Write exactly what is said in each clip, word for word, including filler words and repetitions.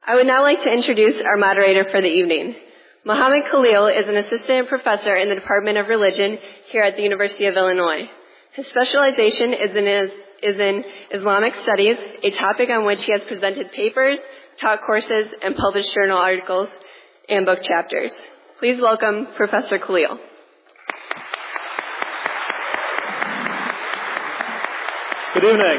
I would now like to introduce our moderator for the evening. Muhammad Khalil is an assistant professor in the Department of Religion here at the University of Illinois. His specialization is in, is in Islamic studies, a topic on which he has presented papers, taught courses, and published journal articles and book chapters. Please welcome Professor Khalil. Good evening.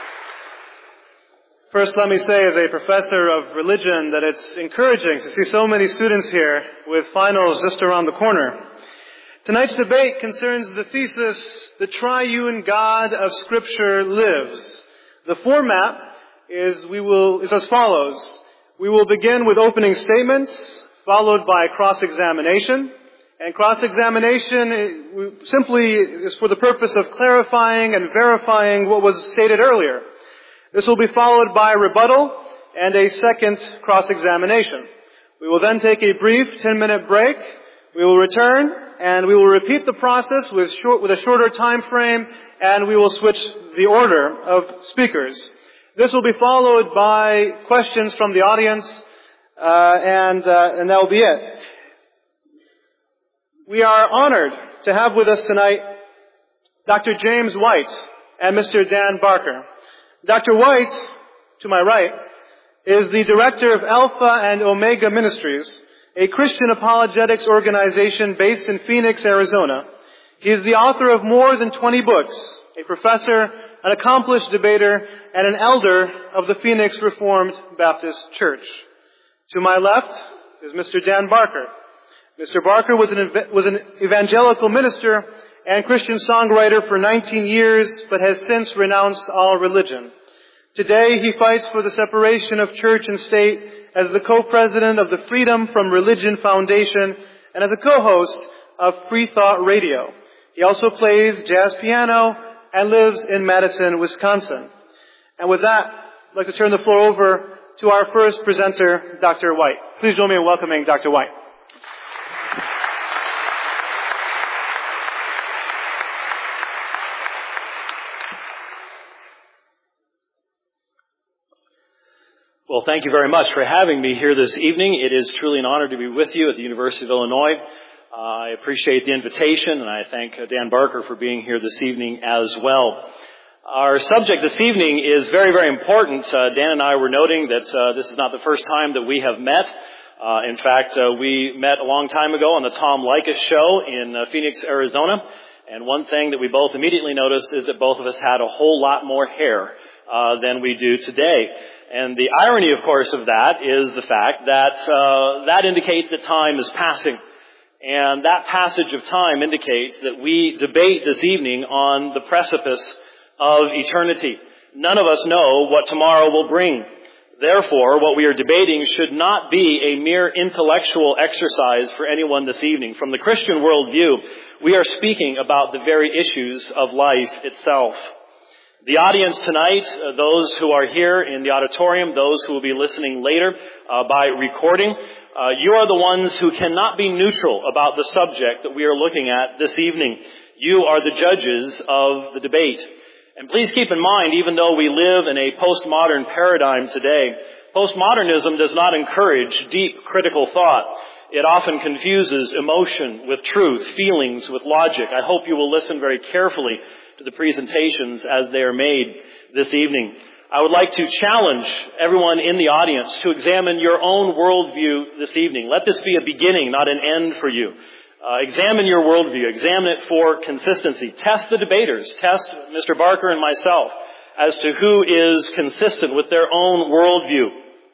First, let me say as a professor of religion that it's encouraging to see so many students here with finals just around the corner. Tonight's debate concerns the thesis, the triune God of Scripture lives. The format is we will is as follows. We will begin with opening statements, followed by cross-examination. And cross-examination simply is for the purpose of clarifying and verifying what was stated earlier. This will be followed by rebuttal and a second cross-examination. We will then take a brief ten-minute break. We will return and we will repeat the process with short, with a shorter time frame, and we will switch the order of speakers. This will be followed by questions from the audience, uh, and uh, and that will be it. We are honored to have with us tonight Doctor James White and Mister Dan Barker. Doctor White, to my right, is the director of Alpha and Omega Ministries, a Christian apologetics organization based in Phoenix, Arizona. He is the author of more than twenty books, a professor, an accomplished debater, and an elder of the Phoenix Reformed Baptist Church. To my left is Mister Dan Barker. Mister Barker was an, was an evangelical minister and Christian songwriter for nineteen years, but has since renounced all religion. Today, he fights for the separation of church and state as the co-president of the Freedom from Religion Foundation and as a co-host of Free Thought Radio. He also plays jazz piano and lives in Madison, Wisconsin. And with that, I'd like to turn the floor over to our first presenter, Doctor White. Please join me in welcoming Doctor White. Well, thank you very much for having me here this evening. It is truly an honor to be with you at the University of Illinois. Uh, I appreciate the invitation, and I thank uh, Dan Barker for being here this evening as well. Our subject this evening is very, very important. Uh, Dan and I were noting that uh, this is not the first time that we have met. Uh, in fact, uh, we met a long time ago on the Tom Leykis show in uh, Phoenix, Arizona. And one thing that we both immediately noticed is that both of us had a whole lot more hair uh, than we do today. And the irony, of course, of that is the fact that uh, that indicates that time is passing. And that passage of time indicates that we debate this evening on the precipice of eternity. None of us know what tomorrow will bring. Therefore, what we are debating should not be a mere intellectual exercise for anyone this evening. From the Christian worldview, we are speaking about the very issues of life itself. The audience tonight, uh, those who are here in the auditorium, those who will be listening later uh, by recording, uh, you are the ones who cannot be neutral about the subject that we are looking at this evening. You are the judges of the debate. And please keep in mind, even though we live in a postmodern paradigm today, postmodernism does not encourage deep critical thought. It often confuses emotion with truth, feelings with logic. I hope you will listen very carefully to the presentations as they are made this evening. I would like to challenge everyone in the audience to examine your own worldview this evening. Let this be a beginning, not an end for you. Uh, examine your worldview. Examine it for consistency. Test the debaters. Test Mister Barker and myself as to who is consistent with their own worldview.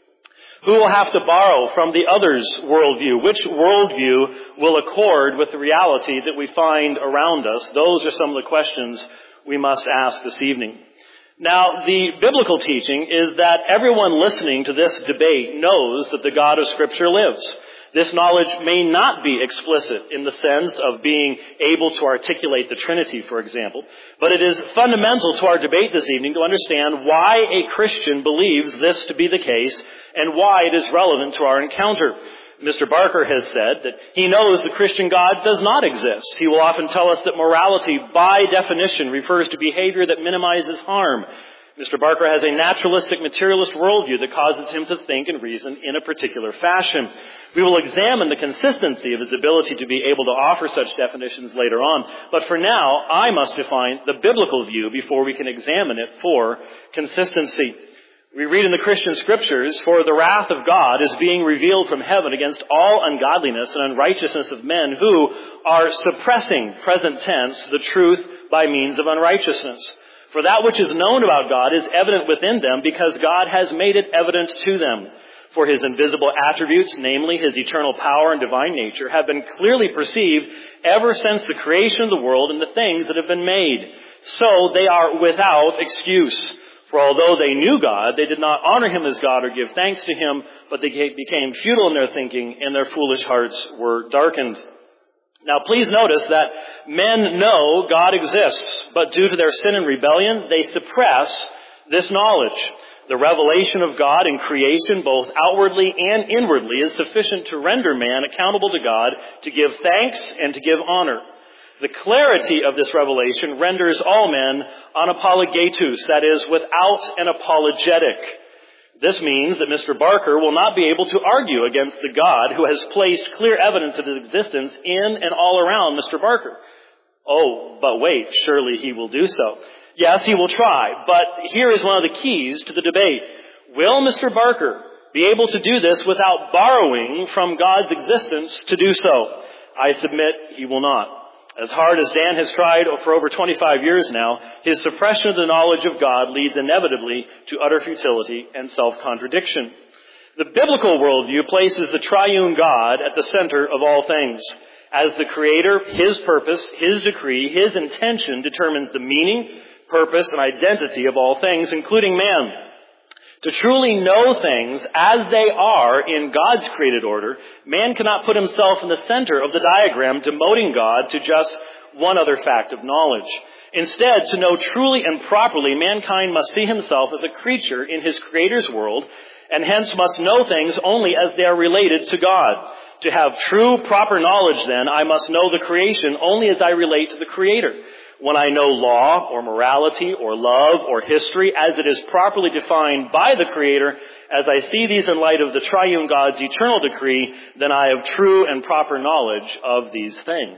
Who will have to borrow from the other's worldview? Which worldview will accord with the reality that we find around us? Those are some of the questions we must ask this evening. Now, the biblical teaching is that everyone listening to this debate knows that the God of Scripture lives. This knowledge may not be explicit in the sense of being able to articulate the Trinity, for example, but it is fundamental to our debate this evening to understand why a Christian believes this to be the case and why it is relevant to our encounter. Mister Barker has said that he knows the Christian God does not exist. He will often tell us that morality, by definition, refers to behavior that minimizes harm. Mister Barker has a naturalistic materialist worldview that causes him to think and reason in a particular fashion. We will examine the consistency of his ability to be able to offer such definitions later on. But for now, I must define the biblical view before we can examine it for consistency. We read in the Christian scriptures, "For the wrath of God is being revealed from heaven against all ungodliness and unrighteousness of men who are suppressing," present tense, "the truth by means of unrighteousness. For that which is known about God is evident within them because God has made it evident to them. For his invisible attributes, namely his eternal power and divine nature, have been clearly perceived ever since the creation of the world and the things that have been made. So they are without excuse. For although they knew God, they did not honor him as God or give thanks to him, but they became futile in their thinking, and their foolish hearts were darkened." Now please notice that men know God exists, but due to their sin and rebellion, they suppress this knowledge. The revelation of God in creation, both outwardly and inwardly, is sufficient to render man accountable to God, to give thanks and to give honor. The clarity of this revelation renders all men unapologetus, that is, without an apologetic. This means that Mister Barker will not be able to argue against the God who has placed clear evidence of his existence in and all around Mister Barker. Oh, but wait, surely he will do so. Yes, he will try, but here is one of the keys to the debate. Will Mister Barker be able to do this without borrowing from God's existence to do so? I submit he will not. As hard as Dan has tried for over twenty-five years now, his suppression of the knowledge of God leads inevitably to utter futility and self-contradiction. The biblical worldview places the triune God at the center of all things. As the Creator, his purpose, his decree, his intention determines the meaning, purpose, and identity of all things, including man. To truly know things as they are in God's created order, man cannot put himself in the center of the diagram, demoting God to just one other fact of knowledge. Instead, to know truly and properly, mankind must see himself as a creature in his Creator's world, and hence must know things only as they are related to God. To have true, proper knowledge, then, I must know the creation only as I relate to the Creator. When I know law or morality or love or history as it is properly defined by the Creator, as I see these in light of the triune God's eternal decree, then I have true and proper knowledge of these things.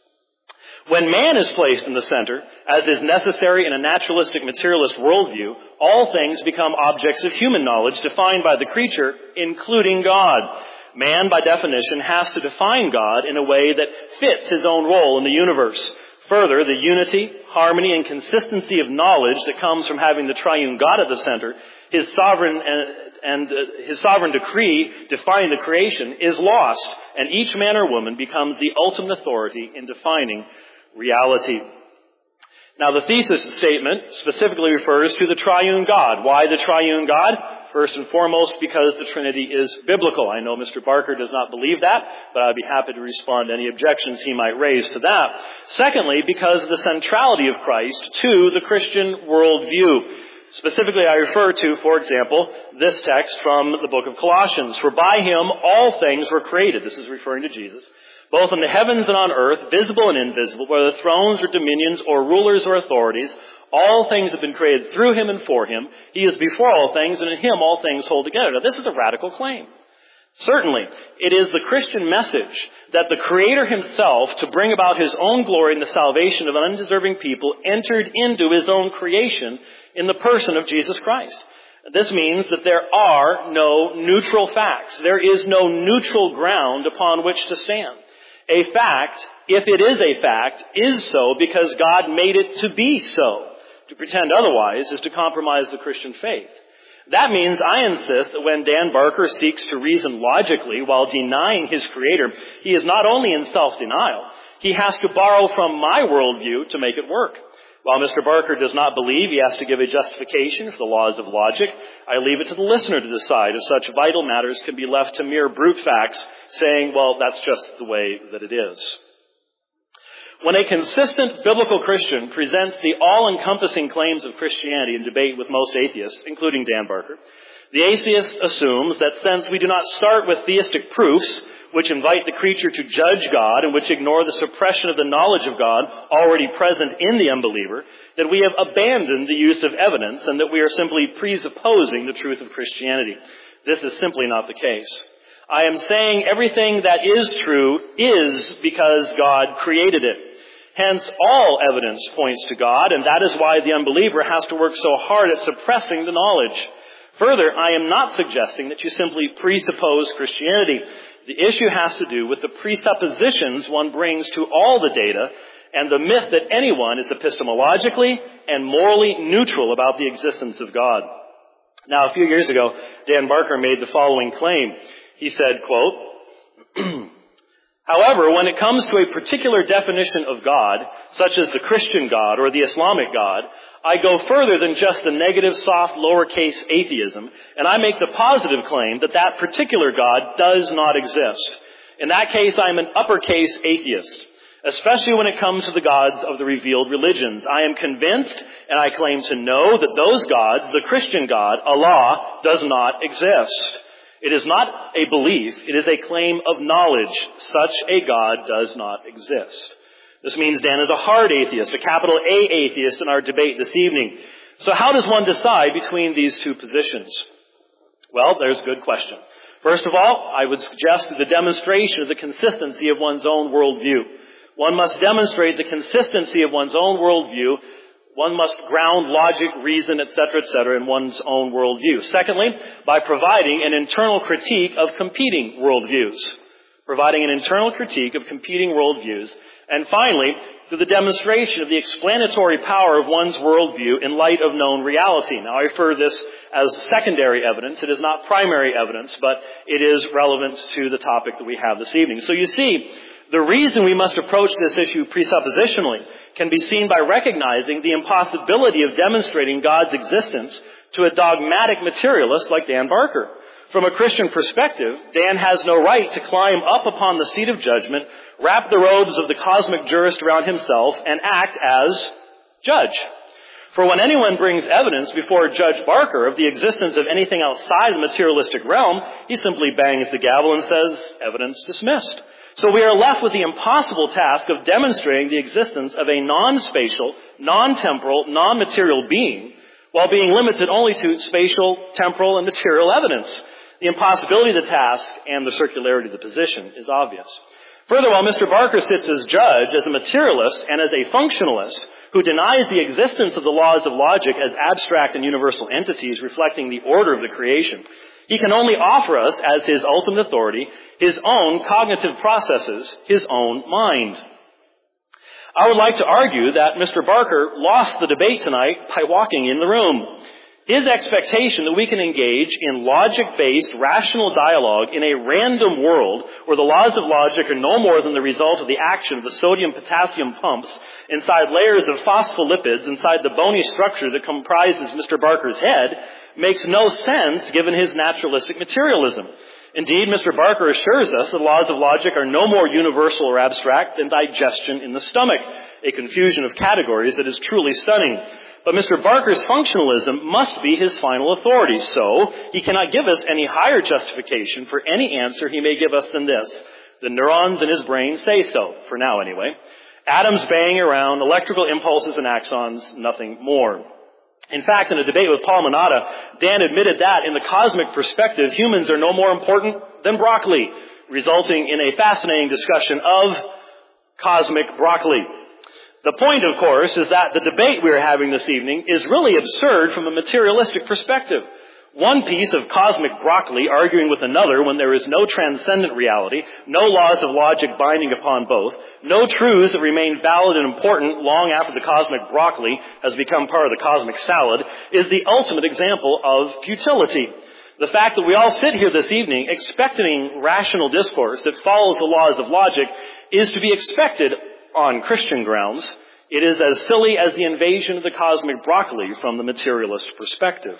When man is placed in the center, as is necessary in a naturalistic materialist worldview, all things become objects of human knowledge defined by the creature, including God. Man, by definition, has to define God in a way that fits his own role in the universe. Further, the unity, harmony, and consistency of knowledge that comes from having the triune God at the center, his sovereign and, and uh, his sovereign decree defining the creation, is lost, and each man or woman becomes the ultimate authority in defining reality. Now, the thesis statement specifically refers to the triune God. Why the triune God? First and foremost, because the Trinity is biblical. I know Mister Barker does not believe that, but I'd be happy to respond to any objections he might raise to that. Secondly, because of the centrality of Christ to the Christian worldview. Specifically, I refer to, for example, this text from the book of Colossians. For by him all things were created. This is referring to Jesus. Both in the heavens and on earth, visible and invisible, whether thrones or dominions or rulers or authorities, all things have been created through him and for him. He is before all things, and in him all things hold together. Now, this is a radical claim. Certainly, it is the Christian message that the Creator himself, to bring about his own glory and the salvation of undeserving people, entered into his own creation in the person of Jesus Christ. This means that there are no neutral facts. There is no neutral ground upon which to stand. A fact, if it is a fact, is so because God made it to be so. To pretend otherwise is to compromise the Christian faith. That means I insist that when Dan Barker seeks to reason logically while denying his Creator, he is not only in self-denial, he has to borrow from my worldview to make it work. While Mister Barker does not believe he has to give a justification for the laws of logic, I leave it to the listener to decide if such vital matters can be left to mere brute facts, saying, well, that's just the way that it is. When a consistent biblical Christian presents the all-encompassing claims of Christianity in debate with most atheists, including Dan Barker, the atheist assumes that since we do not start with theistic proofs, which invite the creature to judge God and which ignore the suppression of the knowledge of God already present in the unbeliever, that we have abandoned the use of evidence and that we are simply presupposing the truth of Christianity. This is simply not the case. I am saying everything that is true is because God created it. Hence, all evidence points to God, and that is why the unbeliever has to work so hard at suppressing the knowledge. Further, I am not suggesting that you simply presuppose Christianity. The issue has to do with the presuppositions one brings to all the data and the myth that anyone is epistemologically and morally neutral about the existence of God. Now, a few years ago, Dan Barker made the following claim. He said, quote, however, when it comes to a particular definition of God, such as the Christian God or the Islamic God, I go further than just the negative, soft, lowercase atheism, and I make the positive claim that that particular God does not exist. In that case, I am an uppercase atheist, especially when it comes to the gods of the revealed religions. I am convinced, and I claim to know, that those gods, the Christian God, Allah, does not exist. It is not a belief, it is a claim of knowledge. Such a God does not exist. This means Dan is a hard atheist, a capital A atheist in our debate this evening. So how does one decide between these two positions? Well, there's a good question. First of all, I would suggest the demonstration of the consistency of one's own worldview. One must demonstrate the consistency of one's own worldview. One must ground logic, reason, et cetera, et cetera, in one's own worldview. Secondly, by providing an internal critique of competing worldviews. Providing an internal critique of competing worldviews. And finally, through the demonstration of the explanatory power of one's worldview in light of known reality. Now, I refer to this as secondary evidence. It is not primary evidence, but it is relevant to the topic that we have this evening. So you see, the reason we must approach this issue presuppositionally can be seen by recognizing the impossibility of demonstrating God's existence to a dogmatic materialist like Dan Barker. From a Christian perspective, Dan has no right to climb up upon the seat of judgment, wrap the robes of the cosmic jurist around himself, and act as judge. For when anyone brings evidence before Judge Barker of the existence of anything outside the materialistic realm, he simply bangs the gavel and says, evidence dismissed. So we are left with the impossible task of demonstrating the existence of a non-spatial, non-temporal, non-material being, while being limited only to spatial, temporal, and material evidence. The impossibility of the task and the circularity of the position is obvious. Further, while Mister Barker sits as judge, as a materialist, and as a functionalist who denies the existence of the laws of logic as abstract and universal entities reflecting the order of the creation, he can only offer us, as his ultimate authority, his own cognitive processes, his own mind. I would like to argue that Mister Barker lost the debate tonight by walking in the room. His expectation that we can engage in logic-based rational dialogue in a random world where the laws of logic are no more than the result of the action of the sodium-potassium pumps inside layers of phospholipids inside the bony structure that comprises Mister Barker's head makes no sense given his naturalistic materialism. Indeed, Mister Barker assures us that laws of logic are no more universal or abstract than digestion in the stomach, a confusion of categories that is truly stunning. But Mister Barker's functionalism must be his final authority, so he cannot give us any higher justification for any answer he may give us than this. The neurons in his brain say so, for now anyway. Atoms bang around, electrical impulses and axons, nothing more. In fact, in a debate with Paul Manata, Dan admitted that in the cosmic perspective, humans are no more important than broccoli, resulting in a fascinating discussion of cosmic broccoli. The point, of course, is that the debate we are having this evening is really absurd from a materialistic perspective. One piece of cosmic broccoli arguing with another when there is no transcendent reality, no laws of logic binding upon both, no truths that remain valid and important long after the cosmic broccoli has become part of the cosmic salad, is the ultimate example of futility. The fact that we all sit here this evening expecting rational discourse that follows the laws of logic is to be expected on Christian grounds. It is as silly as the invasion of the cosmic broccoli from the materialist perspective.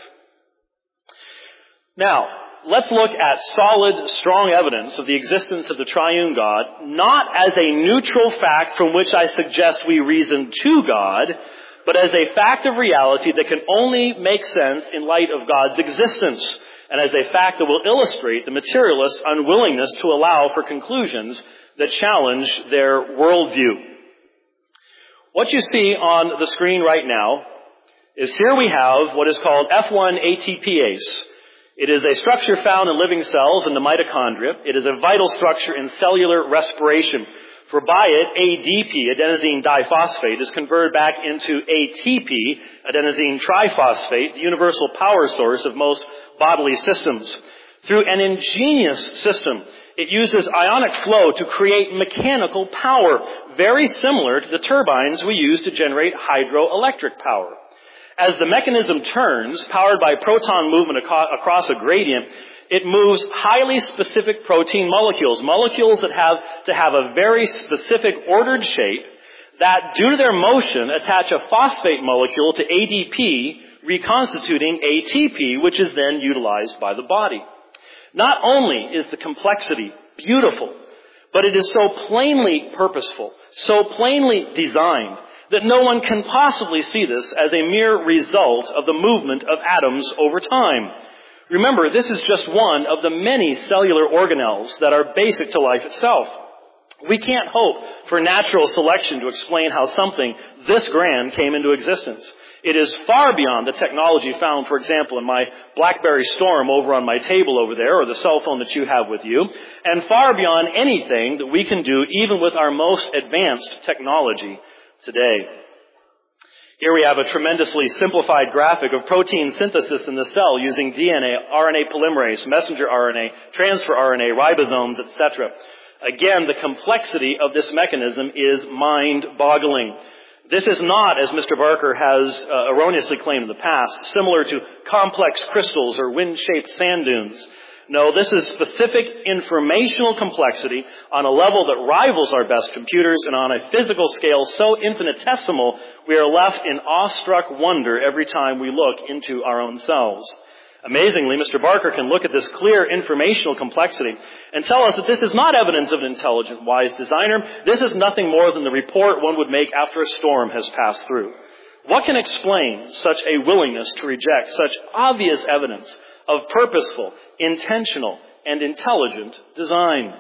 Now, let's look at solid, strong evidence of the existence of the triune God, not as a neutral fact from which I suggest we reason to God, but as a fact of reality that can only make sense in light of God's existence. and as a fact that will illustrate the materialist's unwillingness to allow for conclusions that challenge their worldview. What you see on the screen right now is here we have what is called F one A T Pase. It is a structure found in living cells in the mitochondria. It is a vital structure in cellular respiration. For by it, A D P, adenosine diphosphate, is converted back into A T P, adenosine triphosphate, the universal power source of most bodily systems. Through an ingenious system, it uses ionic flow to create mechanical power, very similar to the turbines we use to generate hydroelectric power. As the mechanism turns, powered by proton movement across a gradient, it moves highly specific protein molecules, molecules that have to have a very specific ordered shape that, due to their motion, attach a phosphate molecule to A D P, reconstituting A T P, which is then utilized by the body. Not only is the complexity beautiful, but it is so plainly purposeful, so plainly designed, that no one can possibly see this as a mere result of the movement of atoms over time. Remember, this is just one of the many cellular organelles that are basic to life itself. We can't hope for natural selection to explain how something this grand came into existence. It is far beyond the technology found, for example, in my BlackBerry Storm over on my table over there, or the cell phone that you have with you, and far beyond anything that we can do even with our most advanced technology today. Here we have a tremendously simplified graphic of protein synthesis in the cell using D N A, R N A polymerase, messenger R N A, transfer R N A, ribosomes, et cetera. Again, the complexity of this mechanism is mind-boggling. This is not, as Mister Barker has uh, erroneously claimed in the past, similar to complex crystals or wind-shaped sand dunes. No, this is specific informational complexity on a level that rivals our best computers, and on a physical scale so infinitesimal we are left in awestruck wonder every time we look into our own selves. Amazingly, Mister Barker can look at this clear informational complexity and tell us that this is not evidence of an intelligent, wise designer. This is nothing more than the report one would make after a storm has passed through. What can explain such a willingness to reject such obvious evidence of purposeful, intentional, and intelligent design?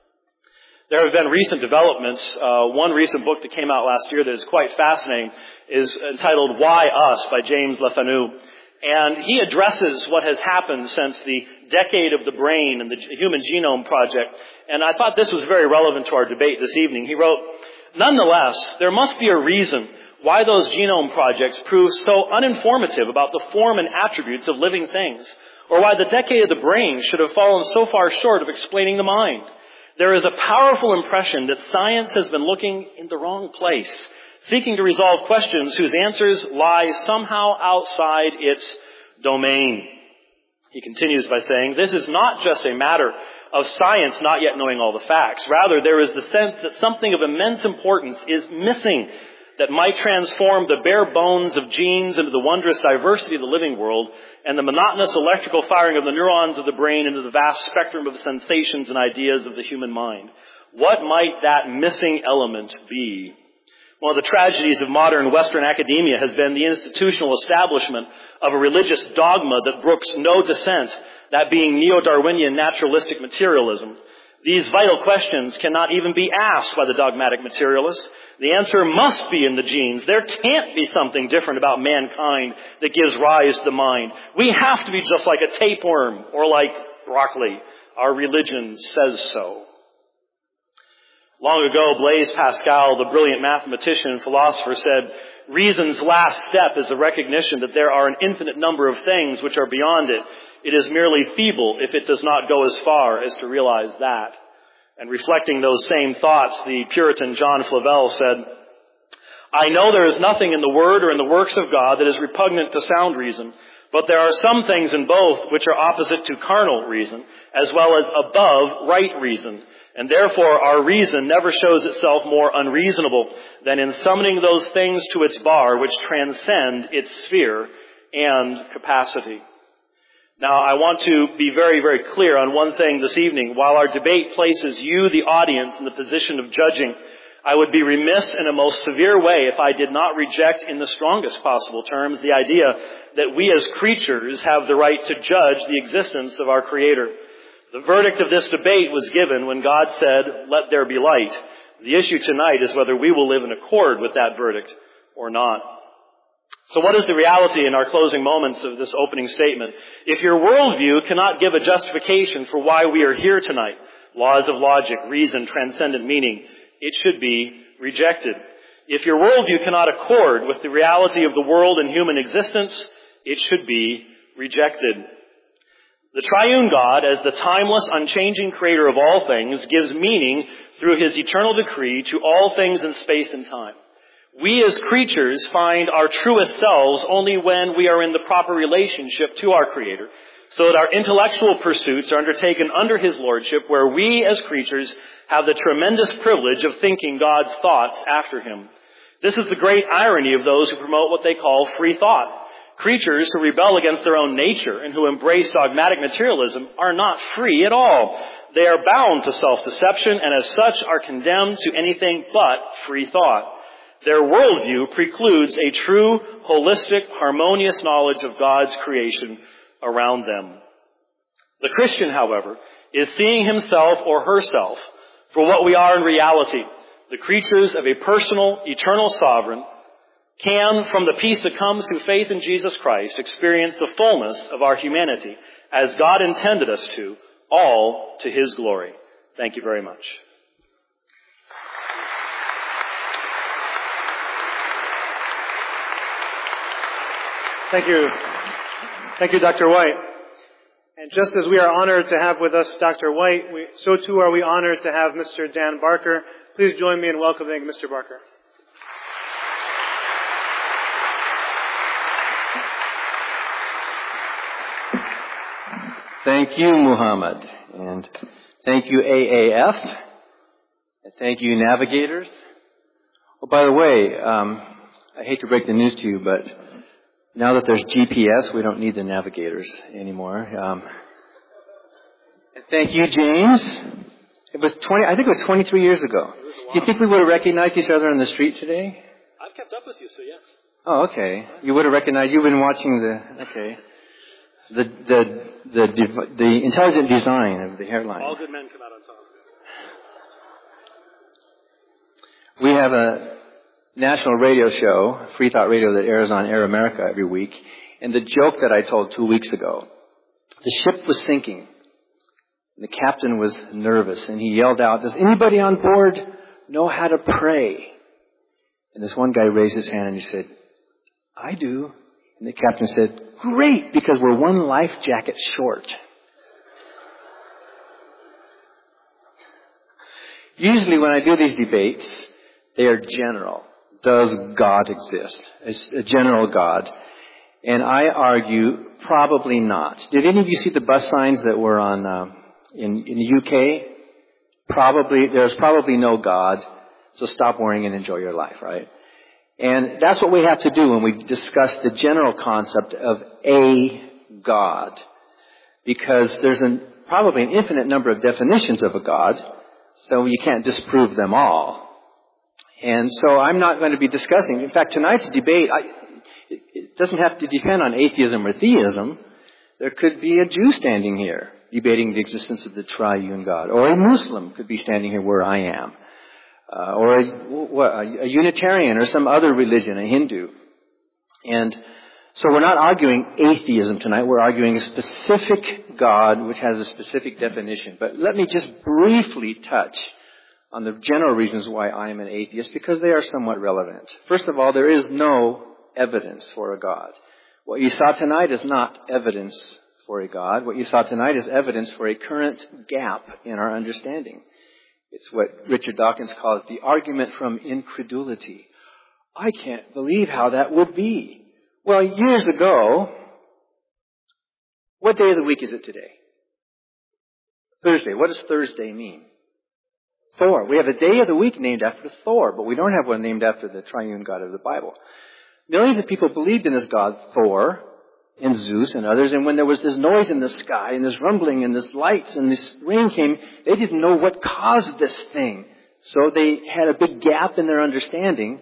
There have been recent developments. Uh, one recent book that came out last year that is quite fascinating is entitled Why Us by James LeFanu. And he addresses what has happened since the decade of the brain and the Human Genome Project. And I thought this was very relevant to our debate this evening. He wrote, "Nonetheless, there must be a reason why those genome projects prove so uninformative about the form and attributes of living things, or why the decade of the brain should have fallen so far short of explaining the mind. There is a powerful impression that science has been looking in the wrong place, seeking to resolve questions whose answers lie somehow outside its domain." He continues by saying, "This is not just a matter of science not yet knowing all the facts. Rather, there is the sense that something of immense importance is missing that might transform the bare bones of genes into the wondrous diversity of the living world and the monotonous electrical firing of the neurons of the brain into the vast spectrum of sensations and ideas of the human mind. What might that missing element be?" One of the tragedies of modern Western academia has been the institutional establishment of a religious dogma that brooks no dissent, that being neo-Darwinian naturalistic materialism. These vital questions cannot even be asked by the dogmatic materialist. The answer must be in the genes. There can't be something different about mankind that gives rise to the mind. We have to be just like a tapeworm or like broccoli. Our religion says so. Long ago, Blaise Pascal, the brilliant mathematician and philosopher, said, "Reason's last step is the recognition that there are an infinite number of things which are beyond it. It is merely feeble if it does not go as far as to realize that." And reflecting those same thoughts, the Puritan John Flavel said, "I know there is nothing in the Word or in the works of God that is repugnant to sound reason, but there are some things in both which are opposite to carnal reason, as well as above right reason. And therefore our reason never shows itself more unreasonable than in summoning those things to its bar which transcend its sphere and capacity." Now, I want to be very, very clear on one thing this evening. While our debate places you, the audience, in the position of judging, I would be remiss in a most severe way if I did not reject in the strongest possible terms the idea that we as creatures have the right to judge the existence of our Creator. The verdict of this debate was given when God said, "Let there be light." The issue tonight is whether we will live in accord with that verdict or not. So what is the reality in our closing moments of this opening statement? If your worldview cannot give a justification for why we are here tonight, laws of logic, reason, transcendent meaning, it should be rejected. If your worldview cannot accord with the reality of the world and human existence, it should be rejected. The triune God, as the timeless, unchanging creator of all things, gives meaning through his eternal decree to all things in space and time. We as creatures find our truest selves only when we are in the proper relationship to our Creator, so that our intellectual pursuits are undertaken under his lordship, where we as creatures have the tremendous privilege of thinking God's thoughts after him. This is the great irony of those who promote what they call free thought. Creatures who rebel against their own nature and who embrace dogmatic materialism are not free at all. They are bound to self-deception and as such are condemned to anything but free thought. Their worldview precludes a true, holistic, harmonious knowledge of God's creation around them. The Christian, however, is seeing himself or herself for what we are in reality, the creatures of a personal, eternal sovereign, can, from the peace that comes through faith in Jesus Christ, experience the fullness of our humanity as God intended us to, all to his glory. Thank you very much. Thank you. Thank you, Doctor White. And just as we are honored to have with us Doctor White, we, so too are we honored to have Mister Dan Barker. Please join me in welcoming Mister Barker. Thank you, Muhammad. And thank you, A A F. And thank you, Navigators. Oh, by the way, um, I hate to break the news to you, but now that there's G P S, we don't need the Navigators anymore. Um, and thank you, James. It was twenty. I think it was twenty-three years ago. Do you think we would have recognized each other on the street today? I've kept up with you, so yes. Oh, okay. You would have recognized. You've been watching the. Okay. The the the the intelligent design of the hairline. All good men come out on top. We have a national radio show, Free Thought Radio, that airs on Air America every week. And the joke that I told two weeks ago, the ship was sinking. The captain was nervous, and he yelled out, "Does anybody on board know how to pray?" And this one guy raised his hand and he said, "I do." And the captain said, "Great, because we're one life jacket short." Usually when I do these debates, they are general. Does God exist? As a general God. And I argue, probably not. Did any of you see the bus signs that were on uh, in, in the U K? Probably, there's probably no God, so stop worrying and enjoy your life, right? And that's what we have to do when we discuss the general concept of a God. Because there's an, probably an infinite number of definitions of a God, so you can't disprove them all. And so I'm not going to be discussing. In fact, tonight's debate, I, it, it doesn't have to depend on atheism or theism. There could be a Jew standing here debating the existence of the triune God. Or a Muslim could be standing here where I am. Uh, or a, what, a Unitarian or some other religion, a Hindu. And so we're not arguing atheism tonight. We're arguing a specific God which has a specific definition. But let me just briefly touch on the general reasons why I am an atheist, because they are somewhat relevant. First of all, there is no evidence for a God. What you saw tonight is not evidence for a God. What you saw tonight is evidence for a current gap in our understanding. It's what Richard Dawkins calls the argument from incredulity. I can't believe how that would be. Well, years ago, what day of the week is it today? Thursday. What does Thursday mean? Thor. We have a day of the week named after Thor, but we don't have one named after the triune God of the Bible. Millions of people believed in this God, Thor, and Zeus and others, and when there was this noise in the sky, and this rumbling, and this lights, and this rain came, they didn't know what caused this thing. So they had a big gap in their understanding,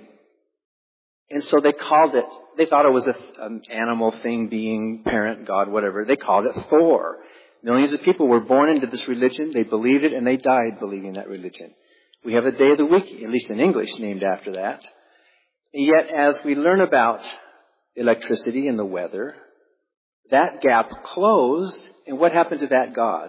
and so they called it, they thought it was an animal thing, being, parent, God, whatever. They called it Thor. Millions of people were born into this religion, they believed it, and they died believing that religion. We have a day of the week, at least in English, named after that. And yet, as we learn about electricity and the weather, that gap closed, and what happened to that God?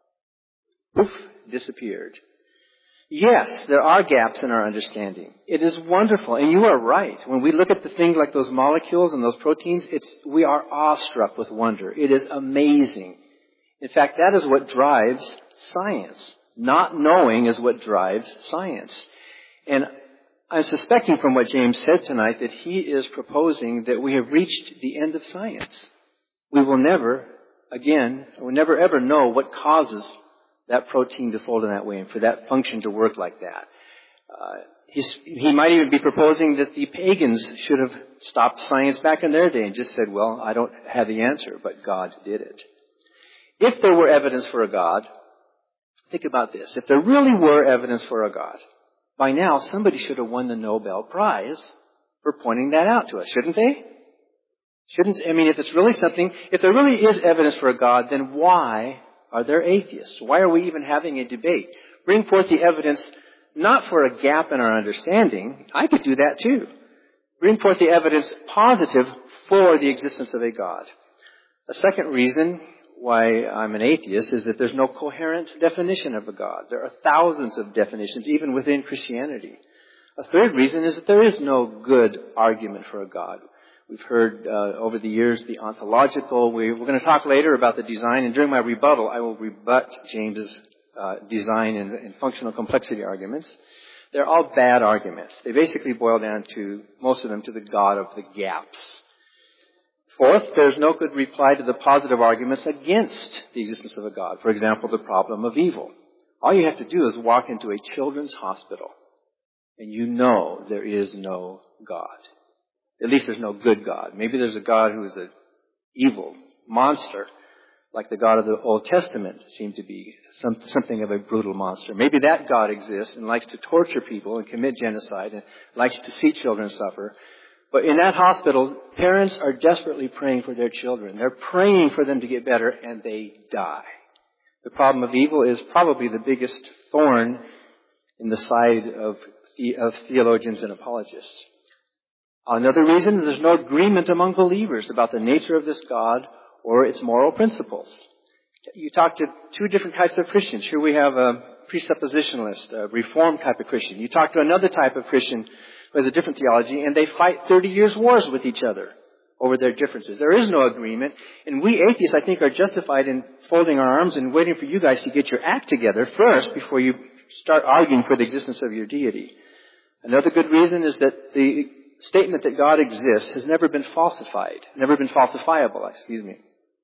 Poof, disappeared. Yes, there are gaps in our understanding. It is wonderful, and you are right. When we look at the things like those molecules and those proteins, it's, we are awestruck with wonder. It is amazing. In fact, that is what drives science. Not knowing is what drives science. And I'm suspecting from what James said tonight that he is proposing that we have reached the end of science. We will never, again, we'll never ever know what causes that protein to fold in that way and for that function to work like that. Uh, he's, he might even be proposing that the pagans should have stopped science back in their day and just said, well, I don't have the answer, but God did it. If there were evidence for a God, think about this. If there really were evidence for a God, by now somebody should have won the Nobel Prize for pointing that out to us, shouldn't they? Shouldn't, I mean, if it's really something, if there really is evidence for a God, then why are there atheists? Why are we even having a debate? Bring forth the evidence not for a gap in our understanding. I could do that too. Bring forth the evidence positive for the existence of a God. A second reason why I'm an atheist is that there's no coherent definition of a God. There are thousands of definitions, even within Christianity. A third reason is that there is no good argument for a God. We've heard uh, over the years the ontological. We, we're going to talk later about the design, and during my rebuttal, I will rebut James's uh, design and, and functional complexity arguments. They're all bad arguments. They basically boil down to, most of them, to the God of the gaps. Fourth, there's no good reply to the positive arguments against the existence of a God. For example, the problem of evil. All you have to do is walk into a children's hospital, and you know there is no God. At least there's no good God. Maybe there's a God who is an evil monster, like the God of the Old Testament seemed to be some, something of a brutal monster. Maybe that God exists and likes to torture people and commit genocide and likes to see children suffer. But in that hospital, parents are desperately praying for their children. They're praying for them to get better, and they die. The problem of evil is probably the biggest thorn in the side of, the, of theologians and apologists. Another reason is there's no agreement among believers about the nature of this God or its moral principles. You talk to two different types of Christians. Here we have a presuppositionalist, a reformed type of Christian. You talk to another type of Christian who has a different theology, and they fight thirty years wars with each other over their differences. There is no agreement, and we atheists, I think, are justified in folding our arms and waiting for you guys to get your act together first before you start arguing for the existence of your deity. Another good reason is that the statement that God exists has never been falsified, never been falsifiable, excuse me.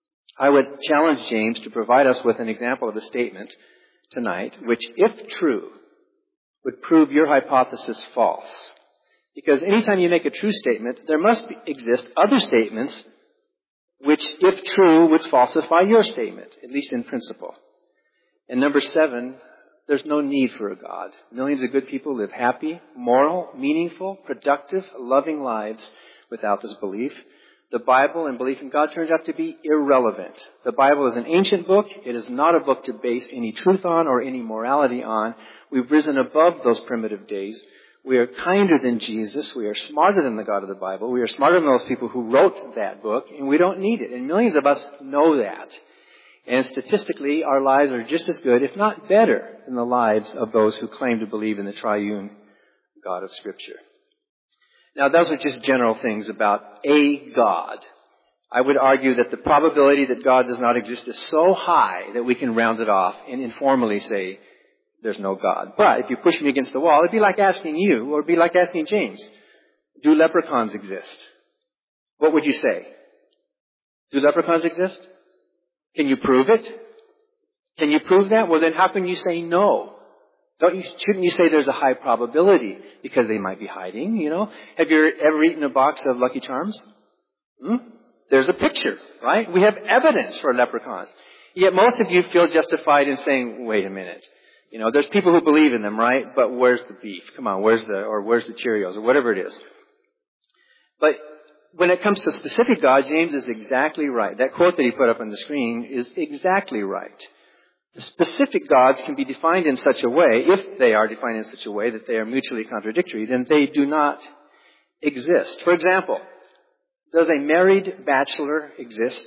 I would challenge James to provide us with an example of a statement tonight, which, if true, would prove your hypothesis false. Because anytime you make a true statement, there must be, exist other statements which, if true, would falsify your statement, at least in principle. And number seven, there's no need for a God. Millions of good people live happy, moral, meaningful, productive, loving lives without this belief. The Bible and belief in God turns out to be irrelevant. The Bible is an ancient book. It is not a book to base any truth on or any morality on. We've risen above those primitive days. We are kinder than Jesus. We are smarter than the God of the Bible. We are smarter than those people who wrote that book, and we don't need it. And millions of us know that. And statistically, our lives are just as good, if not better, than the lives of those who claim to believe in the triune God of Scripture. Now, those are just general things about a God. I would argue that the probability that God does not exist is so high that we can round it off and informally say there's no God. But if you push me against the wall, it'd be like asking you, or it'd be like asking James, do leprechauns exist? What would you say? Do leprechauns exist? Can you prove it? Can you prove that? Well, then how can you say no? Don't you, shouldn't you say there's a high probability because they might be hiding, you know? Have you ever eaten a box of Lucky Charms? Hmm? There's a picture, right? We have evidence for leprechauns. Yet most of you feel justified in saying, wait a minute. You know, there's people who believe in them, right? But where's the beef? Come on, where's the, or where's the Cheerios, or whatever it is. But when it comes to specific God, James is exactly right. That quote that he put up on the screen is exactly right. The specific gods can be defined in such a way, if they are defined in such a way that they are mutually contradictory, then they do not exist. For example, does a married bachelor exist?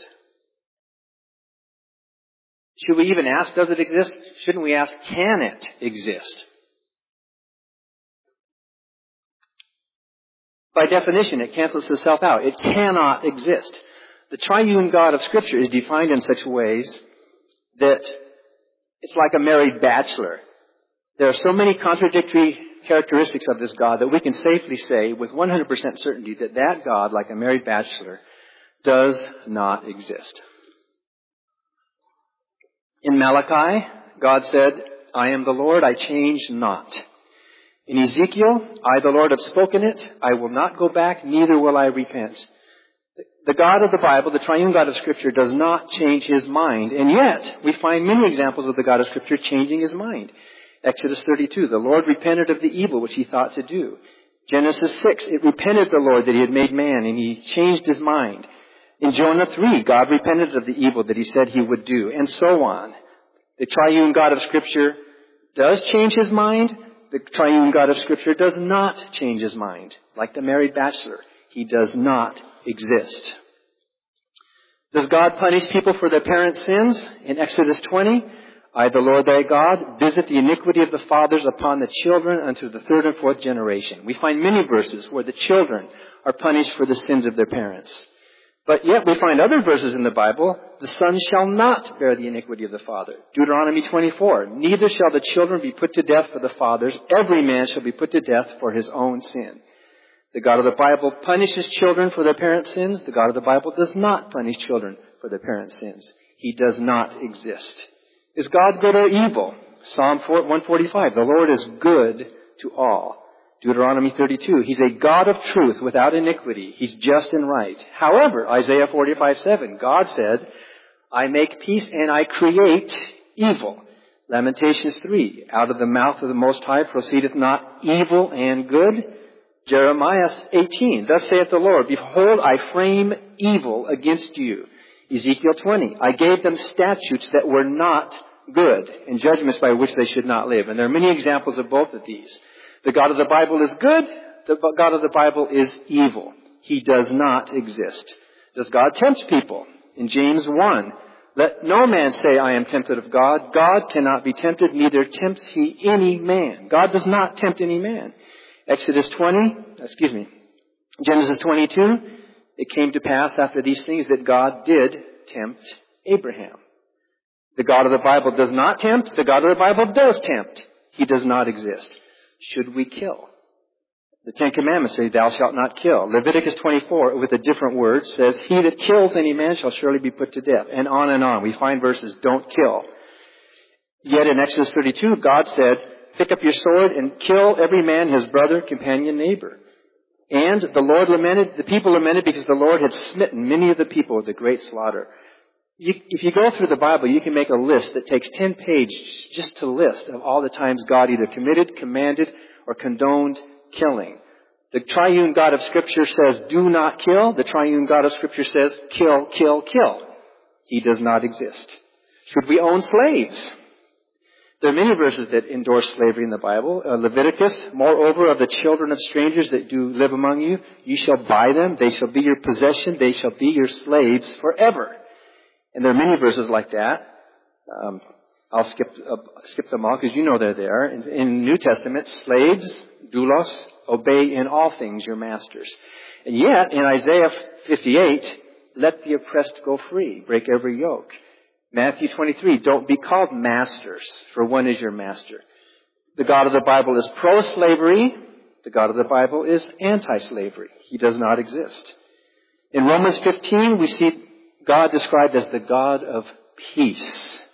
Should we even ask, does it exist? Shouldn't we ask, can it exist? By definition, it cancels itself out. It cannot exist. The triune God of Scripture is defined in such ways that it's like a married bachelor. There are so many contradictory characteristics of this God that we can safely say with one hundred percent certainty that that God, like a married bachelor, does not exist. In Malachi, God said, I am the Lord, I change not. In Ezekiel, I, the Lord, have spoken it. I will not go back, neither will I repent. The God of the Bible, the triune God of Scripture, does not change His mind. And yet, we find many examples of the God of Scripture changing His mind. Exodus thirty-two, the Lord repented of the evil which He thought to do. Genesis six, it repented the Lord that He had made man, and He changed His mind. In Jonah three, God repented of the evil that He said He would do, and so on. The triune God of Scripture does change His mind. The triune God of Scripture does not change His mind. Like the married bachelor, He does not exist. Does God punish people for their parents' sins? In Exodus twenty, I, the Lord thy God, visit the iniquity of the fathers upon the children unto the third and fourth generation. We find many verses where the children are punished for the sins of their parents. But yet we find other verses in the Bible, the son shall not bear the iniquity of the father. Deuteronomy twenty-four, neither shall the children be put to death for the fathers. Every man shall be put to death for his own sin. The God of the Bible punishes children for their parents' sins. The God of the Bible does not punish children for their parents' sins. He does not exist. Is God good or evil? Psalm one forty-five, the Lord is good to all. Deuteronomy thirty-two, He's a God of truth without iniquity. He's just and right. However, Isaiah forty-five seven, God said, I make peace and I create evil. Lamentations three, out of the mouth of the Most High proceedeth not evil and good. Jeremiah eighteen, thus saith the Lord, behold, I frame evil against you. Ezekiel twenty, I gave them statutes that were not good, and judgments by which they should not live. And there are many examples of both of these. The God of the Bible is good. The God of the Bible is evil. He does not exist. Does God tempt people? In James one, let no man say, I am tempted of God. God cannot be tempted, neither tempts He any man. God does not tempt any man. Exodus twenty, excuse me, Genesis twenty-two, it came to pass after these things that God did tempt Abraham. The God of the Bible does not tempt. The God of the Bible does tempt. He does not exist. Should we kill? The Ten Commandments say, thou shalt not kill. Leviticus twenty-four, with a different word, says, he that kills any man shall surely be put to death. And on and on. We find verses, don't kill. Yet in Exodus thirty-two, God said, pick up your sword and kill every man his brother, companion, neighbor. And the Lord lamented, the people lamented because the Lord had smitten many of the people with a great slaughter. You, if you go through the Bible, you can make a list that takes ten pages just to list of all the times God either committed, commanded, or condoned killing. The triune God of Scripture says, do not kill. The triune God of Scripture says, kill, kill, kill. He does not exist. Should we own slaves? There are many verses that endorse slavery in the Bible. Uh, Leviticus, moreover, of the children of strangers that do live among you, you shall buy them. They shall be your possession. They shall be your slaves forever. And there are many verses like that. Um, I'll skip uh, skip them all because you know they're there. In, in the New Testament, slaves, doulos, obey in all things your masters. And yet, in Isaiah fifty-eight, let the oppressed go free, break every yoke. Matthew twenty-three, don't be called masters, for one is your master. The God of the Bible is pro-slavery. The God of the Bible is anti-slavery. He does not exist. In Romans fifteen, we see God described as the God of peace.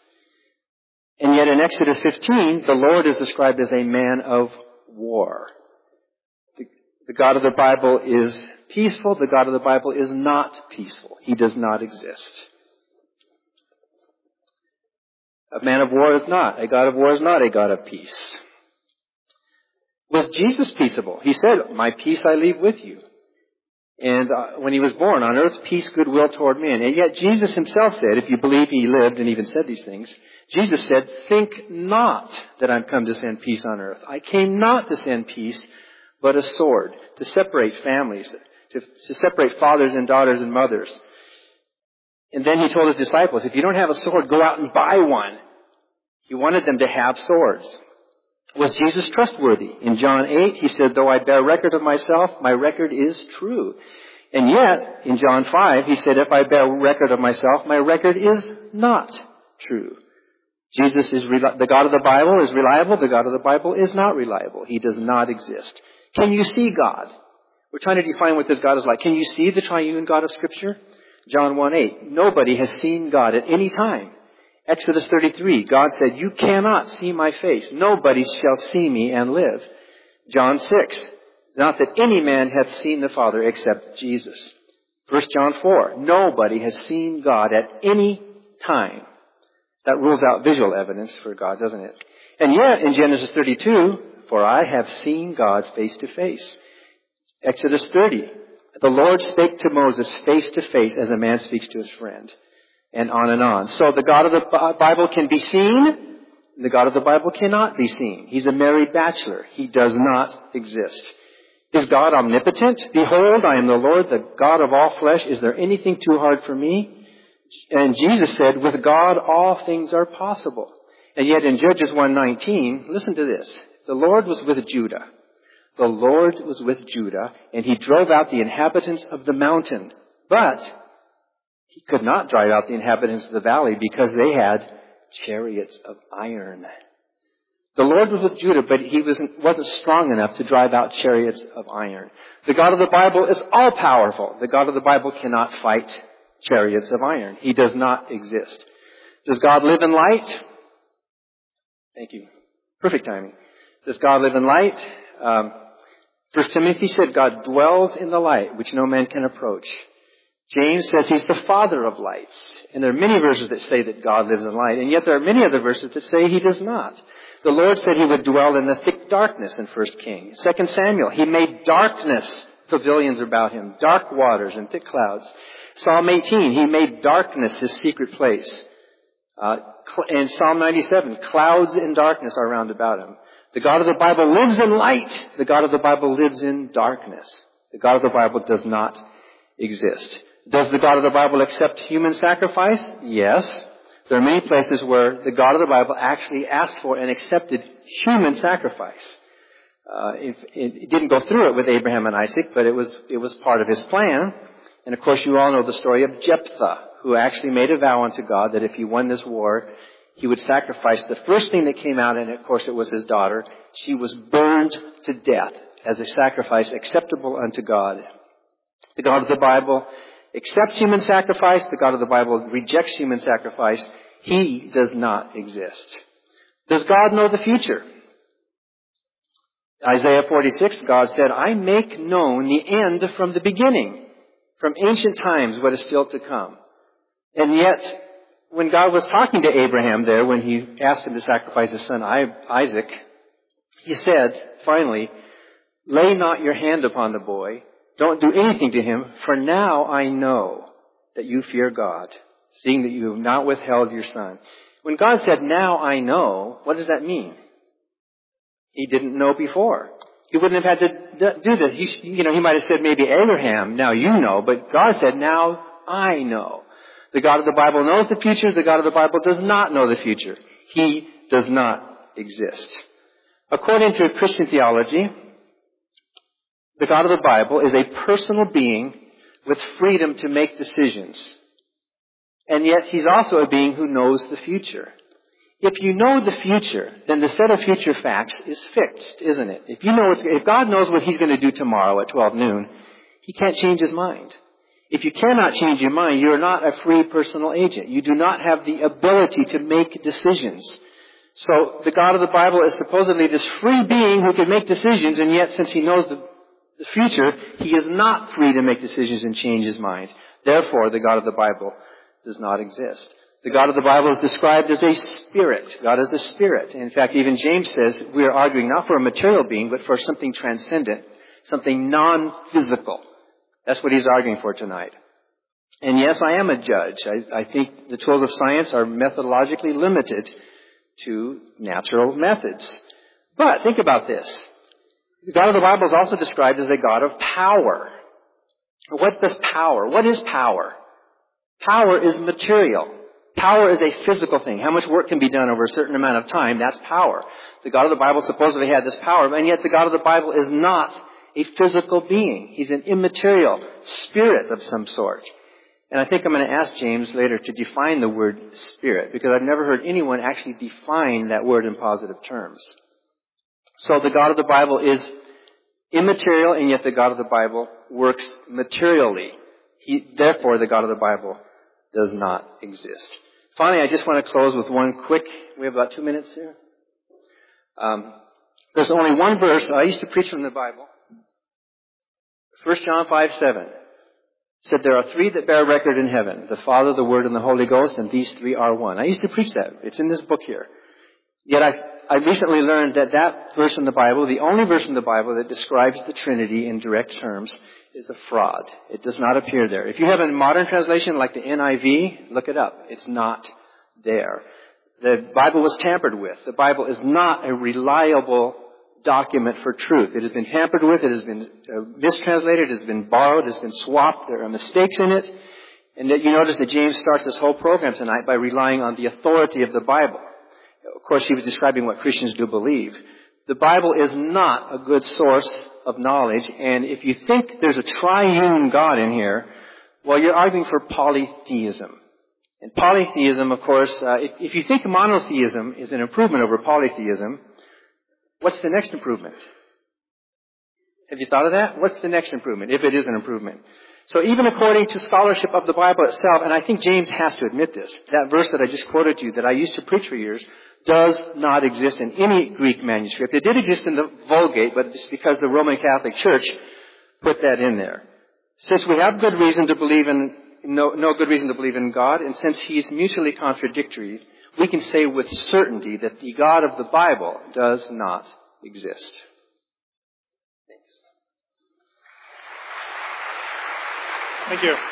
And yet in Exodus fifteen, the Lord is described as a man of war. The, the God of the Bible is peaceful. The God of the Bible is not peaceful. He does not exist. A man of war is not. A God of war is not a God of peace. Was Jesus peaceable? He said, my peace I leave with you. And uh, when he was born, on earth, peace, goodwill toward men. And yet Jesus himself said, if you believe he lived and even said these things, Jesus said, think not that I'm come to send peace on earth. I came not to send peace, but a sword, to separate families, to, to separate fathers and daughters and mothers. And then he told his disciples, if you don't have a sword, go out and buy one. He wanted them to have swords. Was Jesus trustworthy? In John eight, he said, though I bear record of myself, my record is true. And yet, in John five, he said, if I bear record of myself, my record is not true. Jesus is, the God of the Bible is reliable. The God of the Bible is not reliable. He does not exist. Can you see God? We're trying to define what this God is like. Can you see the triune God of Scripture? John one eight, nobody has seen God at any time. Exodus thirty-three, God said, you cannot see my face. Nobody shall see me and live. John six, not that any man hath seen the Father except Jesus. First John four, nobody has seen God at any time. That rules out visual evidence for God, doesn't it? And yet, in Genesis thirty-two, for I have seen God face to face. Exodus thirty, the Lord spake to Moses face to face as a man speaks to his friend. And on and on. So the God of the Bible can be seen, and the God of the Bible cannot be seen. He's a married bachelor. He does not exist. Is God omnipotent? Behold, I am the Lord, the God of all flesh. Is there anything too hard for me? And Jesus said, with God all things are possible. And yet in Judges one nineteen, listen to this. The Lord was with Judah. The Lord was with Judah, and he drove out the inhabitants of the mountain. But he could not drive out the inhabitants of the valley because they had chariots of iron. The Lord was with Judah, but he wasn't, wasn't strong enough to drive out chariots of iron. The God of the Bible is all-powerful. The God of the Bible cannot fight chariots of iron. He does not exist. Does God live in light? Thank you. Perfect timing. Does God live in light? Um, First Timothy said God dwells in the light, which no man can approach. James says he's the father of lights. And there are many verses that say that God lives in light. And yet there are many other verses that say he does not. The Lord said he would dwell in the thick darkness in First Kings. Second Samuel, he made darkness pavilions about him, dark waters and thick clouds. Psalm eighteen, he made darkness his secret place. Uh, and Psalm ninety-seven, clouds and darkness are round about him. The God of the Bible lives in light. The God of the Bible lives in darkness. The God of the Bible does not exist. Does the God of the Bible accept human sacrifice? Yes. There are many places where the God of the Bible actually asked for and accepted human sacrifice. Uh, it, it didn't go through it with Abraham and Isaac, but it was it was part of his plan. And of course, you all know the story of Jephthah, who actually made a vow unto God that if he won this war, he would sacrifice the first thing that came out, and of course it was his daughter. She was burned to death as a sacrifice acceptable unto God. The God of the Bible accepts human sacrifice. The God of the Bible rejects human sacrifice. He does not exist. Does God know the future? Isaiah forty-six, God said, I make known the end from the beginning, from ancient times what is still to come. And yet, when God was talking to Abraham there, when he asked him to sacrifice his son Isaac, he said, finally, lay not your hand upon the boy. Don't do anything to him, for now I know that you fear God, seeing that you have not withheld your son. When God said, now I know, what does that mean? He didn't know before. He wouldn't have had to do this. He, you know, he might have said maybe Abraham, now you know, but God said, now I know. The God of the Bible knows the future. The God of the Bible does not know the future. He does not exist. According to Christian theology, the God of the Bible is a personal being with freedom to make decisions. And yet he's also a being who knows the future. If you know the future, then the set of future facts is fixed, isn't it? If you know, if God knows what he's going to do tomorrow at twelve noon, he can't change his mind. If you cannot change your mind, you're not a free personal agent. You do not have the ability to make decisions. So the God of the Bible is supposedly this free being who can make decisions, and yet since he knows the, the future, he is not free to make decisions and change his mind. Therefore, the God of the Bible does not exist. The God of the Bible is described as a spirit. God is a spirit. In fact, even James says we are arguing not for a material being, but for something transcendent, something non-physical. That's what he's arguing for tonight. And yes, I am a judge. I, I think the tools of science are methodologically limited to natural methods. But think about this. The God of the Bible is also described as a God of power. What does power? What is power? Power is material. Power is a physical thing. How much work can be done over a certain amount of time? That's power. The God of the Bible supposedly had this power, and yet the God of the Bible is not a physical being. He's an immaterial spirit of some sort. And I think I'm going to ask James later to define the word spirit, because I've never heard anyone actually define that word in positive terms. So the God of the Bible is immaterial, and yet the God of the Bible works materially. He, therefore, the God of the Bible does not exist. Finally, I just want to close with one quick, we have about two minutes here. Um, there's only one verse I used to preach from the Bible. First John five seven said there are three that bear record in heaven, the Father, the Word, and the Holy Ghost, and these three are one. I used to preach that. It's in this book here. Yet I, I recently learned that that verse in the Bible, the only verse in the Bible that describes the Trinity in direct terms, is a fraud. It does not appear there. If you have a modern translation like the N I V, look it up. It's not there. The Bible was tampered with. The Bible is not a reliable document for truth. It has been tampered with. It has been uh, mistranslated. It has been borrowed. It has been swapped. There are mistakes in it. And that you notice that James starts this whole program tonight by relying on the authority of the Bible. Of course, he was describing what Christians do believe. The Bible is not a good source of knowledge, and if you think there's a triune God in here, well, you're arguing for polytheism. And polytheism, of course, uh, if, if you think monotheism is an improvement over polytheism, what's the next improvement? Have you thought of that? What's the next improvement, if it is an improvement? So even according to scholarship of the Bible itself, and I think James has to admit this, that verse that I just quoted to you, that I used to preach for years, does not exist in any Greek manuscript. It did exist in the Vulgate, but it's because the Roman Catholic Church put that in there. Since we have good reason to believe in, no, no good reason to believe in God, and since He's mutually contradictory, we can say with certainty that the God of the Bible does not exist. Thanks. Thank you.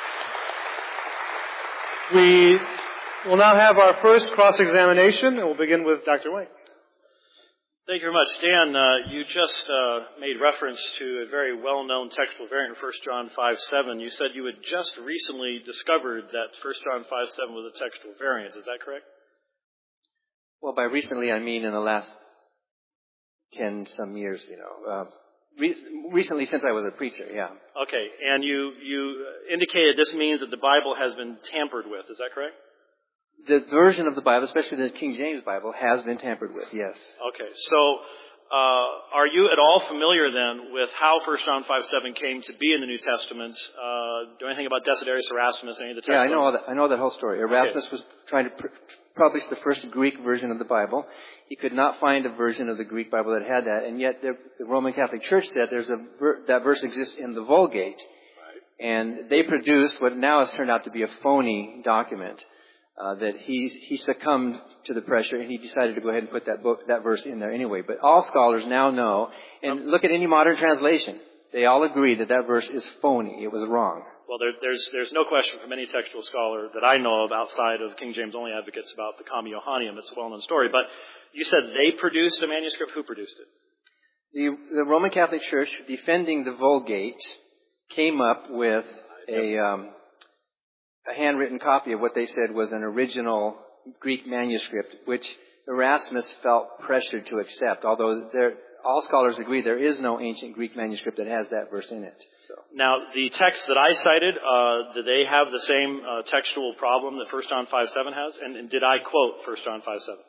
We will now have our first cross-examination, and we'll begin with Doctor White. Thank you very much. Dan, uh, you just uh, made reference to a very well-known textual variant in First John five seven. You said you had just recently discovered that First John five seven was a textual variant. Is that correct? Well, by recently, I mean in the last ten some years, you know. Uh, re- recently, since I was a preacher, yeah. Okay, and you, you indicated this means that the Bible has been tampered with. Is that correct? The version of the Bible, especially the King James Bible, has been tampered with, yes. Okay, so uh, are you at all familiar then with how First John five seven came to be in the New Testament? Uh, do anything about Desiderius Erasmus, any of the text? Yeah, I know all that. I know that whole story. Erasmus okay. was trying to pr- publish the first Greek version of the Bible. He could not find a version of the Greek Bible that had that, and yet the, the Roman Catholic Church said there's a ver- that verse exists in the Vulgate, right. And they produced what now has turned out to be a phony document. Uh, that he he succumbed to the pressure and he decided to go ahead and put that book that verse in there anyway. But all scholars now know, and look at any modern translation, they all agree that that verse is phony. It was wrong. Well, there, there's there's no question from any textual scholar that I know of outside of King James only advocates about the Comma Johanneum. It's a well-known story. But you said they produced a manuscript. Who produced it? The the Roman Catholic Church, defending the Vulgate, came up with a. Um, a handwritten copy of what they said was an original Greek manuscript, which Erasmus felt pressured to accept, although there, all scholars agree there is no ancient Greek manuscript that has that verse in it. So. Now, the text that I cited, uh, do they have the same uh, textual problem that First John five seven has? And, and did I quote First John five seven?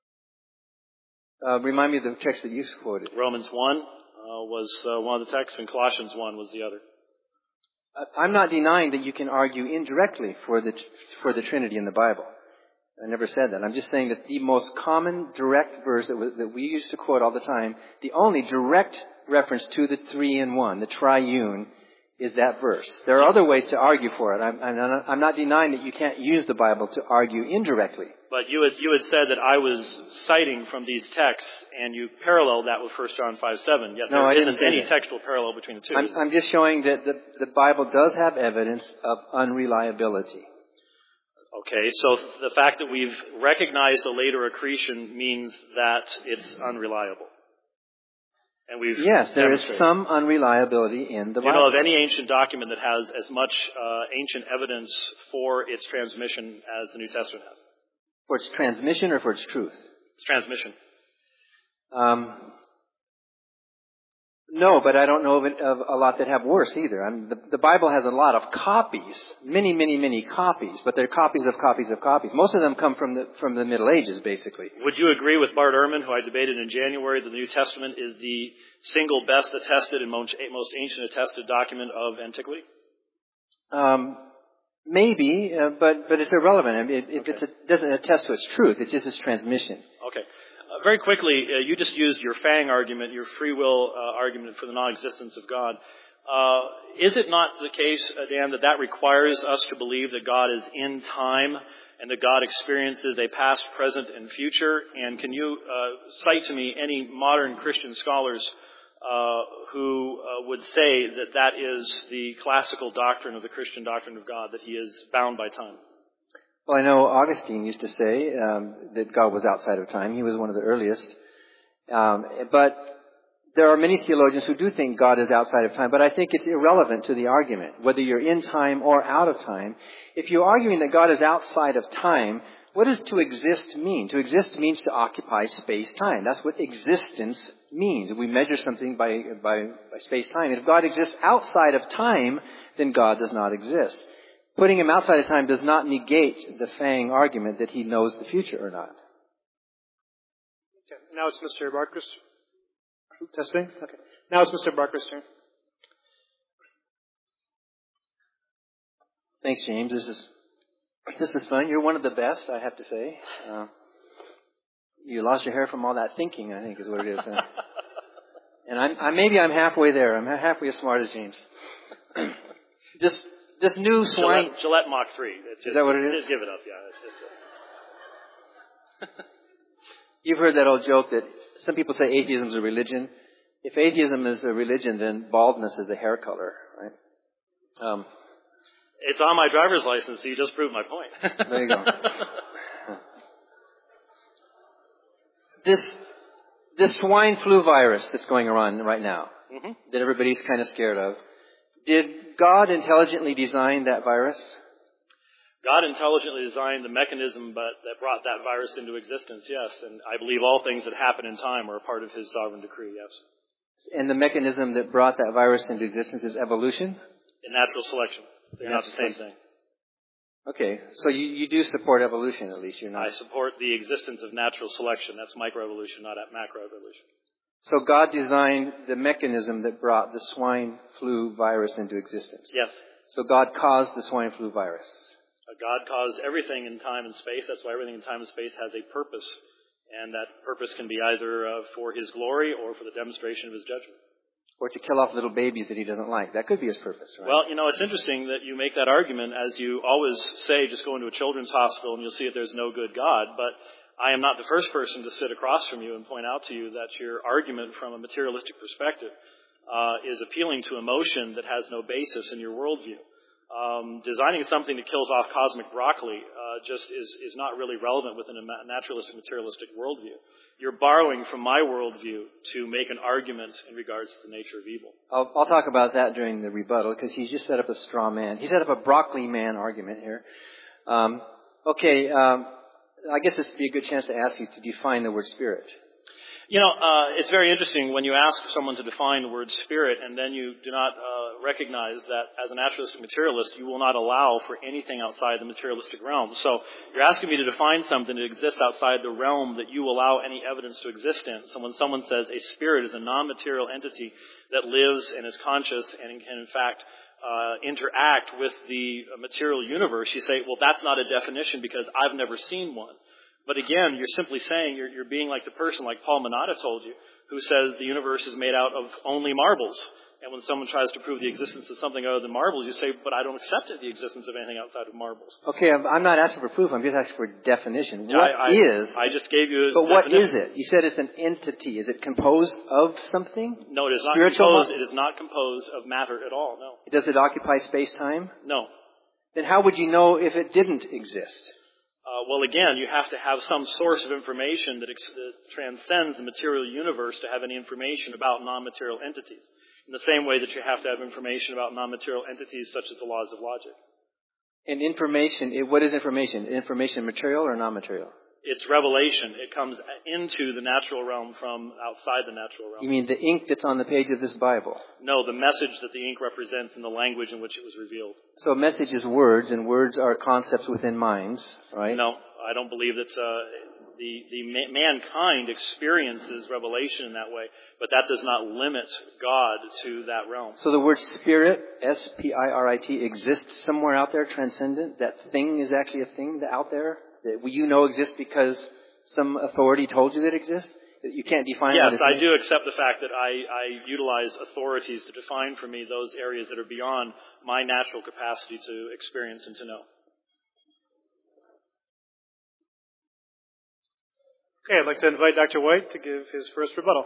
Uh, remind me of the text that you quoted. Romans one uh, was uh, one of the texts, and Colossians one was the other. I'm not denying that you can argue indirectly for the for the Trinity in the Bible. I never said that. I'm just saying that the most common direct verse that, was, that we used to quote all the time, the only direct reference to the three in one, the triune, is that verse. There are other ways to argue for it. I'm, I'm, I'm not denying that you can't use the Bible to argue indirectly. But you had, you had said that I was citing from these texts, and you paralleled that with First John five seven. Yet No, there I didn't isn't say any that. textual parallel between the two. I'm, I'm just showing that the, the Bible does have evidence of unreliability. Okay, so the fact that we've recognized a later accretion means that it's unreliable. And we've Yes, there is demonstrated. some unreliability in the Do you Bible. know of any ancient document that has as much uh, ancient evidence for its transmission as the New Testament has? For its transmission or for its truth? Its transmission. Um, no, but I don't know of, it, of a lot that have worse either. I mean, the, the Bible has a lot of copies, many, many, many copies, but they're copies of copies of copies. Most of them come from the from the Middle Ages, basically. Would you agree with Bart Ehrman, who I debated in January, that the New Testament is the single best attested and most most ancient attested document of antiquity? Um, maybe, uh, but but it's irrelevant. I mean, it, Okay. it's a, it doesn't attest to its truth. It's just its transmission. Okay. Uh, very quickly, uh, you just used your Fang argument, your free will uh, argument for the non-existence of God. Uh, is it not the case, uh, Dan, that that requires us to believe that God is in time and that God experiences a past, present, and future? And can you uh, cite to me any modern Christian scholars uh, who uh, would say that that is the classical doctrine of the Christian doctrine of God, that he is bound by time? Well, I know Augustine used to say um, that God was outside of time. He was one of the earliest. Um, but there are many theologians who do think God is outside of time, but I think it's irrelevant to the argument, whether you're in time or out of time. If you're arguing that God is outside of time, what does to exist mean? To exist means to occupy space-time. That's what existence means. We measure something by, by, by space-time. And if God exists outside of time, then God does not exist. Putting him outside of time does not negate the Fang argument that he knows the future or not. Okay. Now it's Mister Barker's testing. Okay. Now it's Mister Barker's turn. Thanks, James. This is this is fun. You're one of the best, I have to say. Uh, you lost your hair from all that thinking, I think, is what it is. Uh, and I'm, I maybe I'm halfway there. I'm halfway as smart as James. this this new swine. Gillette, Gillette Mach three. It's just, Is that what it is? Just give it up, yeah. It's just a... You've heard that old joke that some people say atheism is a religion. If atheism is a religion, then baldness is a hair color, right? Um, It's on my driver's license, so you just proved my point. there you go. This this swine flu virus that's going around right now, Mm-hmm. that everybody's kind of scared of, did God intelligently design that virus? God intelligently designed the mechanism but that brought that virus into existence, yes. And I believe all things that happen in time are a part of his sovereign decree, yes. And the mechanism that brought that virus into existence is evolution? In natural selection. They're not the same thing. Okay, so you, you do support evolution, at least. You're not. I support the existence of natural selection. That's microevolution, not macroevolution. So God designed the mechanism that brought the swine flu virus into existence. Yes. So God caused the swine flu virus. Uh, God caused everything in time and space. That's why everything in time and space has a purpose. And that purpose can be either uh, for his glory or for the demonstration of his judgment. Or to kill off little babies that he doesn't like. That could be his purpose, right? Well, you know, it's interesting that you make that argument. As you always say, just go into a children's hospital and you'll see that there's no good God. But I am not the first person to sit across from you and point out to you that your argument from a materialistic perspective uh, is appealing to emotion that has no basis in your worldview. Um, designing something that kills off cosmic broccoli uh, just is, is not really relevant within a naturalistic, materialistic worldview. You're borrowing from my worldview to make an argument in regards to the nature of evil. I'll, I'll talk about that during the rebuttal because he's just set up a straw man. He set up a broccoli man argument here. Um, okay, um, I guess this would be a good chance to ask you to define the word spirit. You know, uh, it's very interesting when you ask someone to define the word spirit and then you do not uh, recognize that as a naturalistic materialist, you will not allow for anything outside the materialistic realm. So you're asking me to define something that exists outside the realm that you allow any evidence to exist in. So when someone says a spirit is a non-material entity that lives and is conscious and can in fact uh, interact with the material universe, you say, well, that's not a definition because I've never seen one. But again, you're simply saying, you're, you're being like the person, like Paul Manata told you, who says the universe is made out of only marbles. And when someone tries to prove the existence of something other than marbles, you say, but I don't accept it, the existence of anything outside of marbles. Okay, I'm, I'm not asking for proof. I'm just asking for definition. Yeah, What I, I, is? I just gave you a But what definition. is it? You said it's an entity. Is it composed of something? No, it is not Spiritual composed. mo- It is not composed of matter at all. No. Does it occupy space-time? No. Then how would you know if it didn't exist? Uh, well, again, you have to have some source of information that, ex- that transcends the material universe to have any information about non-material entities. In the same way that you have to have information about non-material entities such as the laws of logic. And information, it, what is information? Information material or non-material? It's revelation. It comes into the natural realm from outside the natural realm. You mean the ink that's on the page of this Bible? No, the message that the ink represents in the language in which it was revealed. So a message is words, and words are concepts within minds, right? No, I don't believe that uh, the, the ma- mankind experiences revelation in that way, but that does not limit God to that realm. So the word spirit, S P I R I T, exists somewhere out there, transcendent? That thing is actually a thing out there that you know exists because some authority told you that it exists? That you can't define Yes, what it is? I do accept the fact that I, I utilize authorities to define for me those areas that are beyond my natural capacity to experience and to know. Okay, I'd like to invite Doctor White to give his first rebuttal.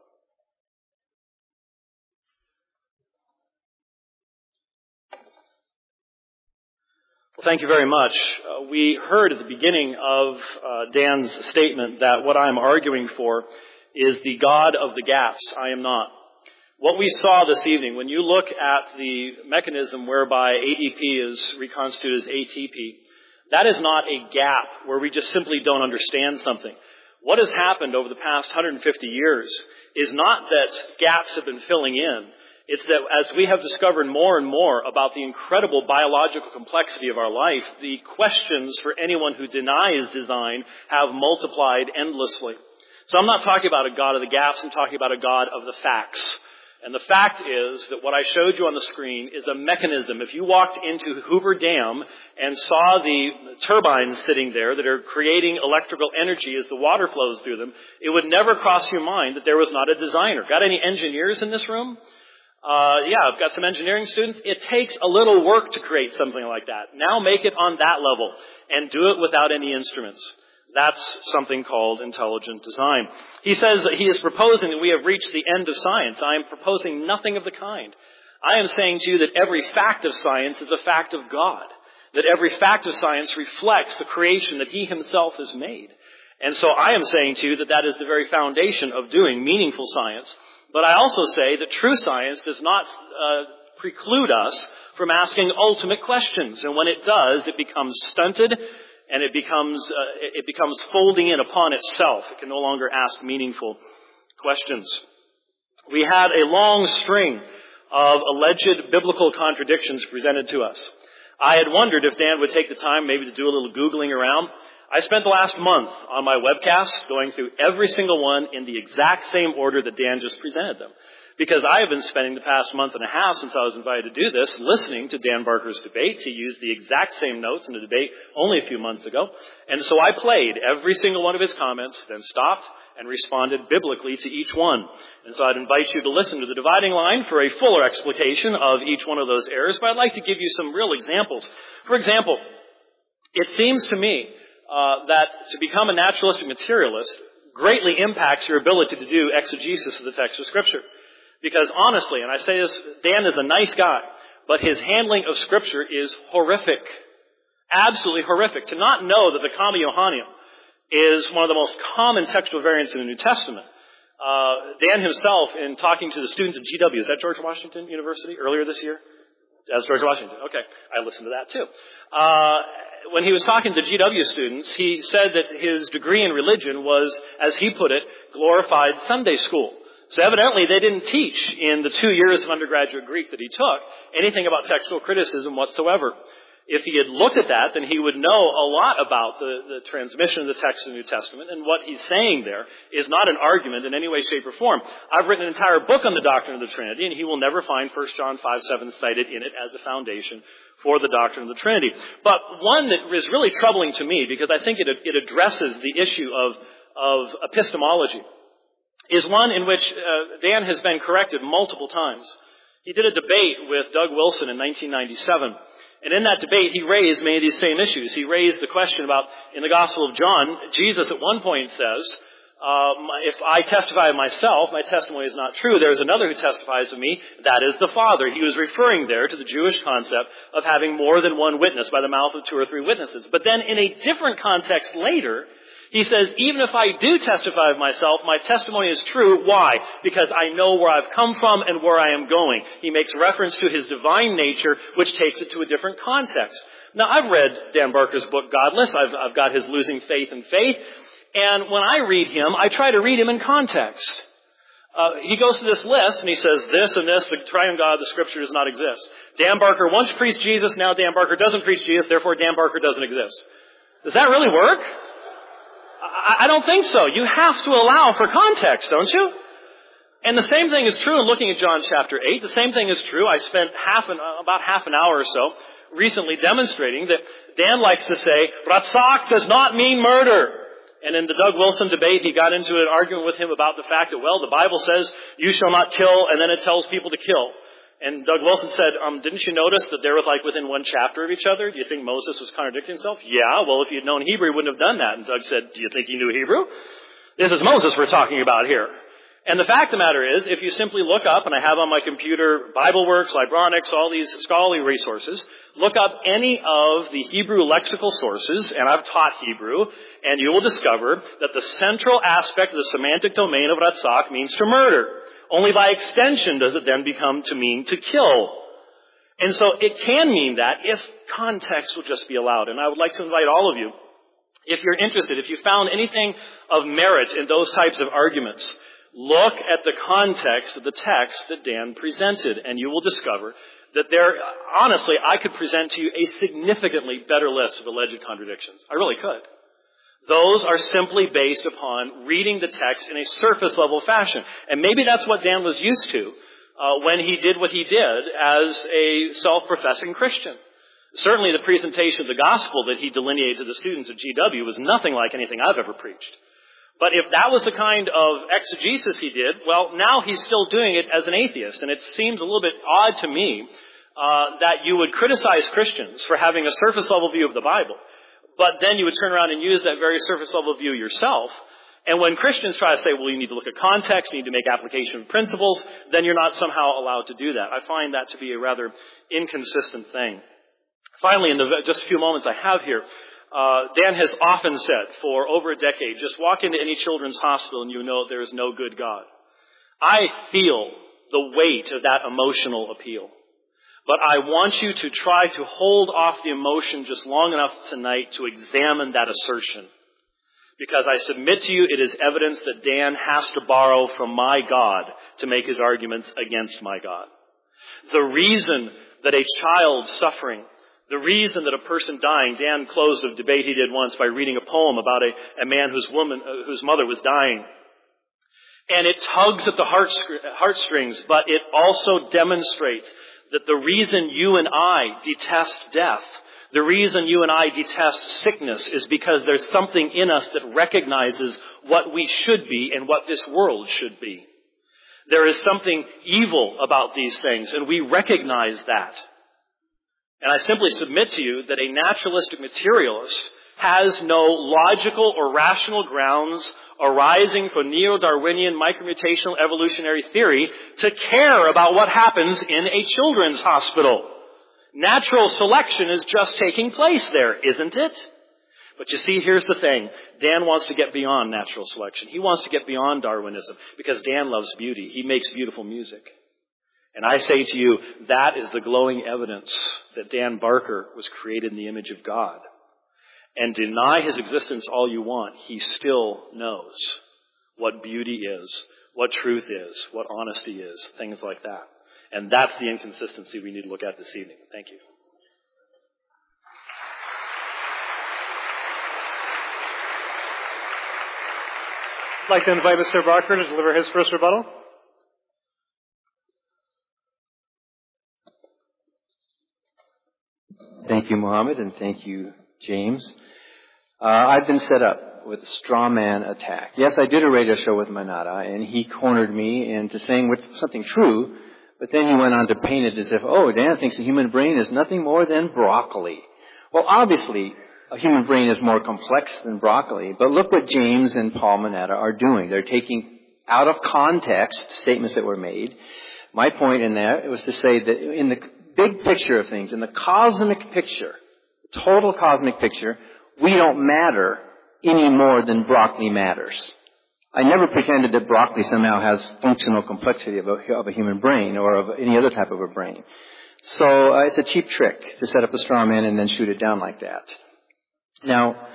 Well, thank you very much. Uh, we heard at the beginning of uh, Dan's statement that what I'm arguing for is the God of the gaps. I am not. What we saw this evening, when you look at the mechanism whereby A D P is reconstituted as A T P, that is not a gap where we just simply don't understand something. What has happened over the past one hundred fifty years is not that gaps have been filling in. It's that as we have discovered more and more about the incredible biological complexity of our life, the questions for anyone who denies design have multiplied endlessly. So I'm not talking about a God of the gaps, I'm talking about a God of the facts. And the fact is that what I showed you on the screen is a mechanism. If you walked into Hoover Dam and saw the turbines sitting there that are creating electrical energy as the water flows through them, it would never cross your mind that there was not a designer. Got any engineers in this room? Uh, yeah, I've got some engineering students. It takes a little work to create something like that. Now make it on that level and do it without any instruments. That's something called intelligent design. He says that he is proposing that we have reached the end of science. I am proposing nothing of the kind. I am saying to you that every fact of science is a fact of God. That every fact of science reflects the creation that he himself has made. And so I am saying to you that that is the very foundation of doing meaningful science. But I also say that true science does not uh, preclude us from asking ultimate questions. And when it does, it becomes stunted and it becomes uh, it becomes folding in upon itself. It can no longer ask meaningful questions. We had a long string of alleged biblical contradictions presented to us. I had wondered if Dan would take the time maybe to do a little Googling around. I spent the last month on my webcast going through every single one in the exact same order that Dan just presented them. Because I have been spending the past month and a half since I was invited to do this listening to Dan Barker's debates. He used the exact same notes in a debate only a few months ago. And so I played every single one of his comments, then stopped and responded biblically to each one. And so I'd invite you to listen to the dividing line for a fuller explication of each one of those errors. But I'd like to give you some real examples. For example, it seems to me Uh, that to become a naturalistic materialist greatly impacts your ability to do exegesis of the text of Scripture. Because honestly, and I say this, Dan is a nice guy, but his handling of Scripture is horrific. Absolutely horrific. To not know that the Comma Johanneum is one of the most common textual variants in the New Testament. Uh, Dan himself, in talking to the students at G W, is that George Washington University, earlier this year? That's George Washington. Okay. I listened to that too. Uh, when he was talking to G W students, he said that his degree in religion was, as he put it, glorified Sunday school. So evidently they didn't teach in the two years of undergraduate Greek that he took anything about textual criticism whatsoever. If he had looked at that, then he would know a lot about the, the transmission of the text of the New Testament, and what he's saying there is not an argument in any way, shape, or form. I've written an entire book on the doctrine of the Trinity, and he will never find First John five seven cited in it as a foundation for the doctrine of the Trinity. But one that is really troubling to me, because I think it, it addresses the issue of, of epistemology, is one in which uh, Dan has been corrected multiple times. He did a debate with Doug Wilson in nineteen ninety-seven. And in that debate, he raised many of these same issues. He raised the question about, in the Gospel of John, Jesus at one point says, um, if I testify of myself, my testimony is not true. There is another who testifies of me, that is the Father. He was referring there to the Jewish concept of having more than one witness by the mouth of two or three witnesses. But then in a different context later, he says, even if I do testify of myself, my testimony is true. Why? Because I know where I've come from and where I am going. He makes reference to his divine nature, which takes it to a different context. Now, I've read Dan Barker's book, Godless. I've, I've got his Losing Faith in Faith. And when I read him, I try to read him in context. Uh, he goes to this list and he says, this and this, the triune God of the Scripture does not exist. Dan Barker once preached Jesus, now Dan Barker doesn't preach Jesus, therefore Dan Barker doesn't exist. Does that really work? I don't think so. You have to allow for context, don't you? And the same thing is true in looking at John chapter eight. The same thing is true. I spent half an, about half an hour or so recently demonstrating that Dan likes to say, Ratzak does not mean murder. And in the Doug Wilson debate, he got into an argument with him about the fact that, well, the Bible says, you shall not kill, and then it tells people to kill. And Doug Wilson said, um, didn't you notice that they were like within one chapter of each other? Do you think Moses was contradicting himself? Yeah, well, if you'd known Hebrew, he wouldn't have done that. And Doug said, do you think he knew Hebrew? This is Moses we're talking about here. And the fact of the matter is, if you simply look up, and I have on my computer BibleWorks, Libronics, all these scholarly resources, look up any of the Hebrew lexical sources, and I've taught Hebrew, and you will discover that the central aspect of the semantic domain of Ratzak means to murder. Only by extension does it then become to mean to kill. And so it can mean that if context will just be allowed. And I would like to invite all of you, if you're interested, if you found anything of merit in those types of arguments, look at the context of the text that Dan presented, and you will discover that there, honestly, I could present to you a significantly better list of alleged contradictions. I really could. Those are simply based upon reading the text in a surface level fashion. And maybe that's what Dan was used to uh, when he did what he did as a self-professing Christian. Certainly the presentation of the gospel that he delineated to the students at G W was nothing like anything I've ever preached. But if that was the kind of exegesis he did, well, now he's still doing it as an atheist. And it seems a little bit odd to me uh, that you would criticize Christians for having a surface level view of the Bible. But then you would turn around and use that very surface level view yourself. And when Christians try to say, well, you need to look at context, you need to make application of principles, then you're not somehow allowed to do that. I find that to be a rather inconsistent thing. Finally, in the just a few moments I have here, uh, Dan has often said for over a decade, just walk into any children's hospital and you know there is no good God. I feel the weight of that emotional appeal. But I want you to try to hold off the emotion just long enough tonight to examine that assertion. Because I submit to you, it is evidence that Dan has to borrow from my God to make his arguments against my God. The reason that a child suffering, the reason that a person dying, Dan closed a debate he did once by reading a poem about a, a man whose woman, uh, whose mother was dying. And it tugs at the heart, heartstrings, but it also demonstrates that the reason you and I detest death, the reason you and I detest sickness is because there's something in us that recognizes what we should be and what this world should be. There is something evil about these things, and we recognize that. And I simply submit to you that a naturalistic materialist has no logical or rational grounds arising from neo-Darwinian micromutational evolutionary theory to care about what happens in a children's hospital. Natural selection is just taking place there, isn't it? But you see, here's the thing. Dan wants to get beyond natural selection. He wants to get beyond Darwinism because Dan loves beauty. He makes beautiful music. And I say to you, that is the glowing evidence that Dan Barker was created in the image of God. And deny his existence all you want, he still knows what beauty is, what truth is, what honesty is, things like that. And that's the inconsistency we need to look at this evening. Thank you. I'd like to invite Mister Barker to deliver his first rebuttal. Thank you, Mohammed, and thank you, James. Uh, I've been set up with a straw man attack. Yes, I did a radio show with Manada, and he cornered me into saying something true, But then he went on to paint it as if, oh, Dan thinks the human brain is nothing more than broccoli. Well, obviously, a human brain is more complex than broccoli, but look what James and Paul Manetta are doing. They're taking out of context statements that were made. My point in that was to say that in the big picture of things, in the cosmic picture, the total cosmic picture, we don't matter any more than broccoli matters. I never pretended that broccoli somehow has functional complexity of a, of a human brain or of any other type of a brain. So uh, it's a cheap trick to set up a straw man and then shoot it down like that. Now,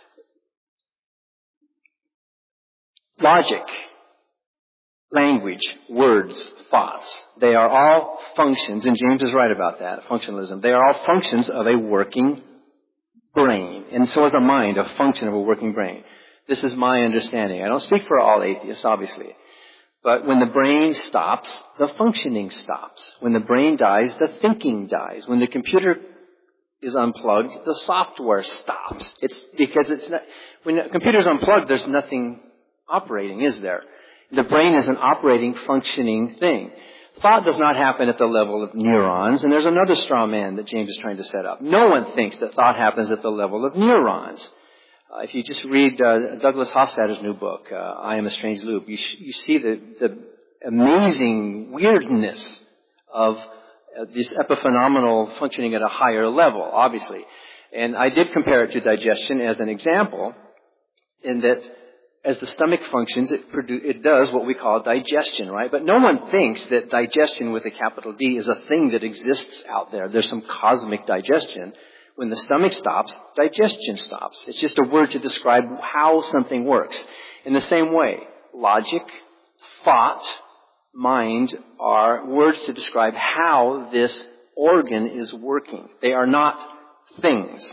logic, language, words, thoughts, they are all functions, and James is right about that, functionalism. They are all functions of a working brain. And so is a mind, a function of a working brain. This is my understanding. I don't speak for all atheists, obviously. But when the brain stops, the functioning stops. When the brain dies, the thinking dies. When the computer is unplugged, the software stops. It's because it's not, when the computer is unplugged, there's nothing operating, is there? The brain is an operating, functioning thing. Thought does not happen at the level of neurons, and there's another straw man that James is trying to set up. No one thinks that thought happens at the level of neurons. Uh, if you just read uh, Douglas Hofstadter's new book, uh, I Am a Strange Loop, you, sh- you see the, the amazing weirdness of uh, this epiphenomenal functioning at a higher level, obviously. And I did compare it to digestion as an example, in that as the stomach functions, it, produ- it does what we call digestion, right? But no one thinks that digestion with a capital D is a thing that exists out there. There's some cosmic digestion. When the stomach stops, digestion stops. It's just a word to describe how something works. In the same way, logic, thought, mind are words to describe how this organ is working. They are not things.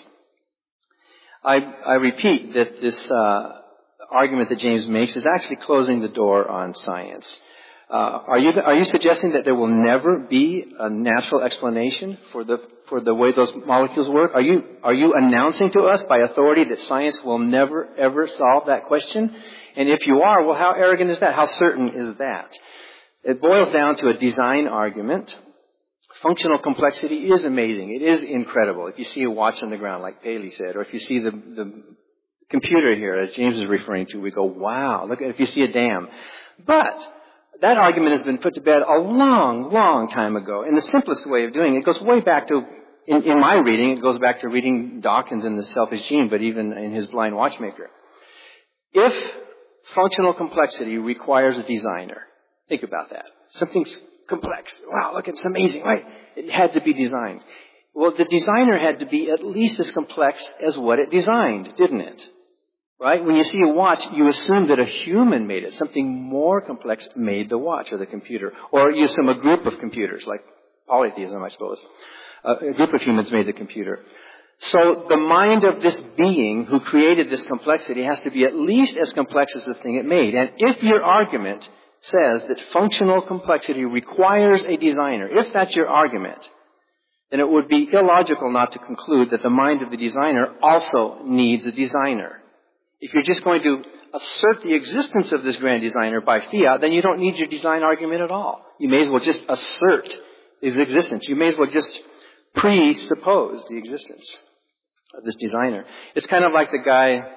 I, I repeat that this uh, argument that James makes is actually closing the door on science. Uh, are you are you suggesting that there will never be a natural explanation for the for the way those molecules work? Are you are you announcing to us by authority that science will never ever solve that question? And if you are, well, how arrogant is that? How certain is that? It boils down to a design argument. Functional complexity is amazing. It is incredible. If you see a watch on the ground, like Paley said, or if you see the the computer here, as James is referring to, we go, wow, look at if you see a dam. But that argument has been put to bed a long, long time ago. And the simplest way of doing it goes way back to, in, in my reading, it goes back to reading Dawkins and the Selfish Gene, but even in his Blind Watchmaker. If functional complexity requires a designer, think about that. Something's complex. Wow, look, it's amazing, right? It had to be designed. Well, the designer had to be at least as complex as what it designed, didn't it? Right? When you see a watch, you assume that a human made it. Something more complex made the watch or the computer. Or you assume a group of computers, like polytheism, I suppose. Uh, a group of humans made the computer. So the mind of this being who created this complexity has to be at least as complex as the thing it made. And if your argument says that functional complexity requires a designer, if that's your argument, then it would be illogical not to conclude that the mind of the designer also needs a designer. If you're just going to assert the existence of this grand designer by fiat, then you don't need your design argument at all. You may as well just assert his existence. You may as well just presuppose the existence of this designer. It's kind of like the guy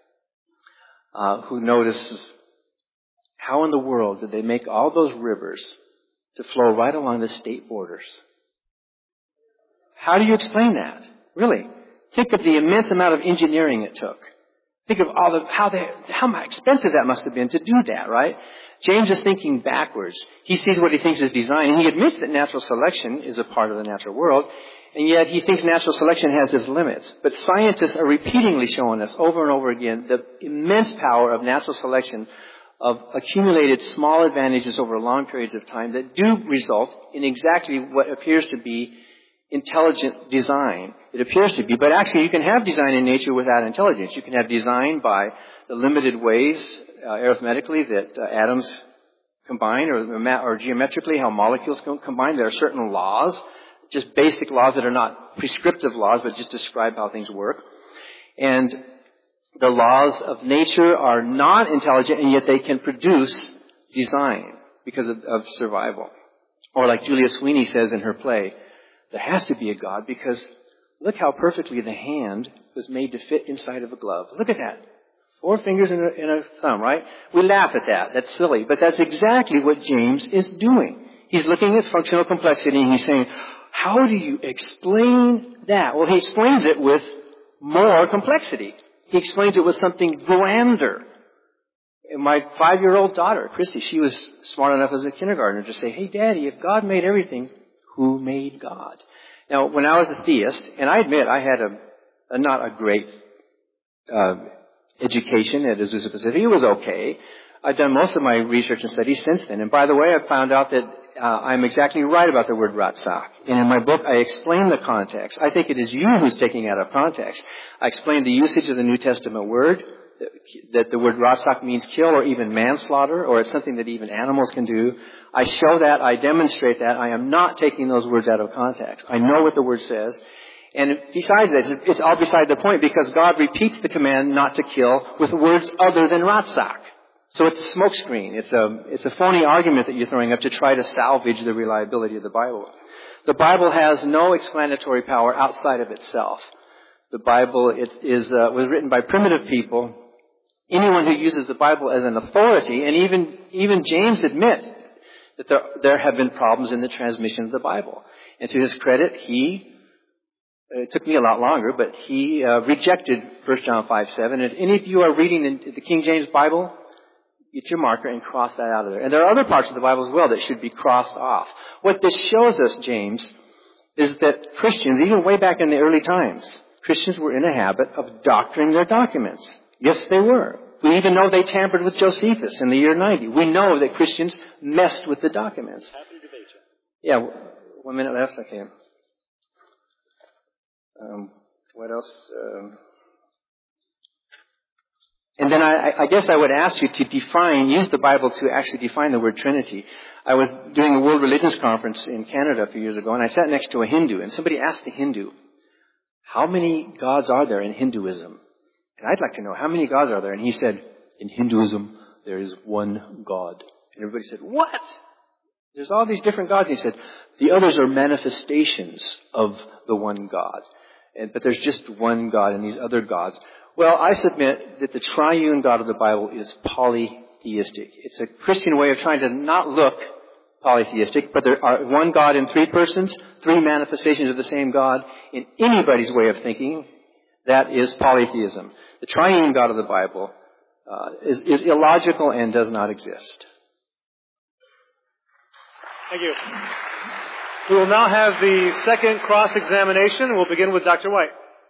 uh, who notices, how in the world did they make all those rivers to flow right along the state borders? How do you explain that? Really? Think of the immense amount of engineering it took. Think of all the, how they, how expensive that must have been to do that, right? James is thinking backwards. He sees what he thinks is design, and he admits that natural selection is a part of the natural world, and yet he thinks natural selection has its limits. But scientists are repeatedly showing us over and over again the immense power of natural selection, of accumulated small advantages over long periods of time that do result in exactly what appears to be intelligent design. It appears to be, but actually you can have design in nature without intelligence. You can have design by the limited ways, uh, arithmetically, that uh, atoms combine, or, or geometrically, how molecules combine. There are certain laws, just basic laws that are not prescriptive laws, but just describe how things work. And the laws of nature are not intelligent, and yet they can produce design because of, of survival. Or like Julia Sweeney says in her play, there has to be a God because look how perfectly the hand was made to fit inside of a glove. Look at that. Four fingers and a, and a thumb, right? We laugh at that. That's silly. But that's exactly what James is doing. He's looking at functional complexity and he's saying, how do you explain that? Well, he explains it with more complexity. He explains it with something grander. My five-year-old daughter, Christy, she was smart enough as a kindergartner to say, hey, Daddy, if God made everything, who made God? Now, when I was a theist, and I admit I had a, a not a great uh, education at Azusa Pacific. It was okay. I've done most of my research and studies since then. And by the way, I found out that uh, I'm exactly right about the word Ratzak. And in my book, I explain the context. I think it is you who's taking it out of context. I explain the usage of the New Testament word, that the word Ratzak means kill or even manslaughter, or it's something that even animals can do. I show that. I demonstrate that. I am not taking those words out of context. I know what the word says. And besides that, it's all beside the point because God repeats the command not to kill with words other than Ratzak. So it's a smokescreen. It's a, it's a phony argument that you're throwing up to try to salvage the reliability of the Bible. The Bible has no explanatory power outside of itself. The Bible it is, uh, was written by primitive people. Anyone who uses the Bible as an authority, and even, even James admits that there, there have been problems in the transmission of the Bible. And to his credit, he, it took me a lot longer, but he uh, rejected First John five seven. And if any of you are reading in the King James Bible, get your marker and cross that out of there. And there are other parts of the Bible as well that should be crossed off. What this shows us, James, is that Christians, even way back in the early times, Christians were in a habit of doctoring their documents. Yes, they were. We even know they tampered with Josephus in the year ninety. We know that Christians messed with the documents. Happy to debate you. Yeah, one minute left. Okay. Um, what else? Um, and then I, I guess I would ask you to define, use the Bible to actually define the word Trinity. I was doing a World Religions Conference in Canada a few years ago, and I sat next to a Hindu, and somebody asked the Hindu, how many gods are there in Hinduism? And I'd like to know, how many gods are there? And he said, in Hinduism, there is one God. And everybody said, what? There's all these different gods. And he said, the others are manifestations of the one God. And, but there's just one God and these other gods. Well, I submit that the triune God of the Bible is polytheistic. It's a Christian way of trying to not look polytheistic, but there are one God in three persons, three manifestations of the same God. In anybody's way of thinking, that is polytheism. The triune God of the Bible uh, is, is illogical and does not exist. Thank you. We will now have the second cross-examination. We'll begin with Doctor White.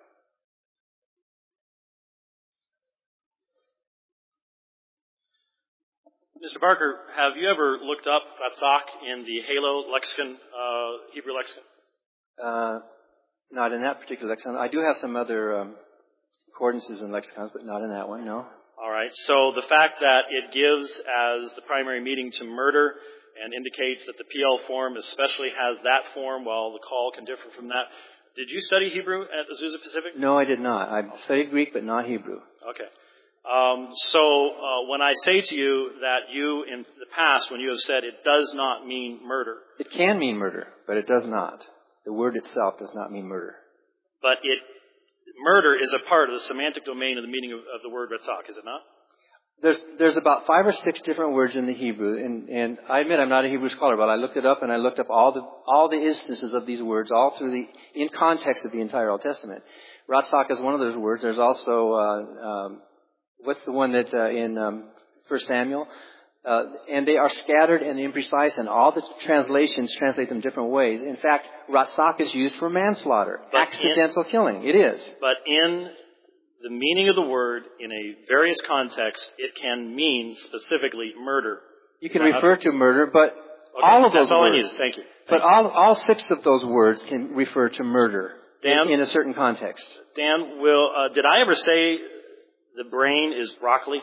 Mister Barker, have you ever looked up Ratzak in the Halo lexicon, uh, Hebrew lexicon? Uh, not in that particular lexicon. I do have some other um, concordances and lexicons, but not in that one, no. All right. So the fact that it gives as the primary meaning to murder and indicates that the P L form especially has that form, while the call can differ from that. Did you study Hebrew at Azusa Pacific? No, I did not. I studied Greek, but not Hebrew. Okay. Um, so uh, when I say to you that you, in the past, when you have said it does not mean murder. It can mean murder, but it does not. The word itself does not mean murder. But it, murder is a part of the semantic domain of the meaning of, of the word Ratzak, is it not? There's, there's about five or six different words in the Hebrew, and, and I admit I'm not a Hebrew scholar, but I looked it up and I looked up all the, all the instances of these words, all through the, in context of the entire Old Testament. Ratzak is one of those words. There's also, uh, um, what's the one that, uh, in, um, First Samuel? Uh, and they are scattered and imprecise, and all the translations translate them different ways. In fact, Ratzak is used for manslaughter, but accidental in, killing. It is. But in the meaning of the word, in a various contexts, it can mean specifically murder. You can refer to murder, but okay, all of those that's all words. I needed. Thank you. But Thank you. all, all six of those words can refer to murder Dan, in, in a certain context. Dan, will uh, did I ever say the brain is broccoli?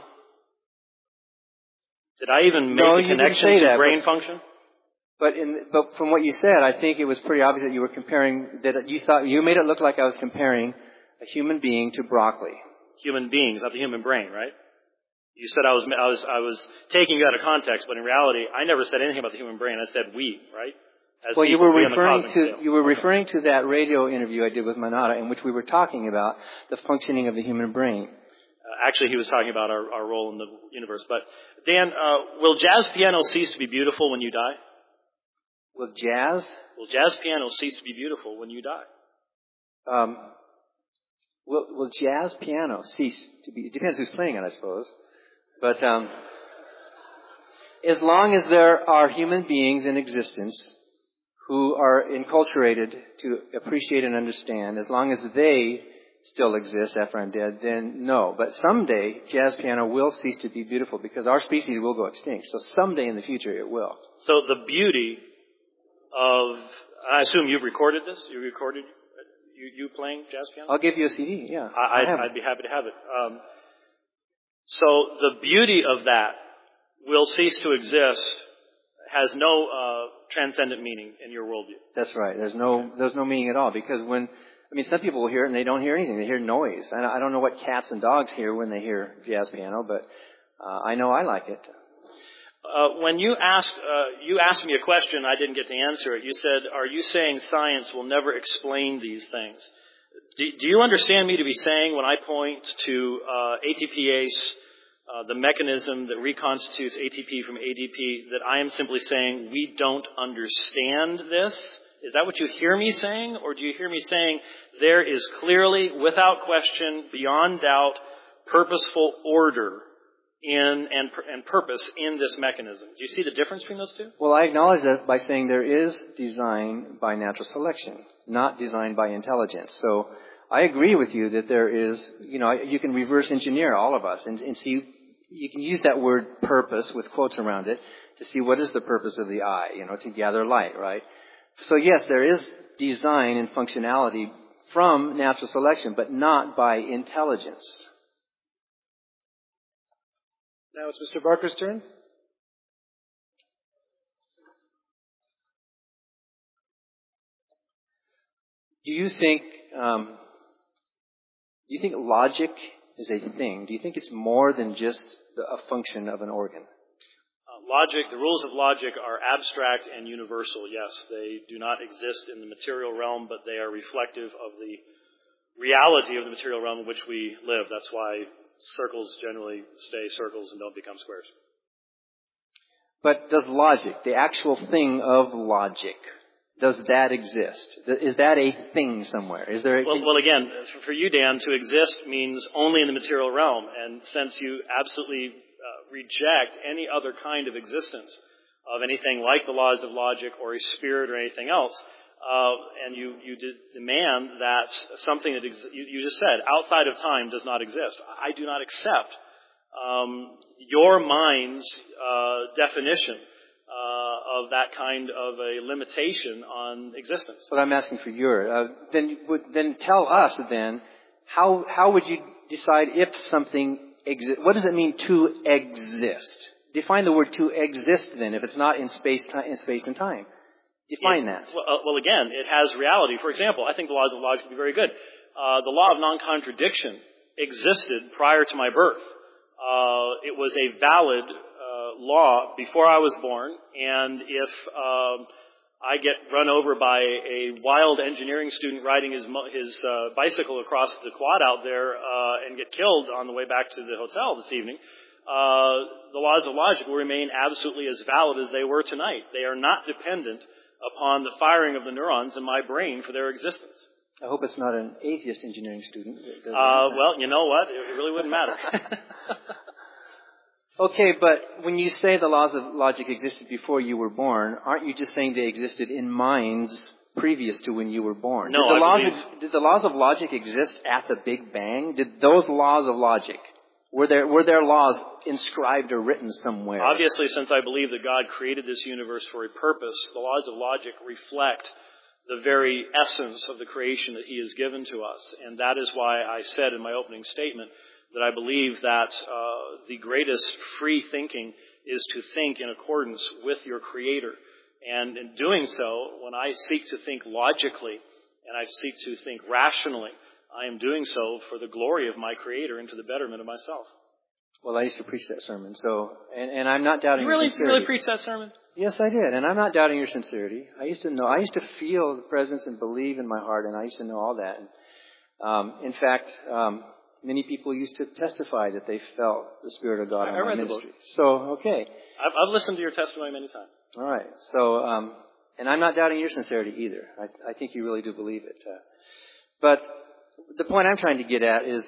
Did I even make no, the connection to that, brain but, function? But in, but from what you said, I think it was pretty obvious that you were comparing, that you thought, you made it look like I was comparing a human being to broccoli. Human beings, not the human brain, right? You said I was, I was, I was taking you out of context, but in reality, I never said anything about the human brain. I said we, right? as well, you people were be on the referring cosmic to scale. you were referring to that radio interview I did with Manada, in which we were talking about the functioning of the human brain. Uh, actually, he was talking about our, our role in the universe. But Dan, uh, will jazz piano cease to be beautiful when you die? Will jazz? Will jazz piano cease to be beautiful when you die? Um, will, will jazz piano cease to be? It depends who's playing it, I suppose. But um, as long as there are human beings in existence who are enculturated to appreciate and understand, as long as they still exist after I'm dead, then no. But someday, jazz piano will cease to be beautiful because our species will go extinct. So someday in the future, it will. So the beauty of, I assume you've recorded this? You recorded you, you playing jazz piano? I'll give you a C D, yeah. I, I'd, I'd be happy to have it. Um, so the beauty of that will cease to exist, has no uh, transcendent meaning in your worldview. That's right. There's no there's no meaning at all, because when, I mean, some people will hear it and they don't hear anything. They hear noise. I don't, I don't know what cats and dogs hear when they hear jazz piano, but uh, I know I like it. Uh, when you asked uh, you asked me a question, I didn't get to answer it. You said, "Are you saying science will never explain these things?" Do, do you understand me to be saying, when I point to uh, A T P A C E, uh, the mechanism that reconstitutes A T P from A D P, that I am simply saying we don't understand this? Is that what you hear me saying? Or do you hear me saying there is clearly, without question, beyond doubt, purposeful order in and, and purpose in this mechanism? Do you see the difference between those two? Well, I acknowledge that by saying there is design by natural selection, not design by intelligence. So I agree with you that there is, you know, you can reverse engineer all of us and, and see, you can use that word purpose with quotes around it to see what is the purpose of the eye, you know, to gather light, right? So yes, there is design and functionality from natural selection, but not by intelligence. Now it's Mister Barker's turn. Do you think, um, do you think logic is a thing? Do you think it's more than just the, a function of an organ? Uh, logic, the rules of logic are abstract and universal, yes. They do not exist in the material realm, but they are reflective of the reality of the material realm in which we live. That's why circles generally stay circles and don't become squares. But does logic, the actual thing of logic, does that exist? Is that a thing somewhere? Is there? A, well, well, again, for you, Dan, to exist means only in the material realm. And since you absolutely uh, reject any other kind of existence of anything like the laws of logic or a spirit or anything else, uh, and you you de- demand that something that ex- you, you just said outside of time does not exist, I do not accept um, your mind's uh, definition Uh, of that kind of a limitation on existence. But I'm asking for your. Uh, then, then tell us then, how how would you decide if something exists? What does it mean to exist? Define the word to exist then, if it's not in space, time, in space and time. Define it, that. Well, uh, well, again, it has reality. For example, I think the laws of logic would be very good. Uh, the law of non-contradiction existed prior to my birth. Uh, it was a valid law before I was born, and if um, I get run over by a wild engineering student riding his his uh, bicycle across the quad out there uh, and get killed on the way back to the hotel this evening, uh, the laws of logic will remain absolutely as valid as they were tonight. They are not dependent upon the firing of the neurons in my brain for their existence. I hope it's not an atheist engineering student. Uh, well, you know what? It really wouldn't matter. Okay, but when you say the laws of logic existed before you were born, aren't you just saying they existed in minds previous to when you were born? No, did the I laws believe... of, did the laws of logic exist at the Big Bang? Did those laws of logic, were there were there laws inscribed or written somewhere? Obviously, since I believe that God created this universe for a purpose, the laws of logic reflect the very essence of the creation that He has given to us. And that is why I said in my opening statement that I believe that uh, the greatest free thinking is to think in accordance with your Creator. And in doing so, when I seek to think logically and I seek to think rationally, I am doing so for the glory of my Creator and to the betterment of myself. Well, I used to preach that sermon, so and, and I'm not doubting you really, your sincerity. really preach that sermon? Yes, I did. And I'm not doubting your sincerity. I used to know, I used to feel the presence and believe in my heart, and I used to know all that. And, um, in fact, um, many people used to testify that they felt the Spirit of God I, in I my read ministry. The book. So, okay. I've, I've listened to your testimony many times. All right. So, um, and I'm not doubting your sincerity either. I, I think you really do believe it. Uh, but the point I'm trying to get at is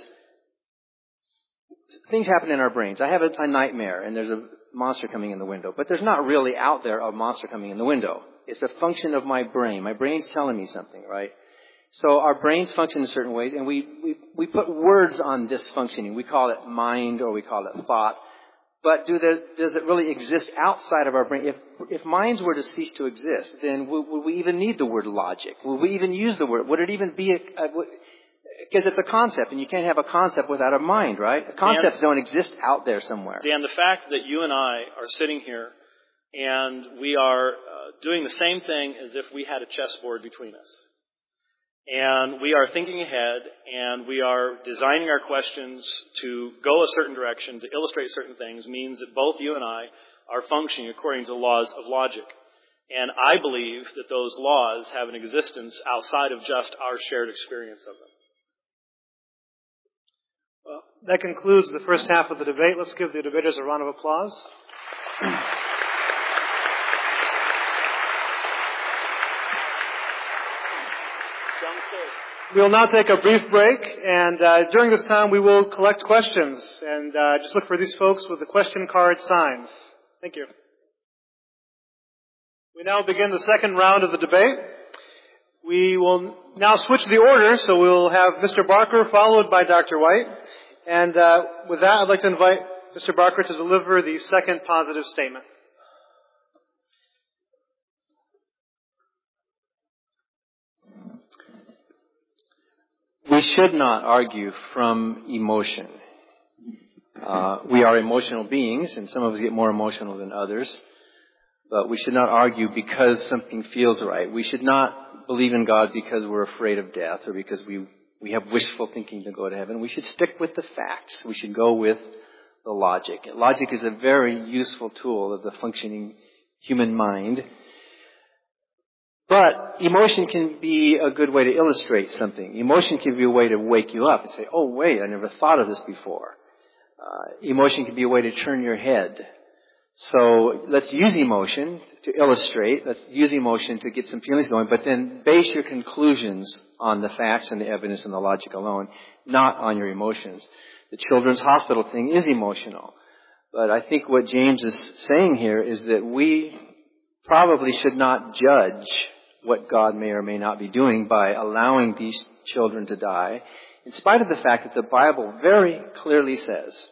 things happen in our brains. I have a, a nightmare, and there's a monster coming in the window. But there's not really out there a monster coming in the window. It's a function of my brain. My brain's telling me something, right? So our brains function in certain ways, and we, we, we put words on this functioning. We call it mind, or we call it thought. But do the, does it really exist outside of our brain? If, if minds were to cease to exist, then would, would we even need the word logic? Would we even use the word? Would it even be a, a because it's a concept, and you can't have a concept without a mind, right? Concepts Dan, don't exist out there somewhere. Dan, the fact that you and I are sitting here and we are uh, doing the same thing as if we had a chessboard between us. And we are thinking ahead, and we are designing our questions to go a certain direction, to illustrate certain things, means that both you and I are functioning according to the laws of logic. And I believe that those laws have an existence outside of just our shared experience of them. Well, that concludes the first half of the debate. Let's give the debaters a round of applause. We will now take a brief break, and uh, during this time we will collect questions. And uh, just look for these folks with the question card signs. Thank you. We now begin the second round of the debate. We will now switch the order, so we'll have Mister Barker followed by Doctor White. And uh, with that, I'd like to invite Mister Barker to deliver the second positive statement. We should not argue from emotion. Uh, we are emotional beings, and some of us get more emotional than others. But we should not argue because something feels right. We should not believe in God because we're afraid of death or because we, we have wishful thinking to go to heaven. We should stick with the facts. We should go with the logic. Logic is a very useful tool of the functioning human mind. But emotion can be a good way to illustrate something. Emotion can be a way to wake you up and say, oh, wait, I never thought of this before. Uh, emotion can be a way to turn your head. So let's use emotion to illustrate. Let's use emotion to get some feelings going. But then base your conclusions on the facts and the evidence and the logic alone, not on your emotions. The children's hospital thing is emotional. But I think what James is saying here is that we probably should not judge what God may or may not be doing by allowing these children to die, in spite of the fact that the Bible very clearly says,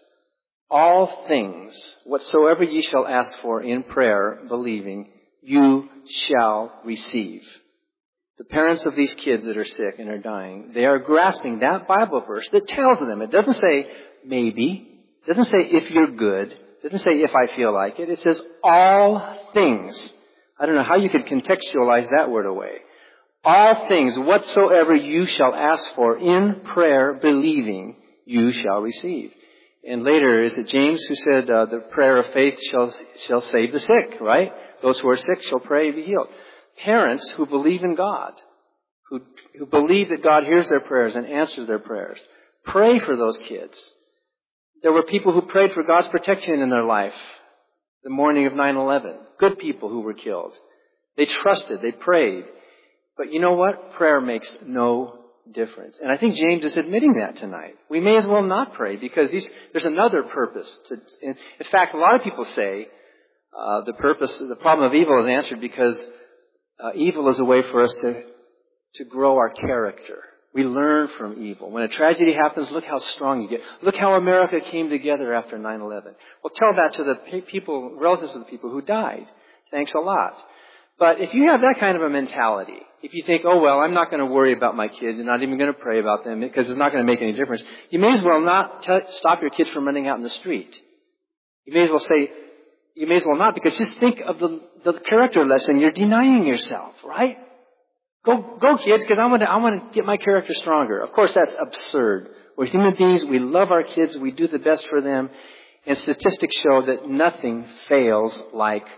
all things, whatsoever ye shall ask for in prayer, believing, you shall receive. The parents of these kids that are sick and are dying, they are grasping that Bible verse that tells them, it doesn't say maybe, it doesn't say if you're good, it doesn't say if I feel like it, it says all things. I don't know how you could contextualize that word away. All things whatsoever you shall ask for in prayer, believing, you shall receive. And later, is it James who said uh, the prayer of faith shall shall save the sick, right? Those who are sick shall pray and be healed. Parents who believe in God, who who believe that God hears their prayers and answers their prayers, pray for those kids. There were people who prayed for God's protection in their life the morning of nine eleven. Good people who were killed. They trusted. They prayed. But you know what? Prayer makes no difference. And I think James is admitting that tonight. We may as well not pray because these, there's another purpose. To, in, in fact, a lot of people say uh, the purpose, the problem of evil is answered because uh, evil is a way for us to, to grow our character. We learn from evil. When a tragedy happens, look how strong you get. Look how America came together after nine eleven. Well, tell that to the people, relatives of the people who died. Thanks a lot. But if you have that kind of a mentality, if you think, oh, well, I'm not going to worry about my kids and not even going to pray about them because it's not going to make any difference, you may as well not t- stop your kids from running out in the street. You may as well say, you may as well not, because just think of the, the character lesson. You're denying yourself, right? Go, go kids, because I want to, I want to get my character stronger. Of course, that's absurd. We're human beings. We love our kids. We do the best for them. And statistics show that nothing fails like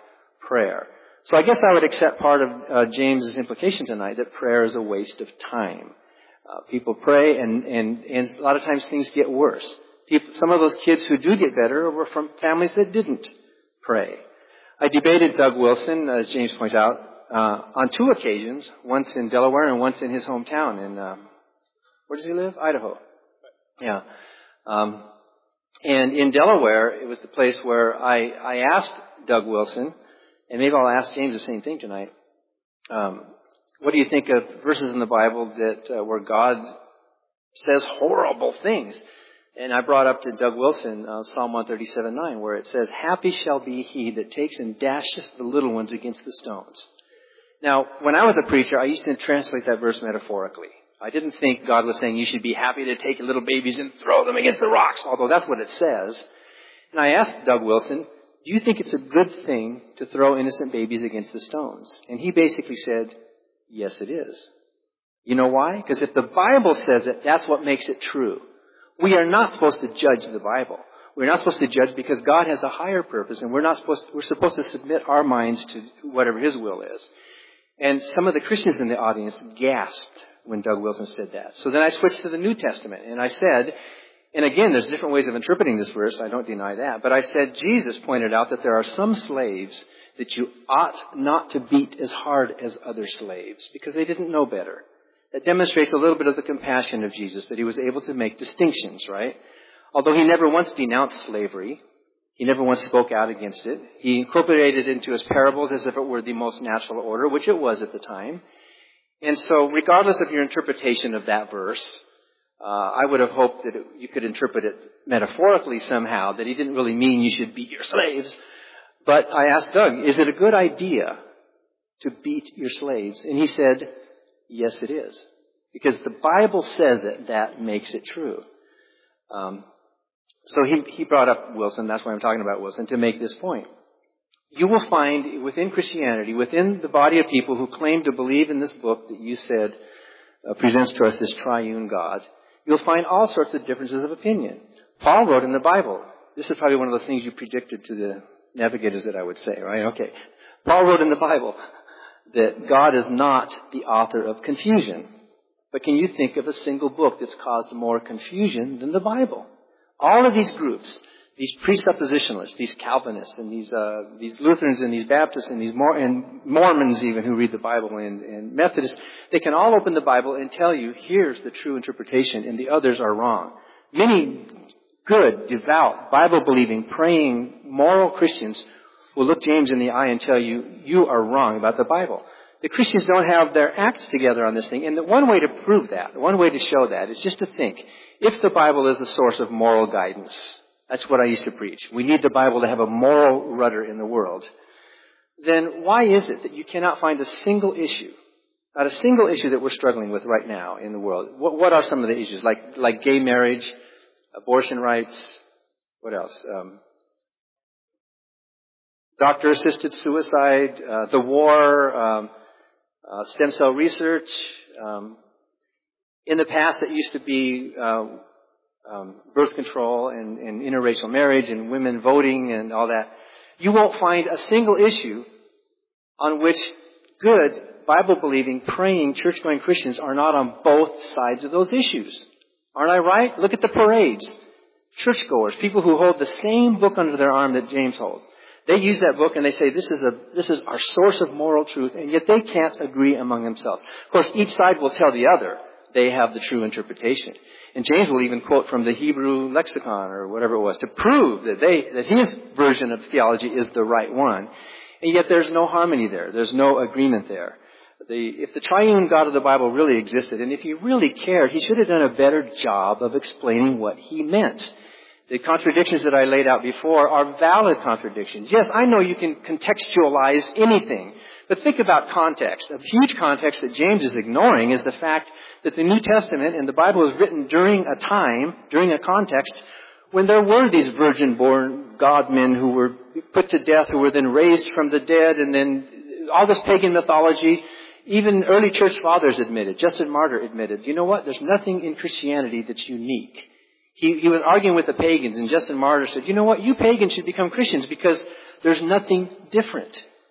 prayer. So I guess I would accept part of uh, James's implication tonight that prayer is a waste of time. Uh, people pray, and, and, and a lot of times things get worse. People, some of those kids who do get better were from families that didn't pray. I debated Doug Wilson, as James points out, uh, on two occasions, once in Delaware and once in his hometown in, um, where does he live? Idaho. Yeah. Um, and in Delaware, it was the place where I, I asked Doug Wilson, and maybe I'll ask James the same thing tonight. Um, what do you think of verses in the Bible that uh, where God says horrible things? And I brought up to Doug Wilson uh, Psalm one thirty-seven nine, where it says, "Happy shall be he that takes and dashes the little ones against the stones." Now, when I was a preacher, I used to translate that verse metaphorically. I didn't think God was saying you should be happy to take little babies and throw them against the rocks, although that's what it says. And I asked Doug Wilson, do you think it's a good thing to throw innocent babies against the stones? And he basically said, yes, it is. You know why? Because if the Bible says it, that's what makes it true. We are not supposed to judge the Bible. We're not supposed to judge because God has a higher purpose, and we're not supposed to, we're supposed to submit our minds to whatever His will is. And some of the Christians in the audience gasped when Doug Wilson said that. So then I switched to the New Testament, and I said, and again, there's different ways of interpreting this verse, I don't deny that, but I said Jesus pointed out that there are some slaves that you ought not to beat as hard as other slaves because they didn't know better. That demonstrates a little bit of the compassion of Jesus, that He was able to make distinctions, right? Although He never once denounced slavery, He never once spoke out against it. He incorporated it into His parables as if it were the most natural order, which it was at the time. And so, regardless of your interpretation of that verse, uh, I would have hoped that it, you could interpret it metaphorically somehow, that He didn't really mean you should beat your slaves. But I asked Doug, is it a good idea to beat your slaves? And he said, yes, it is. Because the Bible says it, that makes it true. Um, so he, he brought up Wilson, that's why I'm talking about Wilson, to make this point. You will find within Christianity, within the body of people who claim to believe in this book that you said uh, presents to us this triune God, you'll find all sorts of differences of opinion. Paul wrote in the Bible. This is probably one of those things you predicted to the navigators that I would say, right? Okay. Paul wrote in the Bible that God is not the author of confusion. But can you think of a single book that's caused more confusion than the Bible? All of these groups, these presuppositionalists, these Calvinists, and these uh, these Lutherans, and these Baptists, and these Mor- and Mormons even who read the Bible, and, and Methodists, they can all open the Bible and tell you, here's the true interpretation, and the others are wrong. Many good, devout, Bible-believing, praying, moral Christians will look James in the eye and tell you, you are wrong about the Bible. The Christians don't have their acts together on this thing, and the one way to prove that, one way to show that, is just to think, if the Bible is the source of moral guidance, that's what I used to preach. We need the Bible to have a moral rudder in the world. Then why is it that you cannot find a single issue, not a single issue that we're struggling with right now in the world? What, what are some of the issues? Like, like gay marriage, abortion rights, what else? Um, doctor-assisted suicide, uh, the war, um, uh, stem cell research. Um, in the past, it used to be uh, um, birth control and, and interracial marriage and women voting and all that. You won't find a single issue on which good, Bible-believing, praying, church-going Christians are not on both sides of those issues. Aren't I right? Look at the parades. Churchgoers, people who hold the same book under their arm that James holds. They use that book and they say, this is a this is our source of moral truth, and yet they can't agree among themselves. Of course, each side will tell the other they have the true interpretation. And James will even quote from the Hebrew lexicon or whatever it was to prove that they that his version of theology is the right one. And yet there's no harmony there. There's no agreement there. The, if the triune God of the Bible really existed, and if He really cared, He should have done a better job of explaining what He meant. The contradictions that I laid out before are valid contradictions. Yes, I know you can contextualize anything, but think about context. A huge context that James is ignoring is the fact that the New Testament and the Bible was written during a time, during a context, when there were these virgin-born God-men who were put to death, who were then raised from the dead, and then all this pagan mythology. Even early church fathers admitted, Justin Martyr admitted, you know what, there's nothing in Christianity that's unique. He, he was arguing with the pagans, and Justin Martyr said, you know what, you pagans should become Christians because there's nothing different.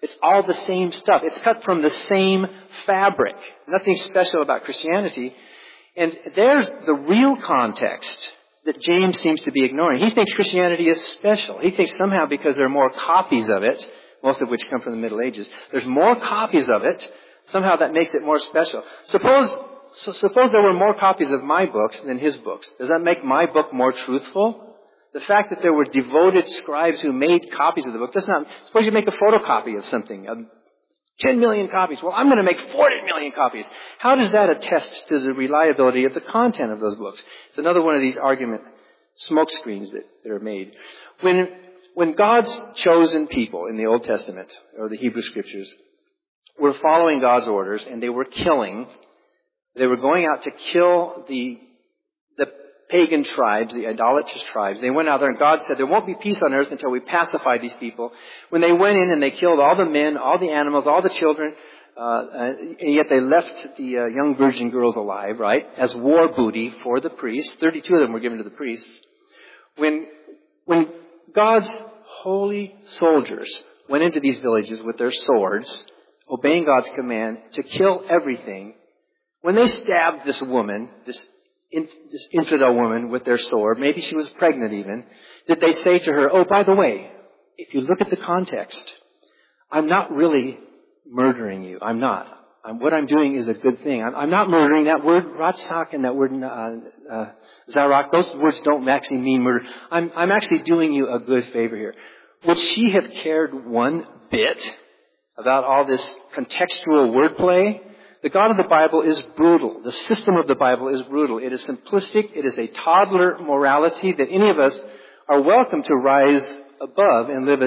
It's all the same stuff. It's cut from the same fabric. Nothing special about Christianity. And there's the real context that James seems to be ignoring. He thinks Christianity is special. He thinks somehow because there are more copies of it, most of which come from the Middle Ages, there's more copies of it, somehow that makes it more special. Suppose, so suppose there were more copies of my books than his books. Does that make my book more truthful? The fact that there were devoted scribes who made copies of the book does not, suppose you make a photocopy of something, um, ten million copies. Well, I'm going to make forty million copies. How does that attest to the reliability of the content of those books? It's another one of these argument smokescreens that, that are made. When, when God's chosen people in the Old Testament, or the Hebrew Scriptures, were following God's orders and they were killing, they were going out to kill the, the pagan tribes, the idolatrous tribes. They went out there and God said, there won't be peace on earth until we pacify these people. When they went in and they killed all the men, all the animals, all the children, uh, and yet they left the uh, young virgin girls alive, right, as war booty for the priests. thirty-two of them were given to the priests. When, when God's holy soldiers went into these villages with their swords, obeying God's command to kill everything, when they stabbed this woman, this this infidel woman with their sword, maybe she was pregnant even, did they say to her, oh, by the way, if you look at the context, I'm not really murdering you. I'm not. I'm, what I'm doing is a good thing. I'm, I'm not murdering. That word Ratsak and that word uh, uh, Zarak, those words don't actually mean murder. I'm, I'm actually doing you a good favor here. Would she have cared one bit about all this contextual wordplay? The God of the Bible is brutal. The system of the Bible is brutal. It is simplistic. It is a toddler morality that any of us are welcome to rise above and live a,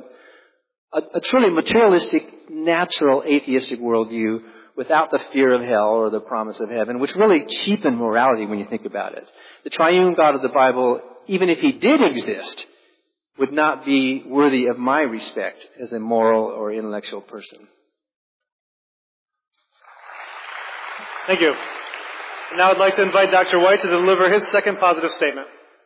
a, a truly materialistic, natural, atheistic worldview without the fear of hell or the promise of heaven, which really cheapen morality when you think about it. The triune God of the Bible, even if he did exist, would not be worthy of my respect as a moral or intellectual person. Thank you. And now I'd like to invite Doctor White to deliver his second positive statement.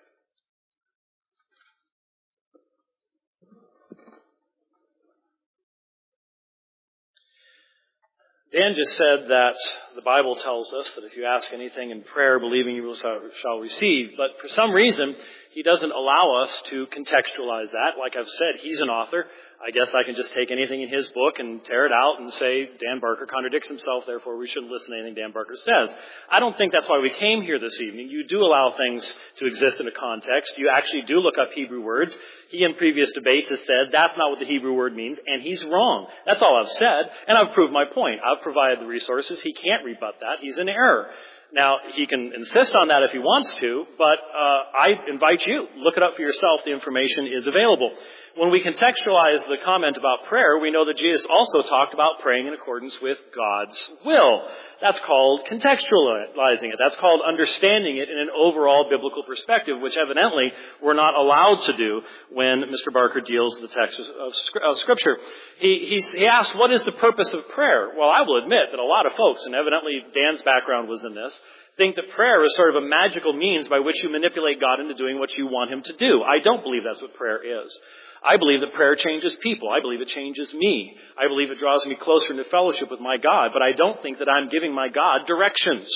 Dan just said that the Bible tells us that if you ask anything in prayer, believing you shall receive. But for some reason, he doesn't allow us to contextualize that. Like I've said, he's an author. I guess I can just take anything in his book and tear it out and say Dan Barker contradicts himself, therefore we shouldn't listen to anything Dan Barker says. I don't think that's why we came here this evening. You do allow things to exist in a context. You actually do look up Hebrew words. He in previous debates has said that's not what the Hebrew word means, and he's wrong. That's all I've said, and I've proved my point. I've provided the resources. He can't rebut that. He's in error. Now, he can insist on that if he wants to, but uh, I invite you, look it up for yourself. The information is available. When we contextualize the comment about prayer, we know that Jesus also talked about praying in accordance with God's will. That's called contextualizing it. That's called understanding it in an overall biblical perspective, which evidently we're not allowed to do when Mister Barker deals with the text of Scripture. He, he, he asked, what is the purpose of prayer? Well, I will admit that a lot of folks, and evidently Dan's background was in this, think that prayer is sort of a magical means by which you manipulate God into doing what you want him to do. I don't believe that's what prayer is. I believe that prayer changes people. I believe it changes me. I believe it draws me closer into fellowship with my God, but I don't think that I'm giving my God directions.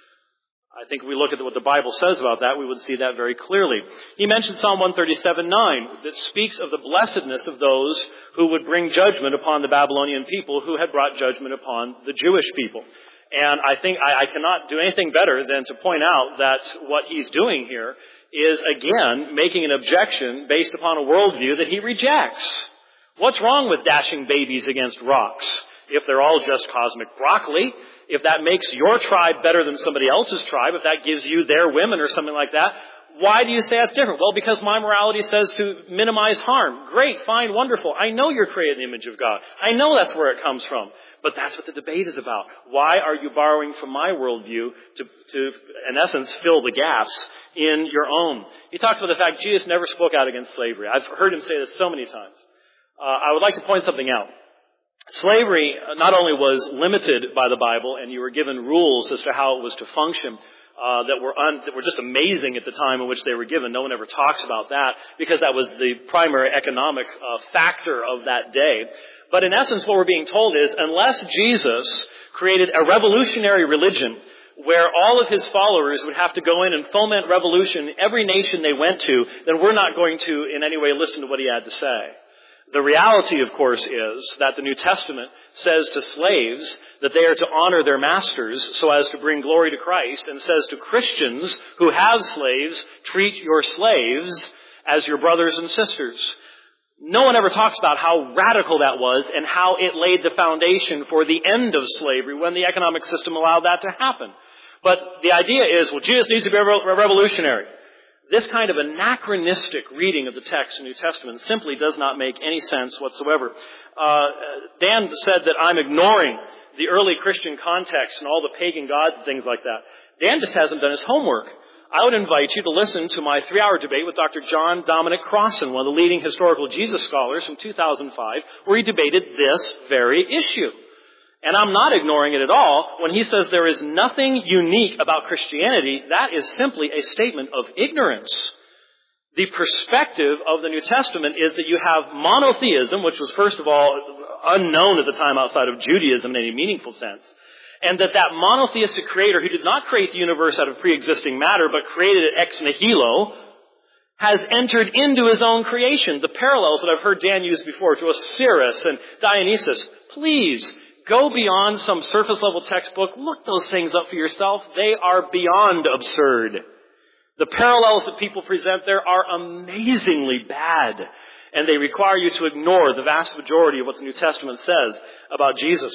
I think if we look at what the Bible says about that, we would see that very clearly. He mentioned Psalm one thirty-seven nine that speaks of the blessedness of those who would bring judgment upon the Babylonian people who had brought judgment upon the Jewish people. And I think I, I cannot do anything better than to point out that what he's doing here is, again, making an objection based upon a worldview that he rejects. What's wrong with dashing babies against rocks? If they're all just cosmic broccoli, if that makes your tribe better than somebody else's tribe, if that gives you their women or something like that, why do you say that's different? Well, because my morality says to minimize harm. Great, fine, wonderful. I know you're created in the image of God. I know that's where it comes from. But that's what the debate is about. Why are you borrowing from my worldview to, to, in essence, fill the gaps in your own? He talks about the fact Jesus never spoke out against slavery. I've heard him say this so many times. Uh, I would like to point something out. Slavery not only was limited by the Bible and you were given rules as to how it was to function, uh, that were un, that were just amazing at the time in which they were given. No one ever talks about that because that was the primary economic uh, factor of that day. But in essence, what we're being told is, unless Jesus created a revolutionary religion where all of his followers would have to go in and foment revolution in every nation they went to, then we're not going to in any way listen to what he had to say. The reality, of course, is that the New Testament says to slaves that they are to honor their masters so as to bring glory to Christ, and says to Christians who have slaves, treat your slaves as your brothers and sisters. No one ever talks about how radical that was and how it laid the foundation for the end of slavery when the economic system allowed that to happen. But the idea is, well, Jesus needs to be a revolutionary. This kind of anachronistic reading of the text in the New Testament simply does not make any sense whatsoever. Uh, Dan said that I'm ignoring the early Christian context and all the pagan gods and things like that. Dan just hasn't done his homework. I would invite you to listen to my three-hour debate with Doctor John Dominic Crossan, one of the leading historical Jesus scholars from two thousand five, where he debated this very issue. And I'm not ignoring it at all. When he says there is nothing unique about Christianity, that is simply a statement of ignorance. The perspective of the New Testament is that you have monotheism, which was first of all unknown at the time outside of Judaism in any meaningful sense. And that that monotheistic creator who did not create the universe out of pre-existing matter, but created it ex nihilo, has entered into his own creation. The parallels that I've heard Dan use before to Osiris and Dionysus, please, go beyond some surface level textbook. Look those things up for yourself. They are beyond absurd. The parallels that people present there are amazingly bad. And they require you to ignore the vast majority of what the New Testament says about Jesus.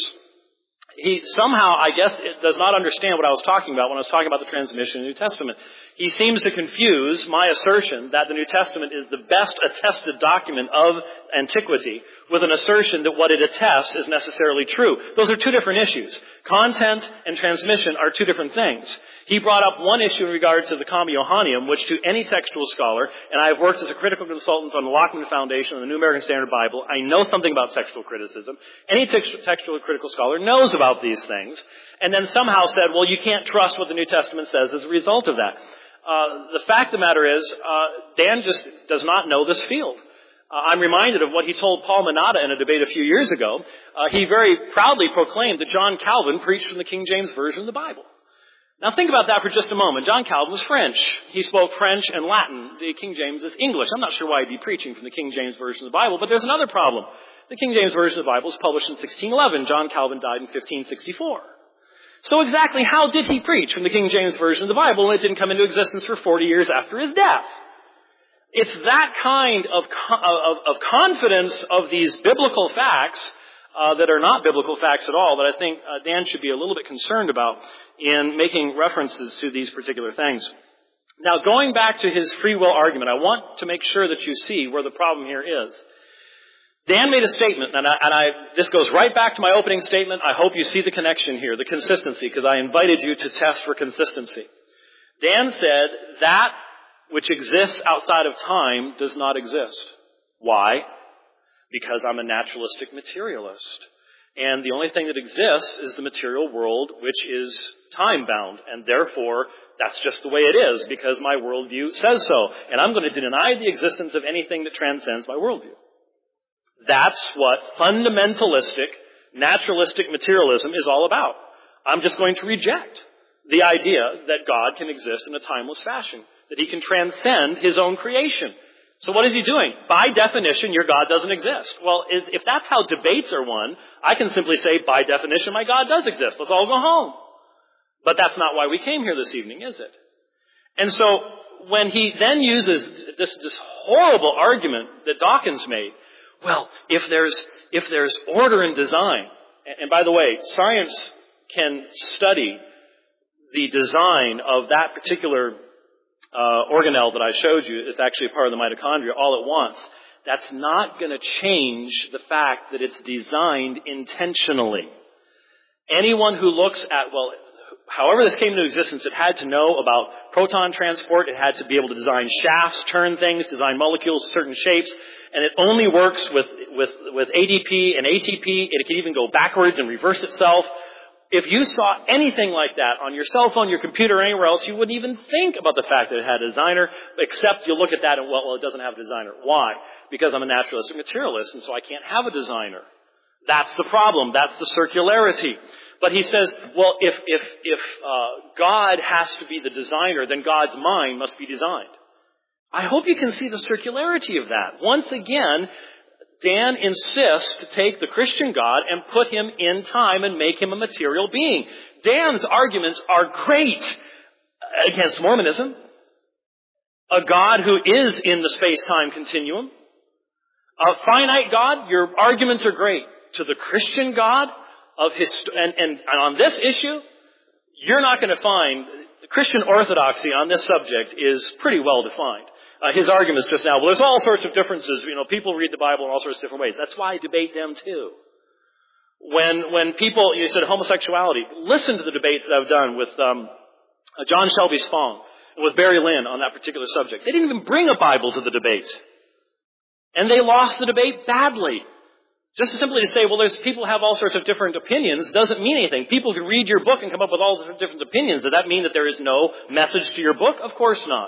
He somehow, I guess, it does not understand what I was talking about when I was talking about the transmission of the New Testament. He seems to confuse my assertion that the New Testament is the best attested document of antiquity with an assertion that what it attests is necessarily true. Those are two different issues. Content and transmission are two different things. He brought up one issue in regard to the Comma Johanneum, which to any textual scholar, and I have worked as a critical consultant on the Lockman Foundation and the New American Standard Bible, I know something about textual criticism. Any text- textual critical scholar knows about these things, and then somehow said, well, you can't trust what the New Testament says as a result of that. Uh, the fact of the matter is, uh, Dan just does not know this field. Uh, I'm reminded of what he told Paul Manata in a debate a few years ago. Uh, he very proudly proclaimed that John Calvin preached from the King James Version of the Bible. Now think about that for just a moment. John Calvin was French. He spoke French and Latin. The King James is English. I'm not sure why he'd be preaching from the King James Version of the Bible, but there's another problem. The King James Version of the Bible was published in sixteen eleven. John Calvin died in fifteen sixty-four. So exactly how did he preach from the King James Version of the Bible when it didn't come into existence for forty years after his death? It's that kind of, of, of confidence of these biblical facts uh, that are not biblical facts at all that I think uh, Dan should be a little bit concerned about in making references to these particular things. Now, going back to his free will argument, I want to make sure that you see where the problem here is. Dan made a statement, and, I, and I, this goes right back to my opening statement. I hope you see the connection here, the consistency, because I invited you to test for consistency. Dan said, that which exists outside of time does not exist. Why? Because I'm a naturalistic materialist. And the only thing that exists is the material world, which is time-bound. And therefore, that's just the way it is, because my worldview says so. And I'm going to deny the existence of anything that transcends my worldview. That's what fundamentalistic, naturalistic materialism is all about. I'm just going to reject the idea that God can exist in a timeless fashion, that he can transcend his own creation. So what is he doing? By definition, your God doesn't exist. Well, if that's how debates are won, I can simply say, by definition, my God does exist. Let's all go home. But that's not why we came here this evening, is it? And so when he then uses this, this horrible argument that Dawkins made, well, if there's, if there's order and design, and by the way, science can study the design of that particular uh, organelle that I showed you. It's actually a part of the mitochondria all at once. That's not going to change the fact that it's designed intentionally. Anyone who looks at, well, however this came into existence, it had to know about proton transport. It had to be able to design shafts, turn things, design molecules, certain shapes. And it only works with, with, with A D P and A T P. It can even go backwards and reverse itself. If you saw anything like that on your cell phone, your computer, or anywhere else, you wouldn't even think about the fact that it had a designer, except you look at that and, well, well, it doesn't have a designer. Why? Because I'm a naturalistic materialist, and so I can't have a designer. That's the problem. That's the circularity. But he says, well, if, if, if, uh, God has to be the designer, then God's mind must be designed. I hope you can see the circularity of that. Once again, Dan insists to take the Christian God and put him in time and make him a material being. Dan's arguments are great against Mormonism. A God who is in the space-time continuum. A finite God, your arguments are great. To the Christian God of his, and, and, and on this issue, you're not going to find, the Christian orthodoxy on this subject is pretty well defined. Uh, his arguments just now, well, there's all sorts of differences. You know, people read the Bible in all sorts of different ways. That's why I debate them too. When when people, you said homosexuality, listen to the debates that I've done with um, uh, John Shelby Spong, and with Barry Lynn on that particular subject. They didn't even bring a Bible to the debate. And they lost the debate badly. Just simply to say, well, there's people have all sorts of different opinions doesn't mean anything. People can read your book and come up with all sorts of different opinions. Does that mean that there is no message to your book? Of course not.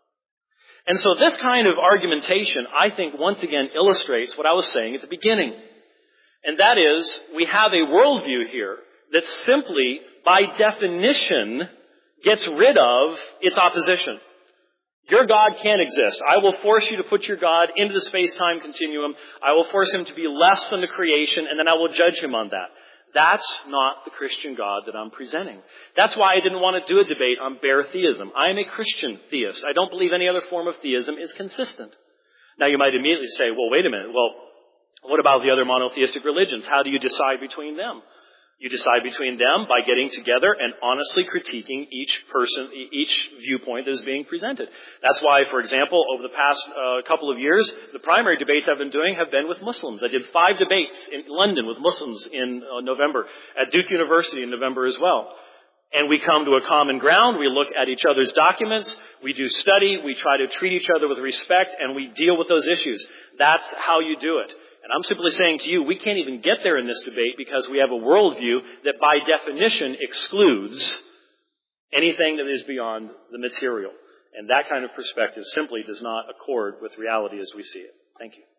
And so this kind of argumentation, I think, once again illustrates what I was saying at the beginning. And that is, we have a worldview here that simply, by definition, gets rid of its opposition. Your God can't exist. I will force you to put your God into the space-time continuum. I will force him to be less than the creation, and then I will judge him on that. That's not the Christian God that I'm presenting. That's why I didn't want to do a debate on bare theism. I am a Christian theist. I don't believe any other form of theism is consistent. Now you might immediately say, well, wait a minute. Well, what about the other monotheistic religions? How do you decide between them? You decide between them by getting together and honestly critiquing each person, each viewpoint that is being presented. That's why, for example, over the past uh, couple of years, the primary debates I've been doing have been with Muslims. I did five debates in London with Muslims in uh, November, at Duke University in November as well. And we come to a common ground, we look at each other's documents, we do study, we try to treat each other with respect, and we deal with those issues. That's how you do it. And I'm simply saying to you, we can't even get there in this debate because we have a worldview that by definition excludes anything that is beyond the material. And that kind of perspective simply does not accord with reality as we see it. Thank you.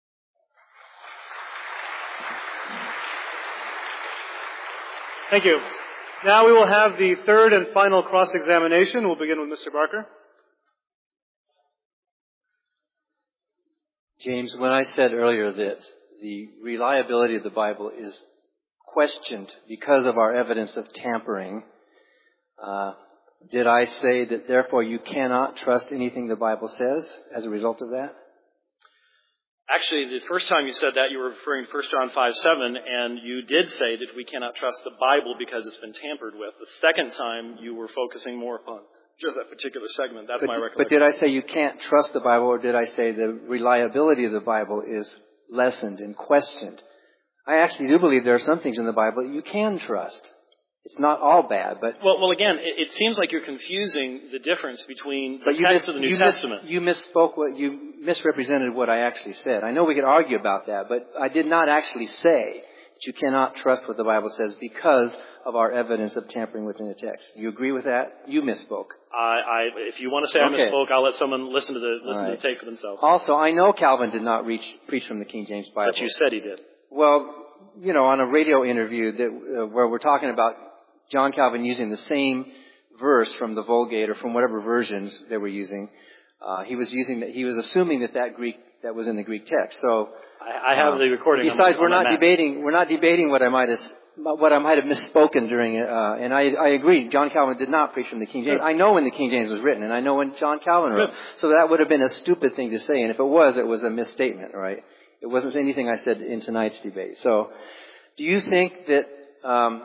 Thank you. Now we will have the third and final cross-examination. We'll begin with Mister Barker. James, when I said earlier that the reliability of the Bible is questioned because of our evidence of tampering, uh, did I say that therefore you cannot trust anything the Bible says as a result of that? Actually, the first time you said that, you were referring to First John five seven, and you did say that we cannot trust the Bible because it's been tampered with. The second time, you were focusing more upon just that particular segment. That's but, my recollection. But did I say you can't trust the Bible, or did I say the reliability of the Bible is lessened and questioned? I actually do believe there are some things in the Bible that you can trust. It's not all bad, but... Well, well again, it, it seems like you're confusing the difference between the but you text mis- of the New you Testament. Mis- you misspoke what you misrepresented what I actually said. I know we could argue about that, but I did not actually say that you cannot trust what the Bible says because of our evidence of tampering within the text. You agree with that? You misspoke. I, I, if you want to say I okay. misspoke, I'll let someone listen to the listen right. to the tape for themselves. Also, I know Calvin did not reach, preach from the King James Bible. But you said he did. Well, you know, on a radio interview that uh, where we're talking about John Calvin using the same verse from the Vulgate or from whatever versions they were using, uh, he was using that. He was assuming that that Greek that was in the Greek text. So I, I have um, the recording. Besides, on, we're on not debating. We're not debating what I might have what I might have misspoken during it. Uh, and I, I agree. John Calvin did not preach from the King James. I know when the King James was written, and I know when John Calvin wrote. So that would have been a stupid thing to say. And if it was, it was a misstatement, right? It wasn't anything I said in tonight's debate. So, do you think that um,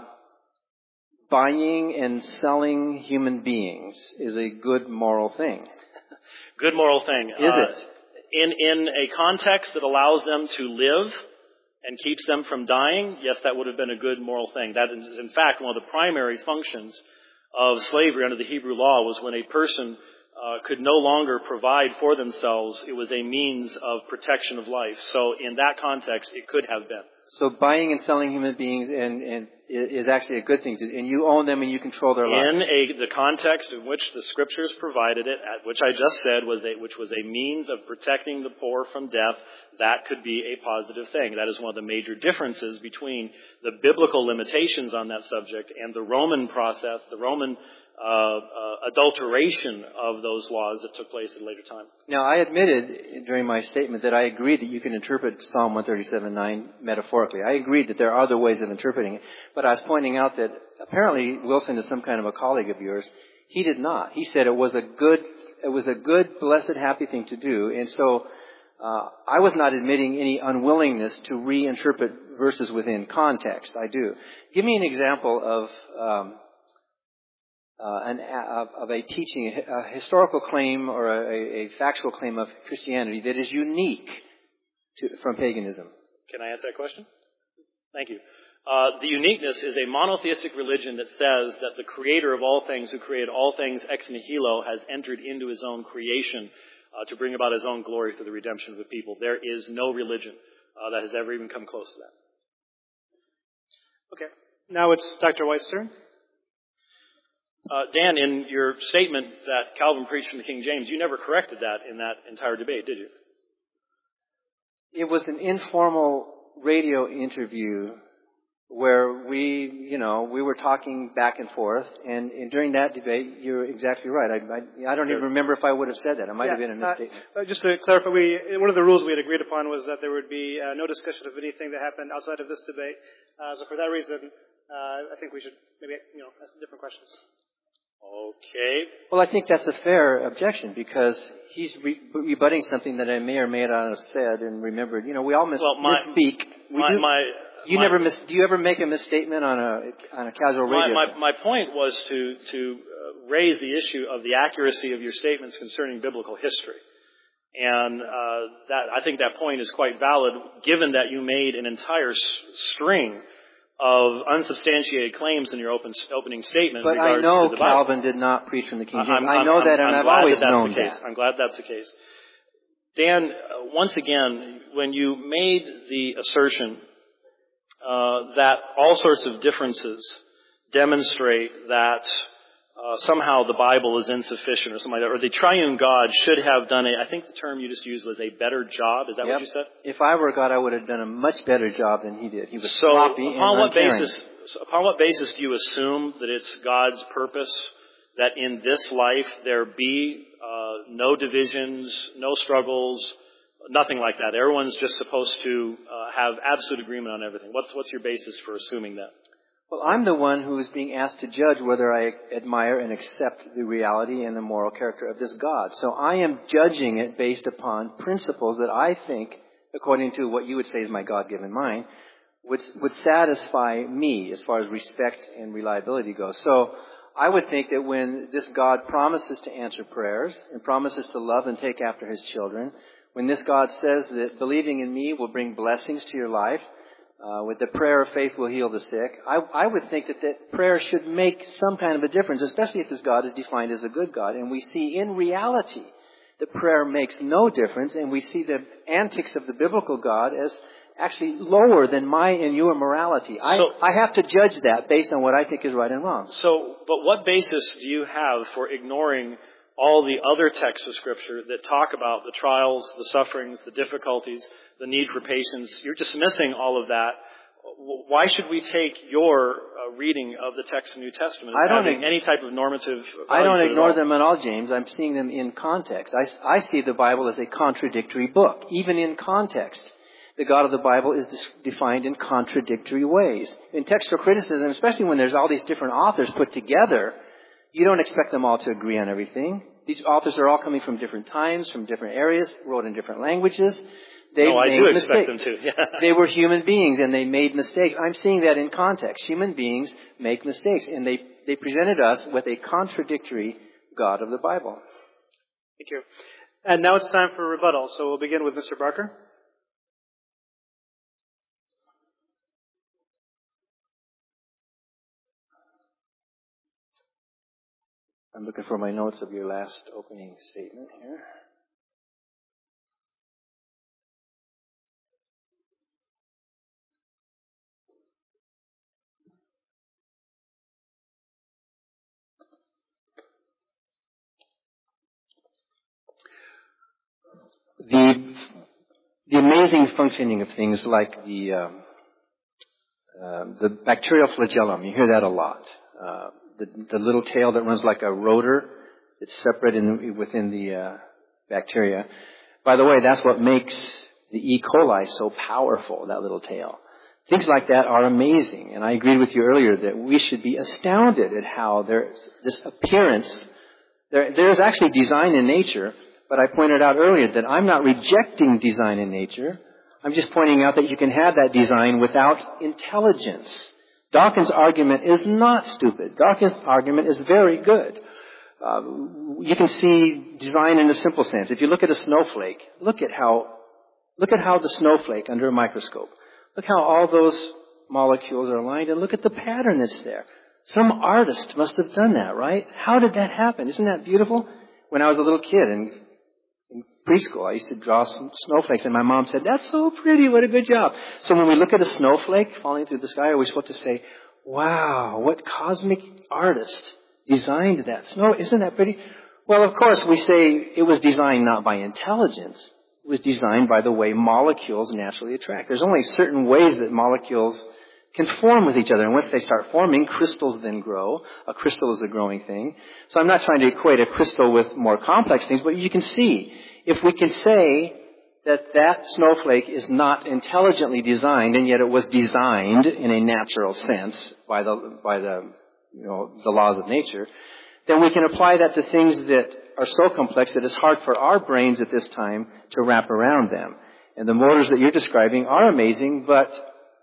buying and selling human beings is a good moral thing? Good moral thing. Is uh, it? In in a context that allows them to live and keeps them from dying, yes, that would have been a good moral thing. That is, in fact, one of the primary functions of slavery under the Hebrew law was when a person uh, could no longer provide for themselves, it was a means of protection of life. So in that context, it could have been. So buying and selling human beings and, and is actually a good thing to, and you own them and you control their lives. In a, the context in which the scriptures provided it, at which I just said was a, which was a means of protecting the poor from death, that could be a positive thing. That is one of the major differences between the biblical limitations on that subject and the Roman process, the Roman uh, uh, adulteration of those laws that took place at a later time. Now, I admitted during my statement that I agreed that you can interpret Psalm one thirty-seven nine metaphorically. I agreed that there are other ways of interpreting it. But I was pointing out that apparently Wilson is some kind of a colleague of yours. He did not. He said it was a good, it was a good, blessed, happy thing to do. And so uh, I was not admitting any unwillingness to reinterpret verses within context. I do. Give me an example of um, uh, an, of, of a teaching, a historical claim or a, a factual claim of Christianity that is unique to, from paganism. Can I answer that question? Thank you. Uh, the uniqueness is a monotheistic religion that says that the creator of all things, who created all things ex nihilo, has entered into his own creation uh, to bring about his own glory through the redemption of the people. There is no religion uh, that has ever even come close to that. Okay. Now it's Doctor White's turn. Uh, Dan, in your statement that Calvin preached from the King James, you never corrected that in that entire debate, did you? It was an informal radio interview where we, you know, we were talking back and forth, and, and during that debate, you're exactly right. I, I, I don't even remember if I would have said that. It might yeah, have been a mistake. Uh, just to clarify, we one of the rules we had agreed upon was that there would be uh, no discussion of anything that happened outside of this debate. Uh, so for that reason, uh, I think we should maybe, you know, ask different questions. Okay. Well, I think that's a fair objection because he's re- rebutting something that I may or may not have said and remembered. You know, we all mis- well, my, misspeak. We my, do. my, You my, never miss. Do you ever make a misstatement on a on a casual radio? My, my, my point was to to uh, raise the issue of the accuracy of your statements concerning biblical history, and uh, that I think that point is quite valid, given that you made an entire s- string of unsubstantiated claims in your open, opening statement. But in regards I know to the Bible. Calvin did not preach from the King James. I'm, I I'm, know I'm, that, and I'm I've glad always that that's known the case. that. I'm glad that's the case. Dan, uh, once again, when you made the assertion Uh, that all sorts of differences demonstrate that uh, somehow the Bible is insufficient or something like that, or the triune God should have done a, I think the term you just used was a better job. Is that Yep. what you said? If I were God, I would have done a much better job than he did. He was So sloppy and upon what uncaring. basis, upon what basis do you assume that it's God's purpose that in this life there be uh, no divisions, no struggles, nothing like that? Everyone's just supposed to uh, have absolute agreement on everything. What's what's your basis for assuming that? Well, I'm the one who is being asked to judge whether I admire and accept the reality and the moral character of this God. So I am judging it based upon principles that I think, according to what you would say is my God-given mind, would, would satisfy me as far as respect and reliability goes. So I would think that when this God promises to answer prayers and promises to love and take after his children, when this God says that believing in me will bring blessings to your life, uh, with the prayer of faith will heal the sick, I, I would think that that prayer should make some kind of a difference, especially if this God is defined as a good God. And we see in reality that prayer makes no difference, and we see the antics of the biblical God as actually lower than my and your morality. I, so, I have to judge that based on what I think is right and wrong. So, but what basis do you have for ignoring all the other texts of Scripture that talk about the trials, the sufferings, the difficulties, the need for patience? You're dismissing all of that. Why should we take your uh, reading of the text of the New Testament as I don't having ig- any type of normative value? I don't ignore at all? them at all, James. I'm seeing them in context. I, I see the Bible as a contradictory book, even in context. The God of the Bible is defined in contradictory ways. In textual criticism, especially when there's all these different authors put together, you don't expect them all to agree on everything. These authors are all coming from different times, from different areas, wrote in different languages. They no, I made do mistakes. expect them to. Yeah. They were human beings and they made mistakes. I'm seeing that in context. Human beings make mistakes, and they, they presented us with a contradictory God of the Bible. Thank you. And now it's time for rebuttal. So we'll begin with Mister Barker. I'm looking for my notes of your last opening statement here. the the amazing functioning of things like the um, uh, the bacterial flagellum. You hear that a lot. Uh, the, the little tail that runs like a rotor. It's separate in, within the uh, bacteria. By the way, that's what makes the E. coli so powerful, that little tail. Things like that are amazing. And I agreed with you earlier that we should be astounded at how there's this appearance. There, there is actually design in nature, but I pointed out earlier that I'm not rejecting design in nature. I'm just pointing out that you can have that design without intelligence. Dawkins' argument is not stupid. Dawkins' argument is very good. Uh, you can see design in a simple sense. If you look at a snowflake, look at how, look at how the snowflake under a microscope, look how all those molecules are aligned, and look at the pattern that's there. Some artist must have done that, right? How did that happen? Isn't that beautiful? When I was a little kid in, in preschool, I used to draw some snowflakes, and my mom said, "That's so pretty, what a good job." So when we look at a snowflake falling through the sky, we're supposed to say, "Wow, what cosmic artist designed that snow? Isn't that pretty?" Well, of course, we say it was designed not by intelligence. It was designed by the way molecules naturally attract. There's only certain ways that molecules can form with each other. And once they start forming, crystals then grow. A crystal is a growing thing. So I'm not trying to equate a crystal with more complex things, but you can see, if we can say that that snowflake is not intelligently designed, and yet it was designed in a natural sense by the, by the, you know, the laws of nature, then we can apply that to things that are so complex that it's hard for our brains at this time to wrap around them. And the motors that you're describing are amazing, but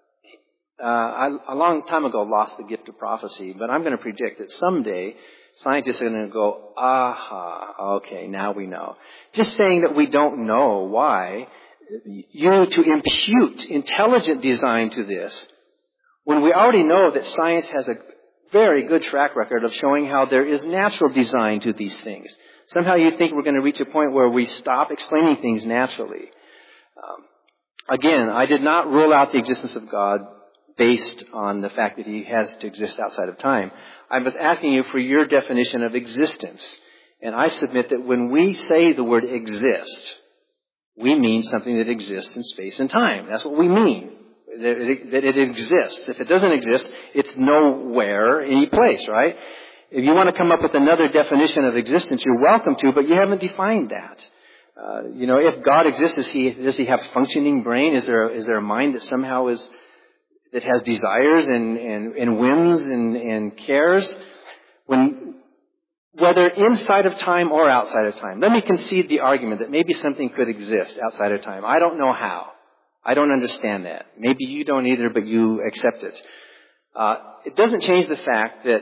uh, I, a long time ago, lost the gift of prophecy. But I'm going to predict that someday scientists are going to go, aha, okay, now we know. Just saying that we don't know why, you to impute intelligent design to this, when we already know that science has a very good track record of showing how there is natural design to these things. Somehow you think we're going to reach a point where we stop explaining things naturally. Um, again, I did not rule out the existence of God based on the fact that He has to exist outside of time. I was asking you for your definition of existence. And I submit that when we say the word exist, we mean something that exists in space and time. That's what we mean. That it, that it exists. If it doesn't exist, it's nowhere, any place, right? If you want to come up with another definition of existence, you're welcome to, but you haven't defined that. Uh, you know, if God exists, is he, does He have functioning brain? Is there, is there a mind that somehow is, that has desires and, and, and whims and, and cares? When, whether inside of time or outside of time. Let me concede the argument that maybe something could exist outside of time. I don't know how. I don't understand that. Maybe you don't either, but you accept it. Uh, it doesn't change the fact that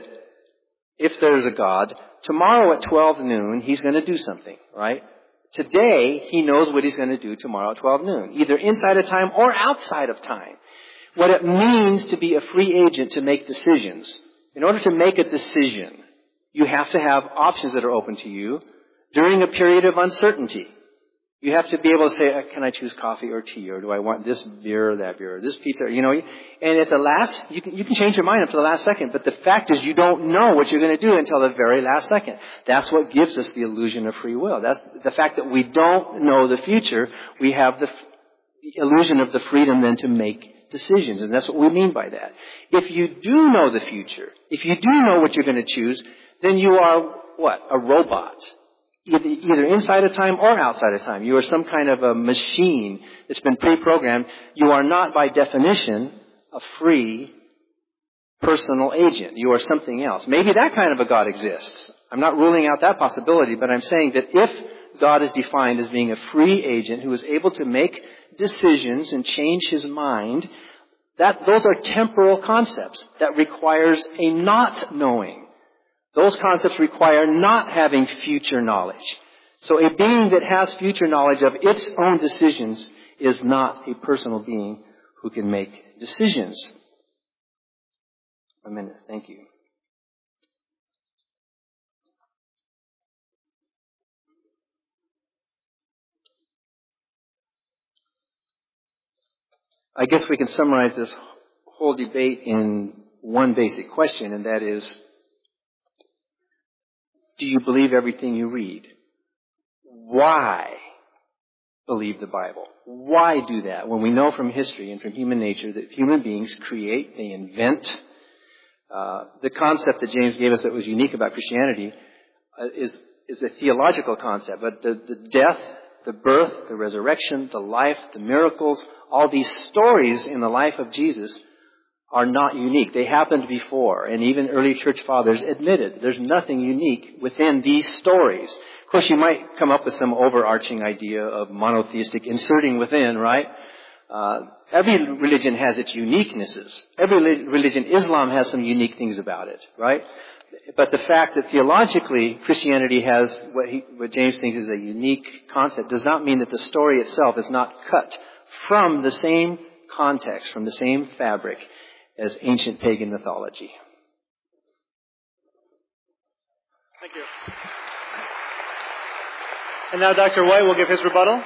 if there's a God, tomorrow at twelve noon, He's going to do something, right? Today, He knows what He's going to do tomorrow at twelve noon, either inside of time or outside of time. What it means to be a free agent to make decisions. In order to make a decision, you have to have options that are open to you during a period of uncertainty. You have to be able to say, can I choose coffee or tea, or do I want this beer or that beer, or this pizza, you know. And at the last, you can, you can change your mind up to the last second, but the fact is you don't know what you're going to do until the very last second. That's what gives us the illusion of free will. That's the fact that we don't know the future. We have the, the illusion of the freedom then to make decisions, and that's what we mean by that. If you do know the future, if you do know what you're going to choose, then you are, what, a robot. Either inside of time or outside of time. You are some kind of a machine that's been pre-programmed. You are not, by definition, a free personal agent. You are something else. Maybe that kind of a God exists. I'm not ruling out that possibility, but I'm saying that if God is defined as being a free agent who is able to make decisions and change His mind, that those are temporal concepts that requires a not knowing. Those concepts require not having future knowledge. So a being that has future knowledge of its own decisions is not a personal being who can make decisions. A minute. Thank you. I guess we can summarize this whole debate in one basic question, and that is, do you believe everything you read? Why? believe the Bible. Why do that when we know from history and from human nature that human beings create, they invent? Uh, the concept that James gave us that was unique about Christianity uh, is, is a theological concept, but the, the death, the birth, the resurrection, the life, the miracles, all these stories in the life of Jesus are not unique. They happened before, and even early church fathers admitted there's nothing unique within these stories. Of course, you might come up with some overarching idea of monotheistic inserting within, right? Uh, every religion has its uniquenesses. Every religion, Islam has some unique things about it, right? But the fact that theologically Christianity has what, he, what James thinks is a unique concept does not mean that the story itself is not cut from the same context, from the same fabric as ancient pagan mythology. Thank you. And now Doctor White will give his rebuttal.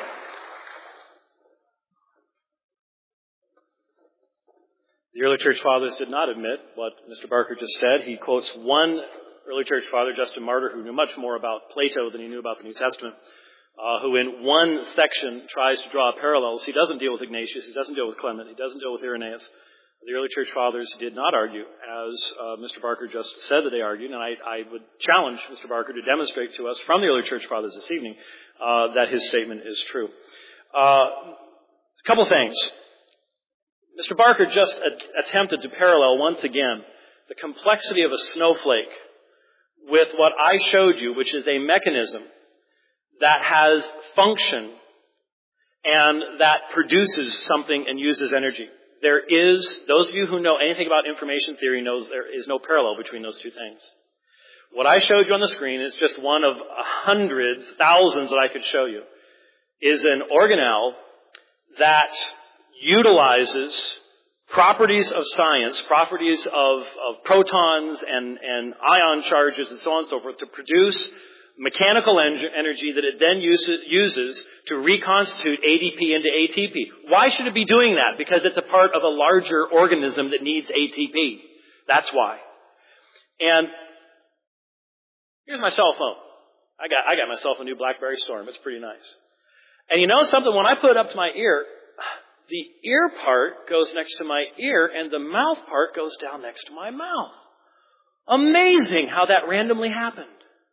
The early church fathers did not admit what Mister Barker just said. He quotes one early church father, Justin Martyr, who knew much more about Plato than he knew about the New Testament, uh, who in one section tries to draw parallels. He doesn't deal with Ignatius. He doesn't deal with Clement. He doesn't deal with Irenaeus. The early church fathers did not argue, as uh, Mister Barker just said that they argued, and I, I would challenge Mister Barker to demonstrate to us from the early church fathers this evening uh, that his statement is true. Uh, a couple things. Mister Barker just a- attempted to parallel once again the complexity of a snowflake with what I showed you, which is a mechanism that has function and that produces something and uses energy. There is, those of you who know anything about information theory knows there is no parallel between those two things. What I showed you on the screen is just one of hundreds, thousands that I could show you, is an organelle that utilizes properties of science, properties of, of protons and, and ion charges and so on and so forth to produce mechanical en- energy that it then uses, uses to reconstitute A D P into A T P. Why should it be doing that? Because it's a part of a larger organism that needs A T P. That's why. And here's my cell phone. I got, I got myself a new BlackBerry Storm. It's pretty nice. And you know something? When I put it up to my ear, the ear part goes next to my ear and the mouth part goes down next to my mouth. Amazing how that randomly happened.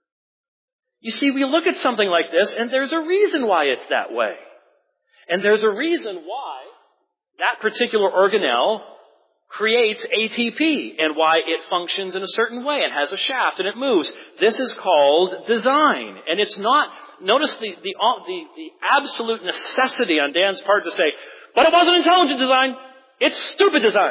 You see, we look at something like this and there's a reason why it's that way. And there's a reason why that particular organelle creates A T P and why it functions in a certain way and has a shaft and it moves. This is called design. And it's not, notice the, the, the, the absolute necessity on Dan's part to say, but it wasn't intelligent design. It's stupid design.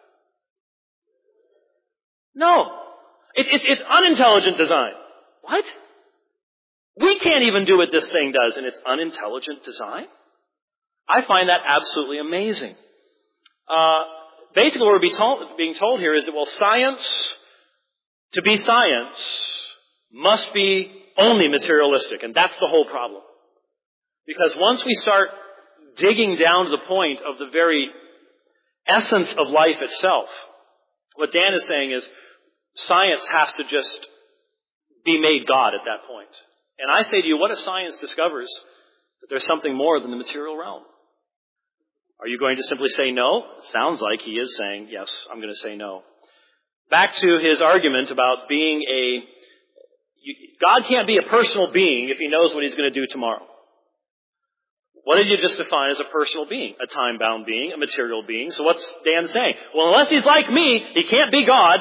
No. It, it, it's unintelligent design. What? We can't even do what this thing does, and it's unintelligent design? I find that absolutely amazing. Uh, basically what we're be told, being told here is that, well, science, to be science, must be only materialistic, and that's the whole problem. Because once we start digging down to the point of the very essence of life itself, what Dan is saying is science has to just be made God at that point. And I say to you, what if science discovers that there's something more than the material realm? Are you going to simply say no? It sounds like he is saying, yes, I'm going to say no. Back to his argument about being a... You, God can't be a personal being if he knows what he's going to do tomorrow. What did you just define as a personal being? A time-bound being, a material being. So what's Dan saying? Well, unless he's like me, he can't be God.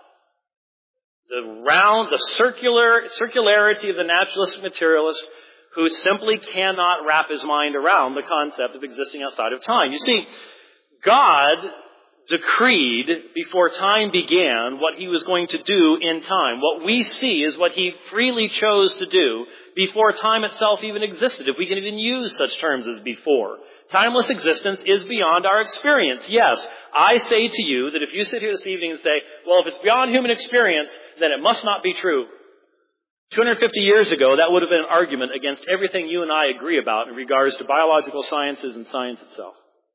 The round, the circular, circularity of the naturalist materialist who simply cannot wrap his mind around the concept of existing outside of time. You see, God decreed before time began what he was going to do in time. What we see is what he freely chose to do before time itself even existed, if we can even use such terms as before. Timeless existence is beyond our experience. Yes, I say to you that if you sit here this evening and say, well, if it's beyond human experience, then it must not be true. two hundred fifty years ago, that would have been an argument against everything you and I agree about in regards to biological sciences and science itself.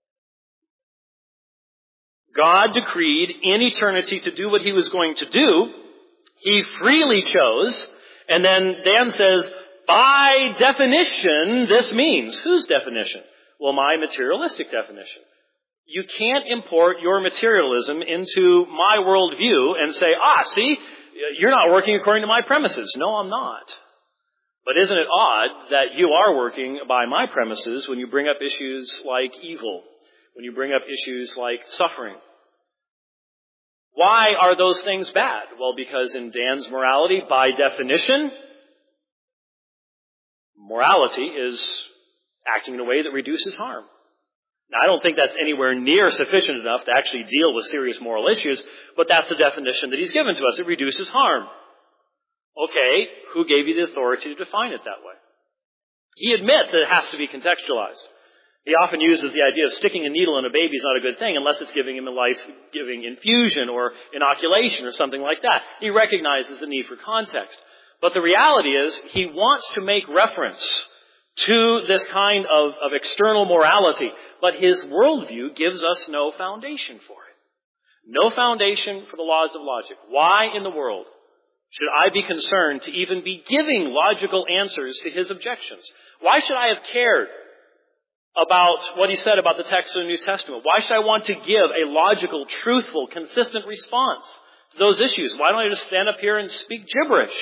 God decreed in eternity to do what he was going to do. He freely chose. And then Dan says, by definition, this means. Whose definition? Well, my materialistic definition. You can't import your materialism into my worldview and say, ah, see, you're not working according to my premises. No, I'm not. But isn't it odd that you are working by my premises when you bring up issues like evil, when you bring up issues like suffering? Why are those things bad? Well, because in Dan's morality, by definition, morality is acting in a way that reduces harm. Now, I don't think that's anywhere near sufficient enough to actually deal with serious moral issues, but that's the definition that he's given to us. It reduces harm. Okay, who gave you the authority to define it that way? He admits that it has to be contextualized. He often uses the idea of sticking a needle in a baby is not a good thing unless it's giving him a life-giving infusion or inoculation or something like that. He recognizes the need for context. But the reality is, he wants to make reference to this kind of, of external morality, but his worldview gives us no foundation for it. No foundation for the laws of logic. Why in the world should I be concerned to even be giving logical answers to his objections? Why should I have cared about what he said about the text of the New Testament? Why should I want to give a logical, truthful, consistent response to those issues? Why don't I just stand up here and speak gibberish?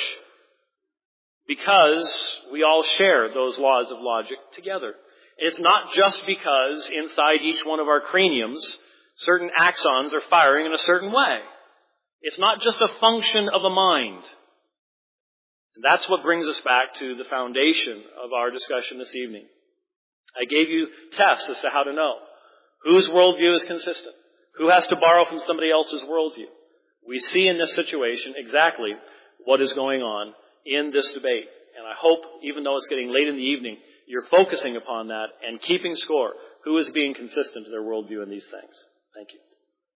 Because we all share those laws of logic together. It's not just because inside each one of our craniums, certain axons are firing in a certain way. It's not just a function of the mind. And that's what brings us back to the foundation of our discussion this evening. I gave you tests as to how to know whose worldview is consistent, who has to borrow from somebody else's worldview. We see in this situation exactly what is going on in this debate. And I hope, even though it's getting late in the evening, you're focusing upon that and keeping score. Who is being consistent to their worldview in these things? Thank you.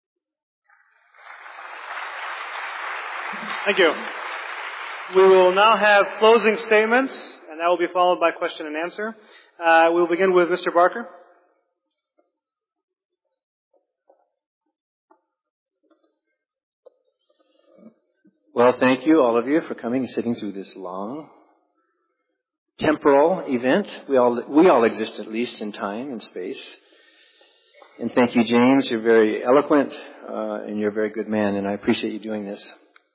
Thank you. We will now have closing statements, and that will be followed by question and answer. Uh, we'll begin with Mister Barker. Well, thank you, all of you, for coming and sitting through this long temporal event. We all we all exist at least in time and space. And thank you, James. You're very eloquent, uh, and you're a very good man, and I appreciate you doing this.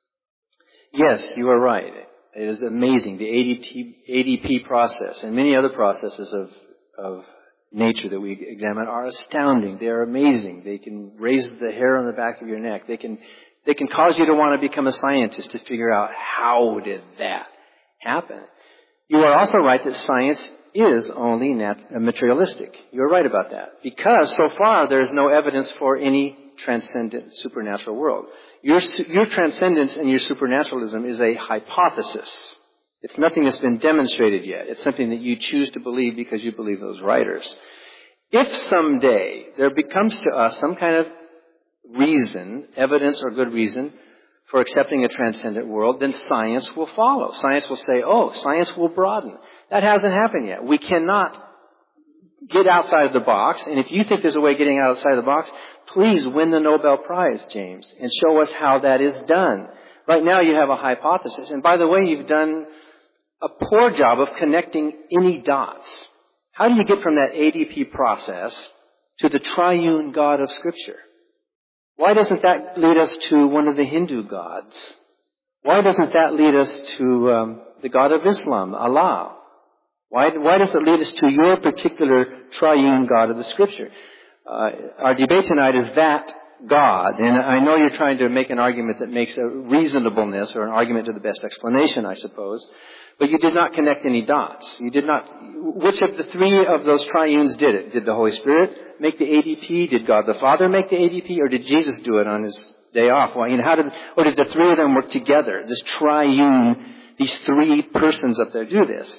Yes, you are right. It is amazing. The A D P process and many other processes of, of nature that we examine are astounding. They are amazing. They can raise the hair on the back of your neck. They can, they can cause you to want to become a scientist to figure out how did that happen. You are also right that science is only nat- materialistic. You're right about that. Because so far there is no evidence for any transcendent supernatural world. Your, your transcendence and your supernaturalism is a hypothesis. It's nothing that's been demonstrated yet. It's something that you choose to believe because you believe those writers. If someday there becomes to us some kind of reason, evidence or good reason, for accepting a transcendent world, then science will follow. Science will say, oh, science will broaden. That hasn't happened yet. We cannot get outside of the box, and if you think there's a way of getting outside of the box, please win the Nobel Prize, James, and show us how that is done. Right now you have a hypothesis. And by the way, you've done a poor job of connecting any dots. How do you get from that A D P process to the triune God of Scripture? Why doesn't that lead us to one of the Hindu gods? Why doesn't that lead us to um, the God of Islam, Allah? Why, why does it lead us to your particular triune God of the Scripture? Uh, our debate tonight is that God, and I know you're trying to make an argument that makes a reasonableness or an argument to the best explanation, I suppose, but you did not connect any dots. You did not. Which of the three of those triunes did it? Did the Holy Spirit make the A D P? Did God the Father make the A D P, or did Jesus do it on his day off? Well, you know, how did, or did the three of them work together? This triune, these three persons up there do this.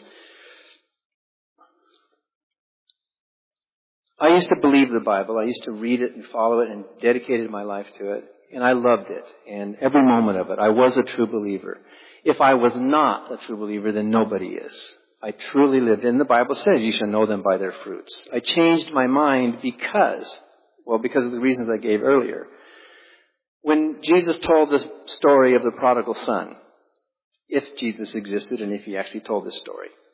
I used to believe the Bible. I used to read it and follow it and dedicated my life to it. And I loved it. And every moment of it, I was a true believer. If I was not a true believer, then nobody is. I truly lived. And the Bible said you shall know them by their fruits. I changed my mind because, well, because of the reasons I gave earlier. When Jesus told the story of the prodigal son, if Jesus existed and if he actually told this story,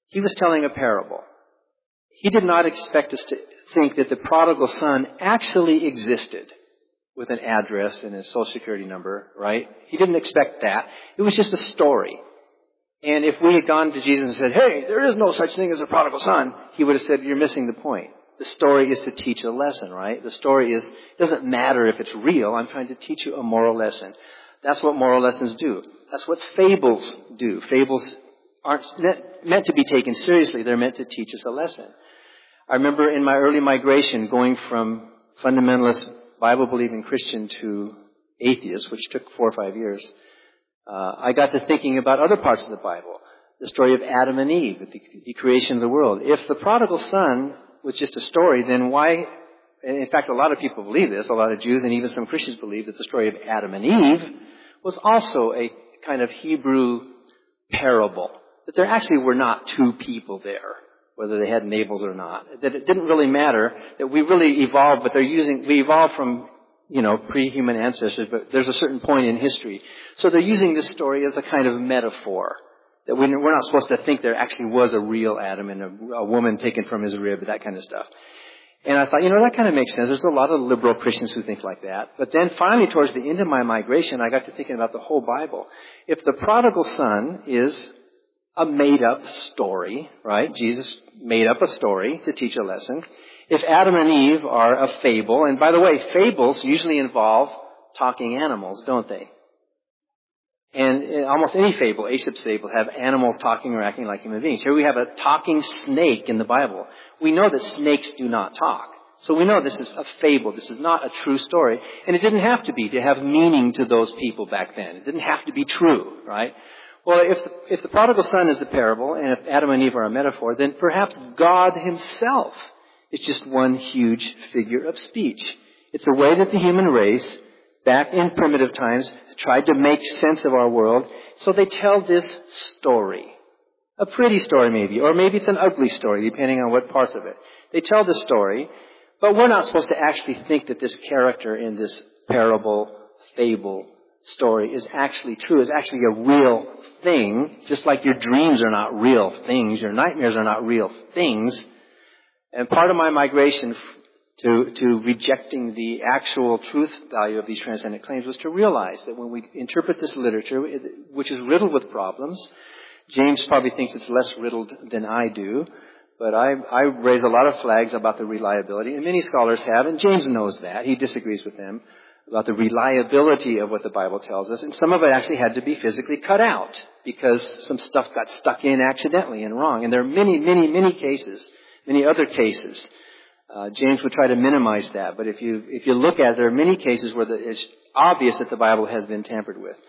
He was telling a parable. He did not expect us to think that the prodigal son actually existed with an address and a social security number, right? He didn't expect that. It was just a story. And if we had gone to Jesus and said, hey, there is no such thing as a prodigal son, he would have said, you're missing the point. The story is to teach a lesson, right? The story is, it doesn't matter if it's real. I'm trying to teach you a moral lesson. That's what moral lessons do. That's what fables do. Fables aren't meant to be taken seriously. They're meant to teach us a lesson. I remember in my early migration going from fundamentalist Bible-believing Christian to atheist, which took four or five years, uh, I got to thinking about other parts of the Bible. The story of Adam and Eve, the, the creation of the world. If the prodigal son was just a story, then why, in fact, a lot of people believe this, a lot of Jews and even some Christians believe that the story of Adam and Eve was also a kind of Hebrew parable. That there actually were not two people there, whether they had navels or not. That it didn't really matter, that we really evolved, but they're using, we evolved from, you know, pre-human ancestors, but there's a certain point in history. So they're using this story as a kind of metaphor. That we're not supposed to think there actually was a real Adam and a, a woman taken from his rib, that kind of stuff. And I thought, you know, that kind of makes sense. There's a lot of liberal Christians who think like that. But then finally, towards the end of my migration, I got to thinking about the whole Bible. If the prodigal son is a made-up story, right? Jesus made up a story to teach a lesson. If Adam and Eve are a fable, and by the way, fables usually involve talking animals, don't they? And in almost any fable, Aesop's fable, have animals talking or acting like human beings. Here we have a talking snake in the Bible. We know that snakes do not talk. So we know this is a fable. This is not a true story. And it didn't have to be to have meaning to those people back then. It didn't have to be true, right? Well, if the, if the prodigal son is a parable, and if Adam and Eve are a metaphor, then perhaps God himself is just one huge figure of speech. It's a way that the human race, back in primitive times, tried to make sense of our world. So they tell this story. A pretty story maybe, or maybe it's an ugly story, depending on what parts of it. They tell the story, but we're not supposed to actually think that this character in this parable, fable, story is actually true, is actually a real thing, just like your dreams are not real things, your nightmares are not real things. And part of my migration to, to rejecting the actual truth value of these transcendent claims was to realize that when we interpret this literature, which is riddled with problems, James probably thinks it's less riddled than I do, but I, I raise a lot of flags about the reliability, and many scholars have, and James knows that. He disagrees with them about the reliability of what the Bible tells us, and some of it actually had to be physically cut out because some stuff got stuck in accidentally and wrong. And there are many, many, many cases, many other cases. Uh, James would try to minimize that, but if you if you look at it, there are many cases where the, it's obvious that the Bible has been tampered with.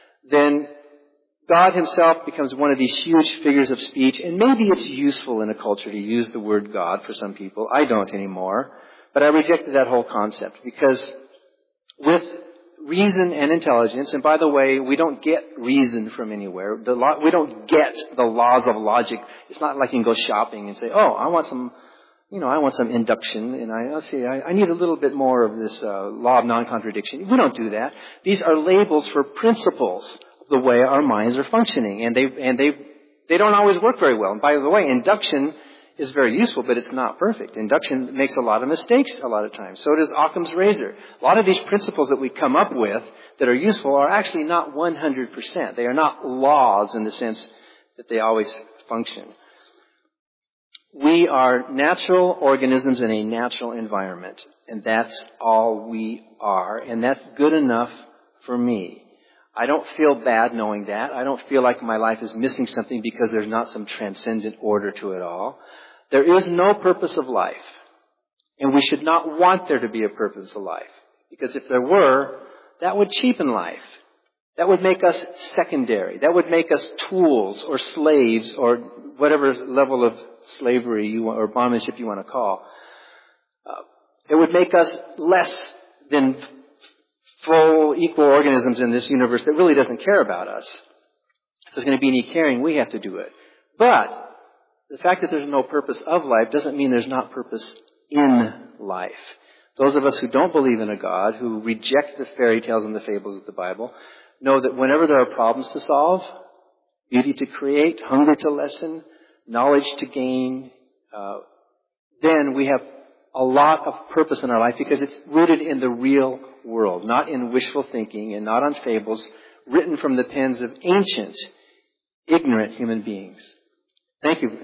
Then God himself becomes one of these huge figures of speech, and maybe it's useful in a culture to use the word God for some people. I don't anymore, but I rejected that whole concept because with reason and intelligence, and by the way, we don't get reason from anywhere. The law, we don't get the laws of logic. It's not like you can go shopping and say, oh, I want some, you know, I want some induction, and I, let's see, I, I need a little bit more of this uh, law of non-contradiction. We don't do that. These are labels for principles, the way our minds are functioning, and they and they they don't always work very well. And by the way, induction is very useful, but it's not perfect. Induction makes a lot of mistakes a lot of times. So does Occam's razor. A lot of these principles that we come up with that are useful are actually not one hundred percent. They are not laws in the sense that they always function. We are natural organisms in a natural environment, and that's all we are, and that's good enough for me. I don't feel bad knowing that. I don't feel like my life is missing something because there's not some transcendent order to it all. There is no purpose of life. And we should not want there to be a purpose of life. Because if there were, that would cheapen life. That would make us secondary. That would make us tools or slaves or whatever level of slavery you want, or bondmanship you want to call. Uh, it would make us less than full, equal organisms in this universe that really doesn't care about us. If there's going to be any caring, we have to do it. But the fact that there's no purpose of life doesn't mean there's not purpose in life. Those of us who don't believe in a God, who reject the fairy tales and the fables of the Bible, know that whenever there are problems to solve, beauty to create, hunger to lessen, knowledge to gain, uh, then we have a lot of purpose in our life because it's rooted in the real world, not in wishful thinking and not on fables written from the pens of ancient, ignorant human beings. Thank you.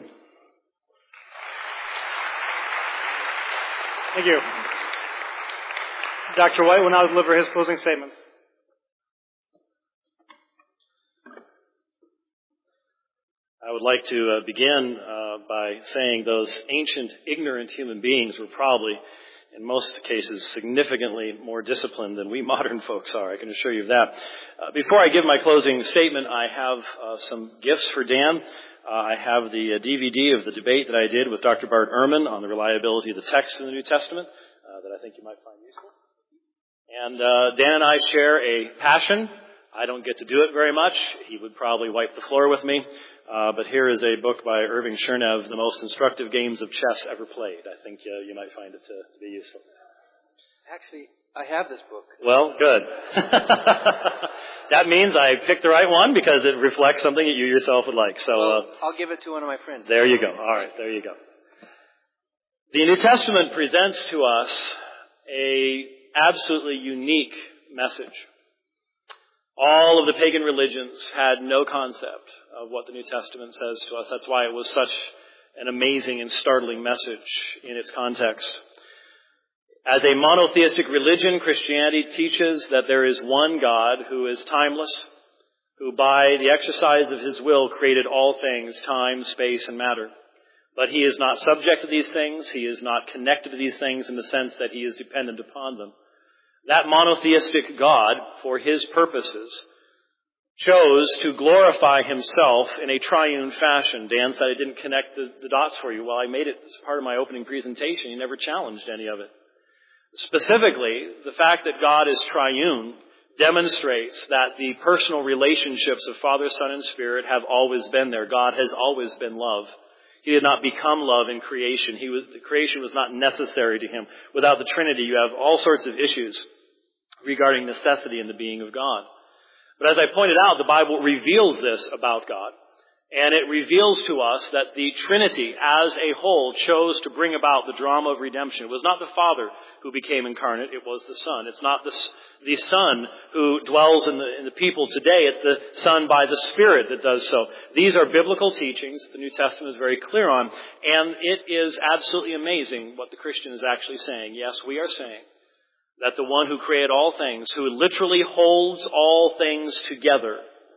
Thank you. Doctor White will now deliver his closing statements. I would like to uh, begin uh, by saying those ancient, ignorant human beings were probably, in most cases, significantly more disciplined than we modern folks are. I can assure you of that. Uh, before I give my closing statement, I have uh, some gifts for Dan. Uh, I have the uh, D V D of the debate that I did with Doctor Bart Ehrman on the reliability of the text in the New Testament uh, that I think you might find useful. And uh, Dan and I share a passion. I don't get to do it very much. He would probably wipe the floor with me. Uh, but here is a book by Irving Chernev, The Most Instructive Games of Chess Ever Played. I think uh, you might find it to, to be useful. Actually, I have this book. Well, good. That means I picked the right one because it reflects something that you yourself would like. So well, uh, I'll give it to one of my friends. There you go. All right, there you go. The New Testament presents to us a absolutely unique message. All of the pagan religions had no concept of what the New Testament says to us. That's why it was such an amazing and startling message in its context. As a monotheistic religion, Christianity teaches that there is one God who is timeless, who by the exercise of His will created all things, time, space, and matter. But He is not subject to these things. He is not connected to these things in the sense that He is dependent upon them. That monotheistic God, for His purposes, chose to glorify Himself in a triune fashion. Dan said I didn't connect the, the dots for you. Well, I made it as part of my opening presentation. He never challenged any of it. Specifically, the fact that God is triune demonstrates that the personal relationships of Father, Son, and Spirit have always been there. God has always been love. He did not become love in creation. He was, the creation was not necessary to Him. Without the Trinity, you have all sorts of issues regarding necessity in the being of God. But as I pointed out, the Bible reveals this about God. And it reveals to us that the Trinity as a whole chose to bring about the drama of redemption. It was not the Father who became incarnate, it was the Son. It's not the, the Son who dwells in the, in the people today, it's the Son by the Spirit that does so. These are biblical teachings that the New Testament is very clear on, and it is absolutely amazing what the Christian is actually saying. Yes, we are saying that the one who created all things, who literally holds all things together,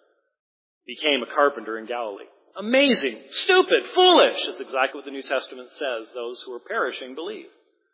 became a carpenter in Galilee. Amazing, stupid, foolish. That's exactly what the New Testament says. Those who are perishing believe.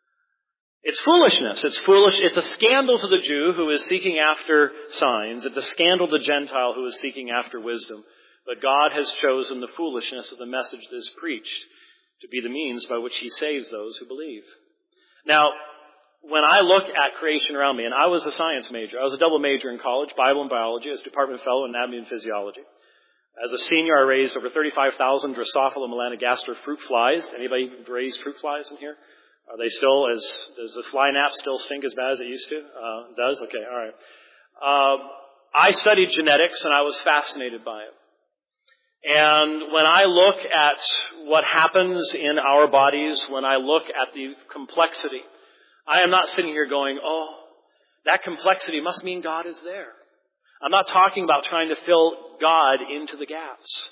It's foolishness. It's foolish. It's a scandal to the Jew who is seeking after signs. It's a scandal to the Gentile who is seeking after wisdom. But God has chosen the foolishness of the message that is preached to be the means by which He saves those who believe. Now, when I look at creation around me, and I was a science major, I was a double major in college, Bible and biology, I was department fellow in anatomy and physiology. As a senior, I raised over thirty-five thousand Drosophila melanogaster fruit flies. Anybody raise fruit flies in here? Are they still, as, does the fly nap still stink as bad as it used to? Uh, it does? Okay, all right. Um, I studied genetics, and I was fascinated by it. And when I look at what happens in our bodies, when I look at the complexity, I am not sitting here going, oh, that complexity must mean God is there. I'm not talking about trying to fill God into the gaps.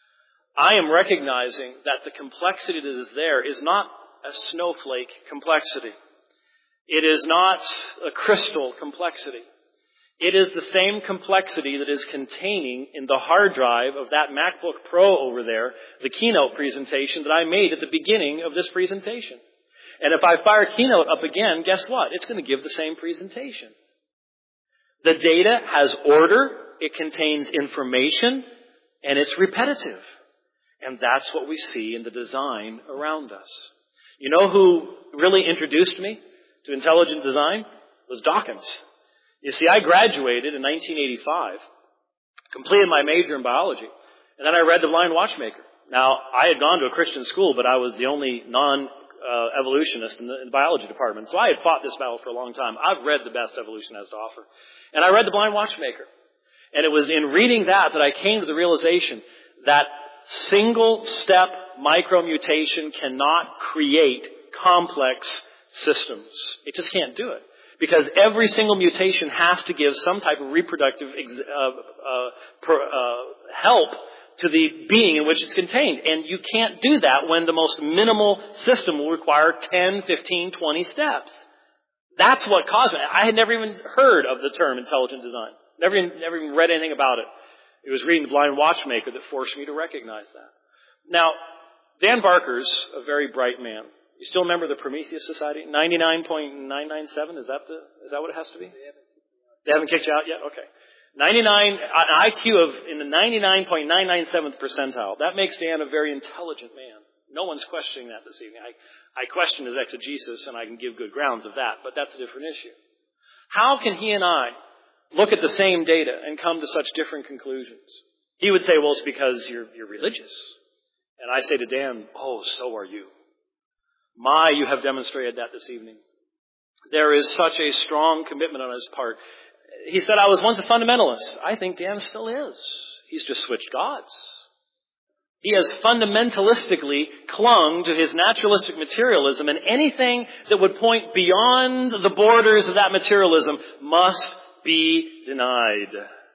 I am recognizing that the complexity that is there is not a snowflake complexity. It is not a crystal complexity. It is the same complexity that is containing in the hard drive of that MacBook Pro over there, the keynote presentation that I made at the beginning of this presentation. And if I fire Keynote up again, guess what? It's going to give the same presentation. The data has order, it contains information, and it's repetitive. And that's what we see in the design around us. You know who really introduced me to intelligent design? It was Dawkins. You see, I graduated in nineteen eighty-five, completed my major in biology, and then I read The Blind Watchmaker. Now, I had gone to a Christian school, but I was the only non Uh, evolutionist in the, in the biology department. So I had fought this battle for a long time. I've read the best evolution has to offer. And I read The Blind Watchmaker. And it was in reading that that I came to the realization that single-step micromutation cannot create complex systems. It just can't do it. Because every single mutation has to give some type of reproductive uh, uh, per, uh, help to the being in which it's contained. And you can't do that when the most minimal system will require ten, fifteen, twenty steps. That's what caused it. I had never even heard of the term intelligent design. Never even, never even read anything about it. It was reading The Blind Watchmaker that forced me to recognize that. Now, Dan Barker's a very bright man. You still remember the Prometheus Society? ninety-nine point nine nine seven? Is that the, is that what it has to be? They haven't kicked you out yet? Okay. ninety-nine, an I Q of in the ninety-nine point nine nine seventh percentile. That makes Dan a very intelligent man. No one's questioning that this evening. I, I question his exegesis, and I can give good grounds of that, but that's a different issue. How can he and I look at the same data and come to such different conclusions? He would say, well, it's because you're, you're religious. And I say to Dan, oh, so are you. My, you have demonstrated that this evening. There is such a strong commitment on his part. He said, I was once a fundamentalist. I think Dan still is. He's just switched gods. He has fundamentalistically clung to his naturalistic materialism, and anything that would point beyond the borders of that materialism must be denied.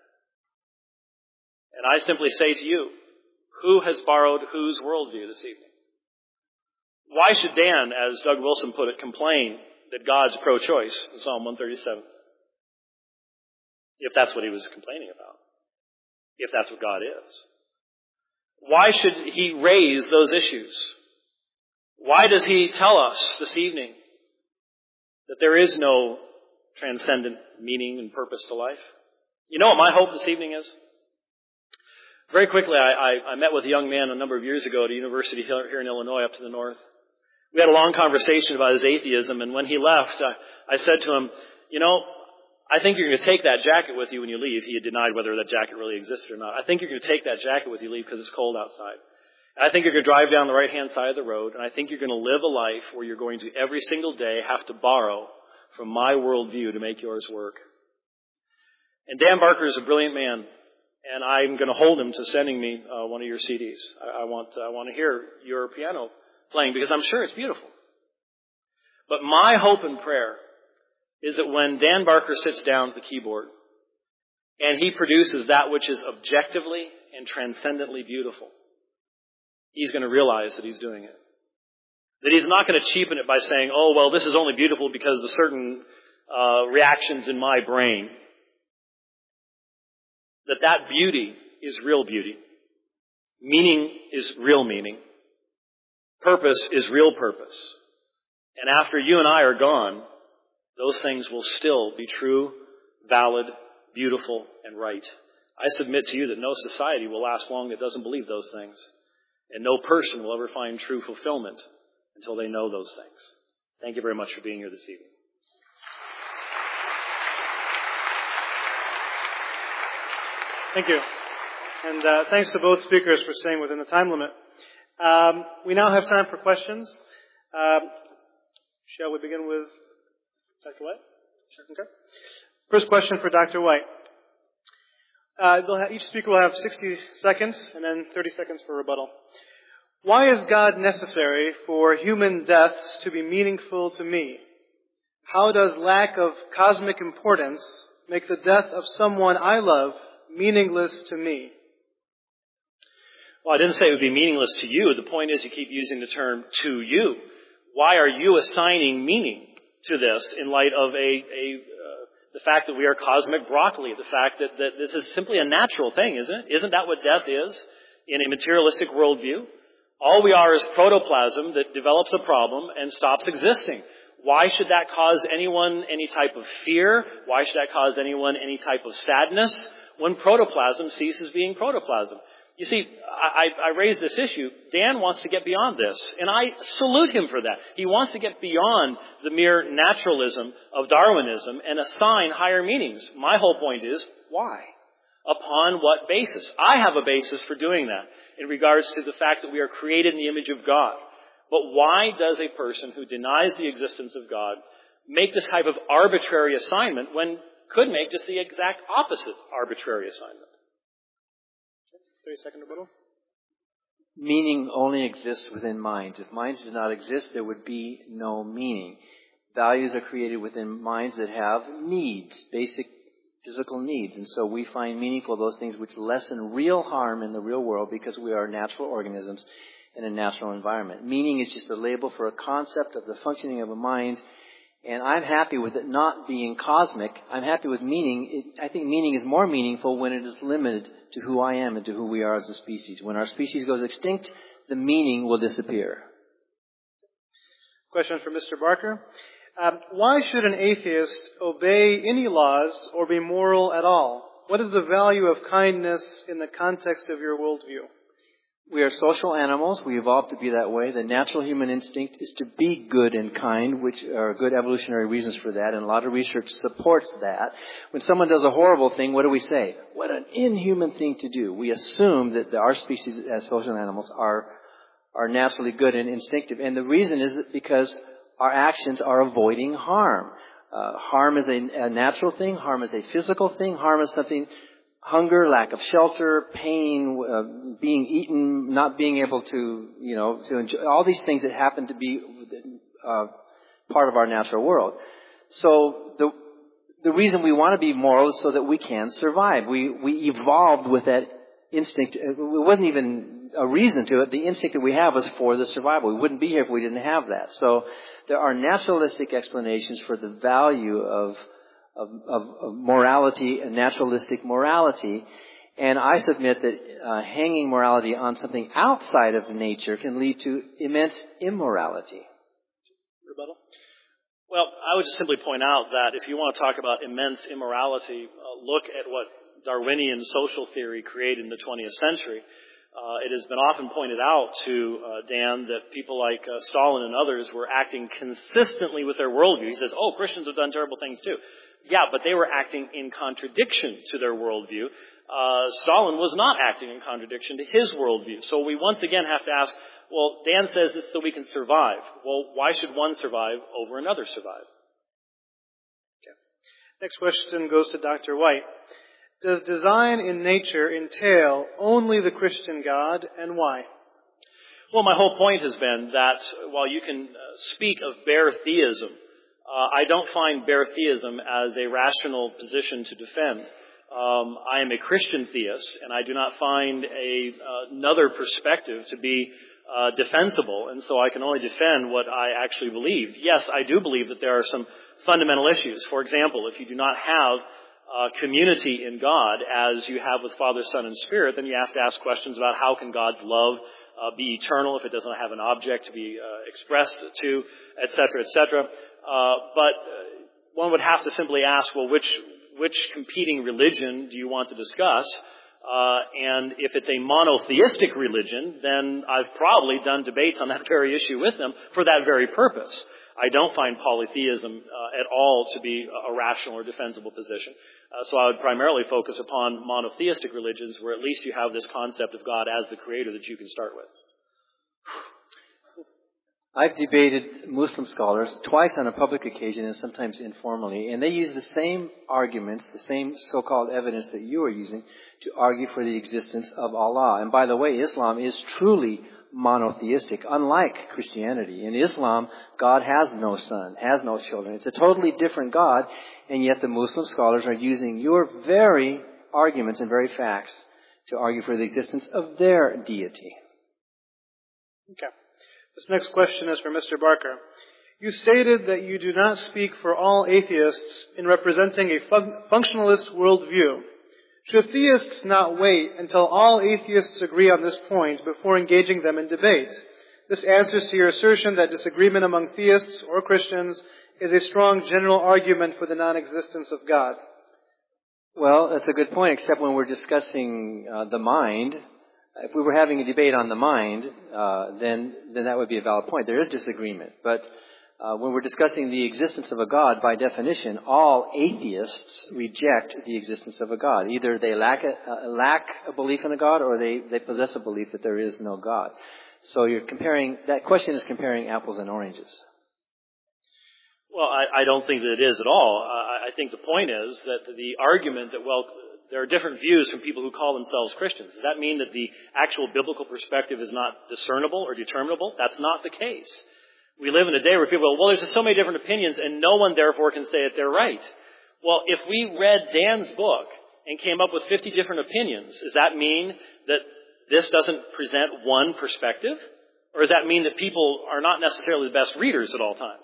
And I simply say to you, who has borrowed whose worldview this evening? Why should Dan, as Doug Wilson put it, complain that God's pro-choice in Psalm one thirty-seven? If that's what he was complaining about. If that's what God is. Why should he raise those issues? Why does he tell us this evening that there is no transcendent meaning and purpose to life? You know what my hope this evening is? Very quickly, I, I, I met with a young man a number of years ago at a university here, here in Illinois up to the north. We had a long conversation about his atheism, and when he left, I, I said to him, you know, I think you're going to take that jacket with you when you leave. He had denied whether that jacket really existed or not. I think you're going to take that jacket with you leave because it's cold outside. And I think you're going to drive down the right-hand side of the road, and I think you're going to live a life where you're going to every single day have to borrow from my worldview to make yours work. And Dan Barker is a brilliant man, and I'm going to hold him to sending me uh, one of your C Ds. I, I want I want to hear your piano playing because I'm sure it's beautiful. But my hope and prayer is that when Dan Barker sits down at the keyboard and he produces that which is objectively and transcendently beautiful, he's going to realize that he's doing it. That he's not going to cheapen it by saying, oh, well, this is only beautiful because of certain uh, reactions in my brain. That that beauty is real beauty. Meaning is real meaning. Purpose is real purpose. And after you and I are gone, those things will still be true, valid, beautiful, and right. I submit to you that no society will last long that doesn't believe those things. And no person will ever find true fulfillment until they know those things. Thank you very much for being here this evening. Thank you. And uh, thanks to both speakers for staying within the time limit. Um, we now have time for questions. Um, shall we begin with Doctor White? Sure. Okay. First question for Doctor White. Uh, they'll have, each speaker will have sixty seconds and then thirty seconds for rebuttal. Why is God necessary for human deaths to be meaningful to me? How does lack of cosmic importance make the death of someone I love meaningless to me? Well, I didn't say it would be meaningless to you. The point is you keep using the term to you. Why are you assigning meaning to this in light of a, a uh, the fact that we are cosmic broccoli, the fact that, that this is simply a natural thing, isn't it? Isn't that what death is in a materialistic worldview? All we are is protoplasm that develops a problem and stops existing. Why should that cause anyone any type of fear? Why should that cause anyone any type of sadness when protoplasm ceases being protoplasm? You see, I, I raised this issue. Dan wants to get beyond this, and I salute him for that. He wants to get beyond the mere naturalism of Darwinism and assign higher meanings. My whole point is, why? Upon what basis? I have a basis for doing that in regards to the fact that we are created in the image of God. But why does a person who denies the existence of God make this type of arbitrary assignment when could make just the exact opposite arbitrary assignment? thirty second rebuttal. meaning only exists within minds. If minds did not exist, there would be no meaning. Values are created within minds that have needs, basic physical needs. And so we find meaningful those things which lessen real harm in the real world because we are natural organisms in a natural environment. Meaning is just a label for a concept of the functioning of a mind. And I'm happy with it not being cosmic. I'm happy with meaning. It, I think meaning is more meaningful when it is limited to who I am and to who we are as a species. When our species goes extinct, the meaning will disappear. Question from Mister Barker. Um, why should an atheist obey any laws or be moral at all? What is the value of kindness in the context of your worldview? We are social animals. We evolved to be that way. The natural human instinct is to be good and kind, which are good evolutionary reasons for that, and a lot of research supports that. When someone does a horrible thing, what do we say? What an inhuman thing to do. We assume that our species as social animals are, are naturally good and instinctive. And the reason is that because our actions are avoiding harm. Uh, harm is a, a natural thing. Harm is a physical thing. Harm is something... Hunger, lack of shelter, pain, uh, being eaten, not being able to, you know, to enjoy, all these things that happen to be uh, part of our natural world. So the the reason we want to be moral is so that we can survive. We we evolved with that instinct. It wasn't even a reason to it. The instinct that we have was for the survival. We wouldn't be here if we didn't have that. So there are naturalistic explanations for the value of Of, of, of morality, and naturalistic morality. And I submit that uh, hanging morality on something outside of nature can lead to immense immorality. Rebuttal? Well, I would just simply point out that if you want to talk about immense immorality, uh, look at what Darwinian social theory created in the twentieth century. Uh, it has been often pointed out to uh, Dan that people like uh, Stalin and others were acting consistently with their worldview. He says, oh, Christians have done terrible things too. Yeah, but they were acting in contradiction to their worldview. Uh, Stalin was not acting in contradiction to his worldview. So we once again have to ask, well, Dan says this so we can survive. Well, why should one survive over another survive? Okay. Next question goes to Doctor White. Does design in nature entail only the Christian God, and why? Well, my whole point has been that while you can speak of bare theism, uh, I don't find bare theism as a rational position to defend. Um, I am a Christian theist, and I do not find a, uh, another perspective to be uh, defensible, and so I can only defend what I actually believe. Yes, I do believe that there are some fundamental issues. For example, if you do not have Uh, community in God as you have with Father, Son, and Spirit, then you have to ask questions about how can God's love uh, be eternal if it doesn't have an object to be uh, expressed to, et cetera, et cetera. Uh, but uh, one would have to simply ask, well, which which competing religion do you want to discuss? Uh, and if it's a monotheistic religion, then I've probably done debates on that very issue with them for that very purpose. I don't find polytheism uh, at all to be a rational or defensible position. Uh, so I would primarily focus upon monotheistic religions where at least you have this concept of God as the creator that you can start with. I've debated Muslim scholars twice on a public occasion and sometimes informally, and they use the same arguments, the same so-called evidence that you are using to argue for the existence of Allah. And by the way, Islam is truly monotheistic, unlike Christianity. In Islam, God has no son, has no children. It's a totally different God, and yet the Muslim scholars are using your very arguments and very facts to argue for the existence of their deity. Okay. This next question is for Mister Barker. You stated that you do not speak for all atheists in representing a fun- functionalist worldview. Should theists not wait until all atheists agree on this point before engaging them in debate? This answers to your assertion that disagreement among theists or Christians is a strong general argument for the non-existence of God. Well, that's a good point, except when we're discussing uh, the mind. If we were having a debate on the mind, uh, then then that would be a valid point. There is disagreement. But uh, when we're discussing the existence of a God, by definition, all atheists reject the existence of a God. Either they lack a, uh, lack a belief in a God, or they, they possess a belief that there is no God. So you're comparing, that question is comparing apples and oranges. Well, I, I don't think that it is at all. I, I think the point is that the argument that, well, there are different views from people who call themselves Christians. Does that mean that the actual biblical perspective is not discernible or determinable? That's not the case. We live in a day where people go, well, there's just so many different opinions, and no one therefore can say that they're right. Well, if we read Dan's book and came up with fifty different opinions, does that mean that this doesn't present one perspective? Or does that mean that people are not necessarily the best readers at all times?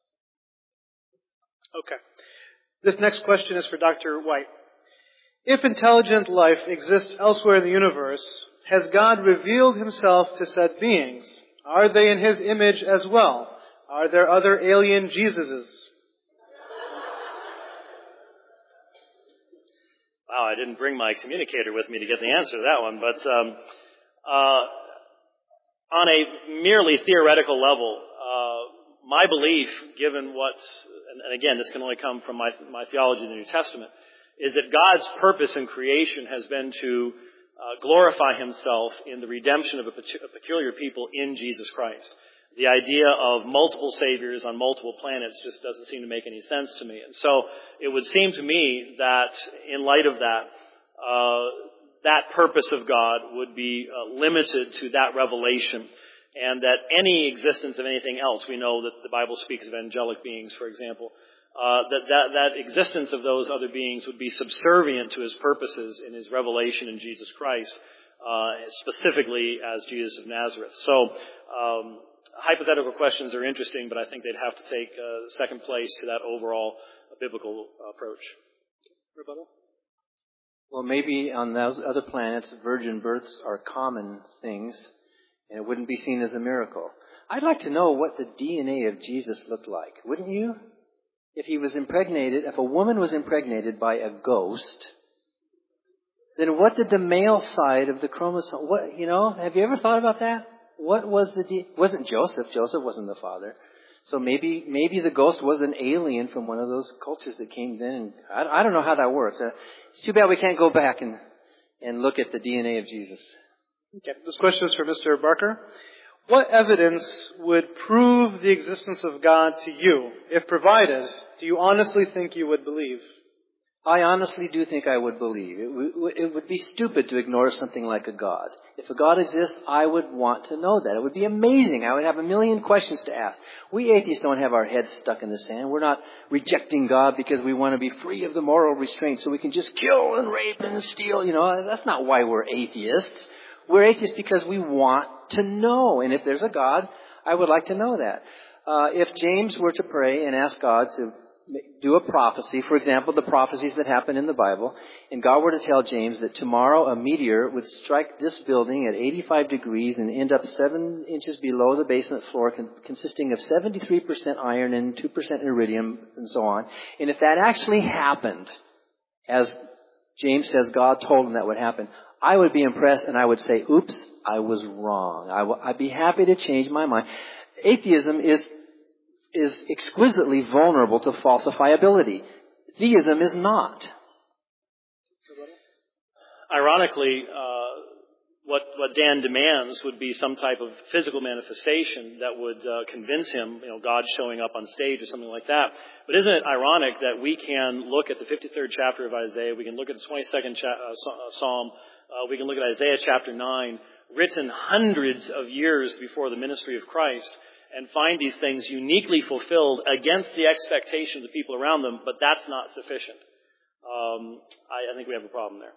Okay. This next question is for Doctor White. If intelligent life exists elsewhere in the universe, has God revealed himself to said beings? Are they in his image as well? Are there other alien Jesuses? Wow, I didn't bring my communicator with me to get the answer to that one, but um, uh, on a merely theoretical level, uh, my belief, given what's, and, and again, this can only come from my, my theology of the New Testament, is that God's purpose in creation has been to uh, glorify himself in the redemption of a, a peculiar people in Jesus Christ. The idea of multiple saviors on multiple planets just doesn't seem to make any sense to me. And so it would seem to me that in light of that, uh, that purpose of God would be uh, limited to that revelation, and that any existence of anything else, we know that the Bible speaks of angelic beings, for example, uh, that, that that existence of those other beings would be subservient to his purposes in his revelation in Jesus Christ, uh, specifically as Jesus of Nazareth. So, um, hypothetical questions are interesting, but I think they'd have to take uh, second place to that overall uh, biblical approach. Rebuttal? Well, maybe on those other planets, virgin births are common things, and it wouldn't be seen as a miracle. I'd like to know what the D N A of Jesus looked like, wouldn't you? If he was impregnated, if a woman was impregnated by a ghost, then what did the male side of the chromosome, what, you know, have you ever thought about that? What was the, D- wasn't Joseph, Joseph wasn't the father. So maybe, maybe the ghost was an alien from one of those cultures that came in. And I, I don't know how that works. Uh, it's too bad we can't go back and, and look at the D N A of Jesus. Okay, this question is for Mister Barker. What evidence would prove the existence of God to you? If provided, do you honestly think you would believe? I honestly do think I would believe. It, w- it would be stupid to ignore something like a God. If a God exists, I would want to know that. It would be amazing. I would have a million questions to ask. We atheists don't have our heads stuck in the sand. We're not rejecting God because we want to be free of the moral restraint so we can just kill and rape and steal. You know, that's not why we're atheists. We're atheists because we want to know. And if there's a God, I would like to know that. Uh, if James were to pray and ask God to do a prophecy, for example, the prophecies that happen in the Bible, and God were to tell James that tomorrow a meteor would strike this building at eighty-five degrees and end up seven inches below the basement floor, con- consisting of seventy-three percent iron and two percent iridium and so on. And if that actually happened, as James says God told him that would happen, I would be impressed and I would say, oops, I was wrong. I w- I'd be happy to change my mind. Atheism is is exquisitely vulnerable to falsifiability. Theism is not. Ironically, uh, what, what Dan demands would be some type of physical manifestation that would uh, convince him, you know, God showing up on stage or something like that. But isn't it ironic that we can look at the fifty-third chapter of Isaiah, we can look at the twenty-second cha- uh, Psalm, uh, we can look at Isaiah chapter nine, written hundreds of years before the ministry of Christ, and find these things uniquely fulfilled against the expectations of the people around them, but that's not sufficient. Um, I, I think we have a problem there.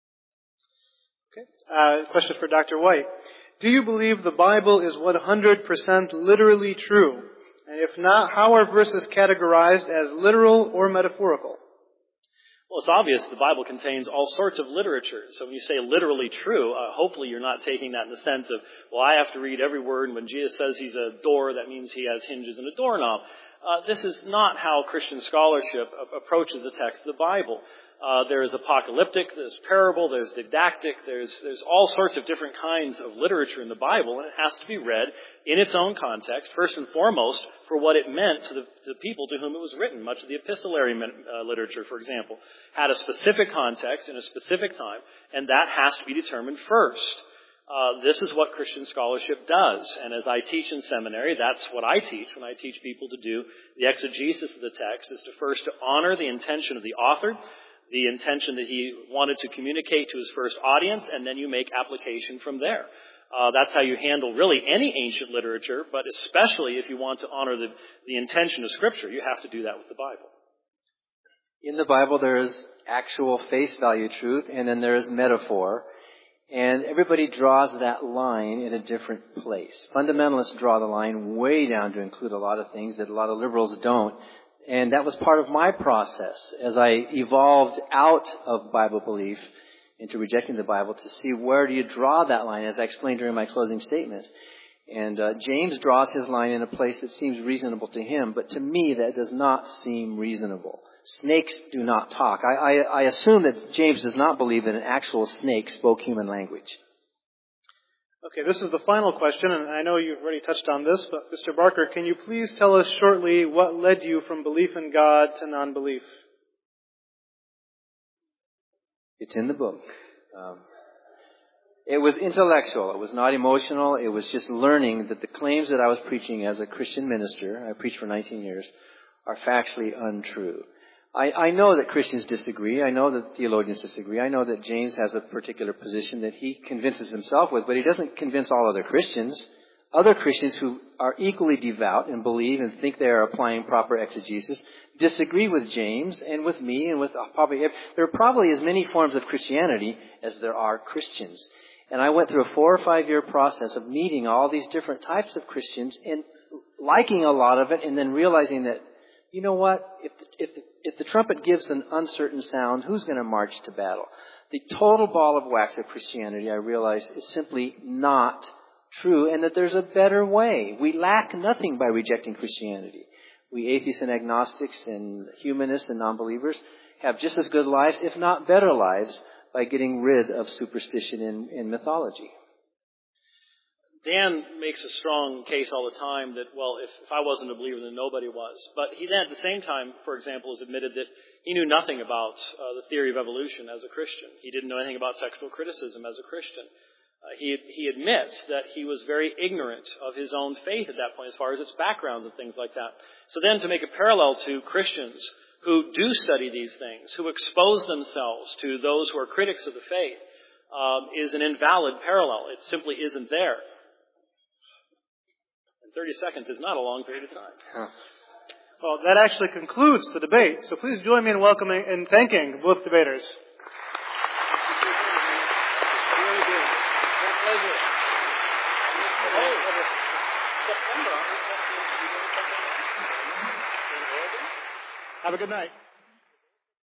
Okay. Uh, question for Doctor White. Do you believe the Bible is one hundred percent literally true? And if not, how are verses categorized as literal or metaphorical? Well, it's obvious the Bible contains all sorts of literature. So when you say literally true, uh, hopefully you're not taking that in the sense of, well, I have to read every word, and when Jesus says he's a door, that means he has hinges and a doorknob. Uh, this is not how Christian scholarship a- approaches the text of the Bible. Uh, there is apocalyptic, there's parable, there's didactic, there's there's all sorts of different kinds of literature in the Bible, and it has to be read in its own context, first and foremost, for what it meant to the, to the people to whom it was written. Much of the epistolary uh, literature, for example, had a specific context in a specific time, and that has to be determined first. Uh, this is what Christian scholarship does, and as I teach in seminary, that's what I teach when I teach people to do the exegesis of the text, is to first to honor the intention of the author, the intention that he wanted to communicate to his first audience, and then you make application from there. Uh, that's how you handle really any ancient literature, but especially if you want to honor the, the intention of Scripture, you have to do that with the Bible. In the Bible, there is actual face value truth, and then there is metaphor. And everybody draws that line in a different place. Fundamentalists draw the line way down to include a lot of things that a lot of liberals don't. And that was part of my process as I evolved out of Bible belief into rejecting the Bible to see where do you draw that line, as I explained during my closing statements. And uh, James draws his line in a place that seems reasonable to him, but to me that does not seem reasonable. Snakes do not talk. I, I, I assume that James does not believe that an actual snake spoke human language. Okay, this is the final question, and I know you've already touched on this, but Mister Barker, can you please tell us shortly what led you from belief in God to non-belief? It's in the book. Um, it was intellectual. It was not emotional. It was just learning that the claims that I was preaching as a Christian minister, I preached for nineteen years, are factually untrue. I, I know that Christians disagree. I know that theologians disagree. I know that James has a particular position that he convinces himself with, but he doesn't convince all other Christians. Other Christians who are equally devout and believe and think they are applying proper exegesis disagree with James and with me and with probably, there are probably as many forms of Christianity as there are Christians. And I went through a four or five year process of meeting all these different types of Christians and liking a lot of it and then realizing that, you know what, if the, if the, if the trumpet gives an uncertain sound, who's going to march to battle? The total ball of wax of Christianity, I realize, is simply not true, and that there's a better way. We lack nothing by rejecting Christianity. We atheists and agnostics and humanists and non-believers have just as good lives, if not better lives, by getting rid of superstition in, in mythology. Dan makes a strong case all the time that, well, if, if I wasn't a believer, then nobody was. But he then, at the same time, for example, has admitted that he knew nothing about uh, the theory of evolution as a Christian. He didn't know anything about textual criticism as a Christian. Uh, he he admits that he was very ignorant of his own faith at that point as far as its backgrounds and things like that. So then to make a parallel to Christians who do study these things, who expose themselves to those who are critics of the faith, um, is an invalid parallel. It simply isn't there. thirty seconds is not a long period of time. Huh. Well, that actually concludes the debate. So please join me in welcoming and thanking both debaters. Have a good night.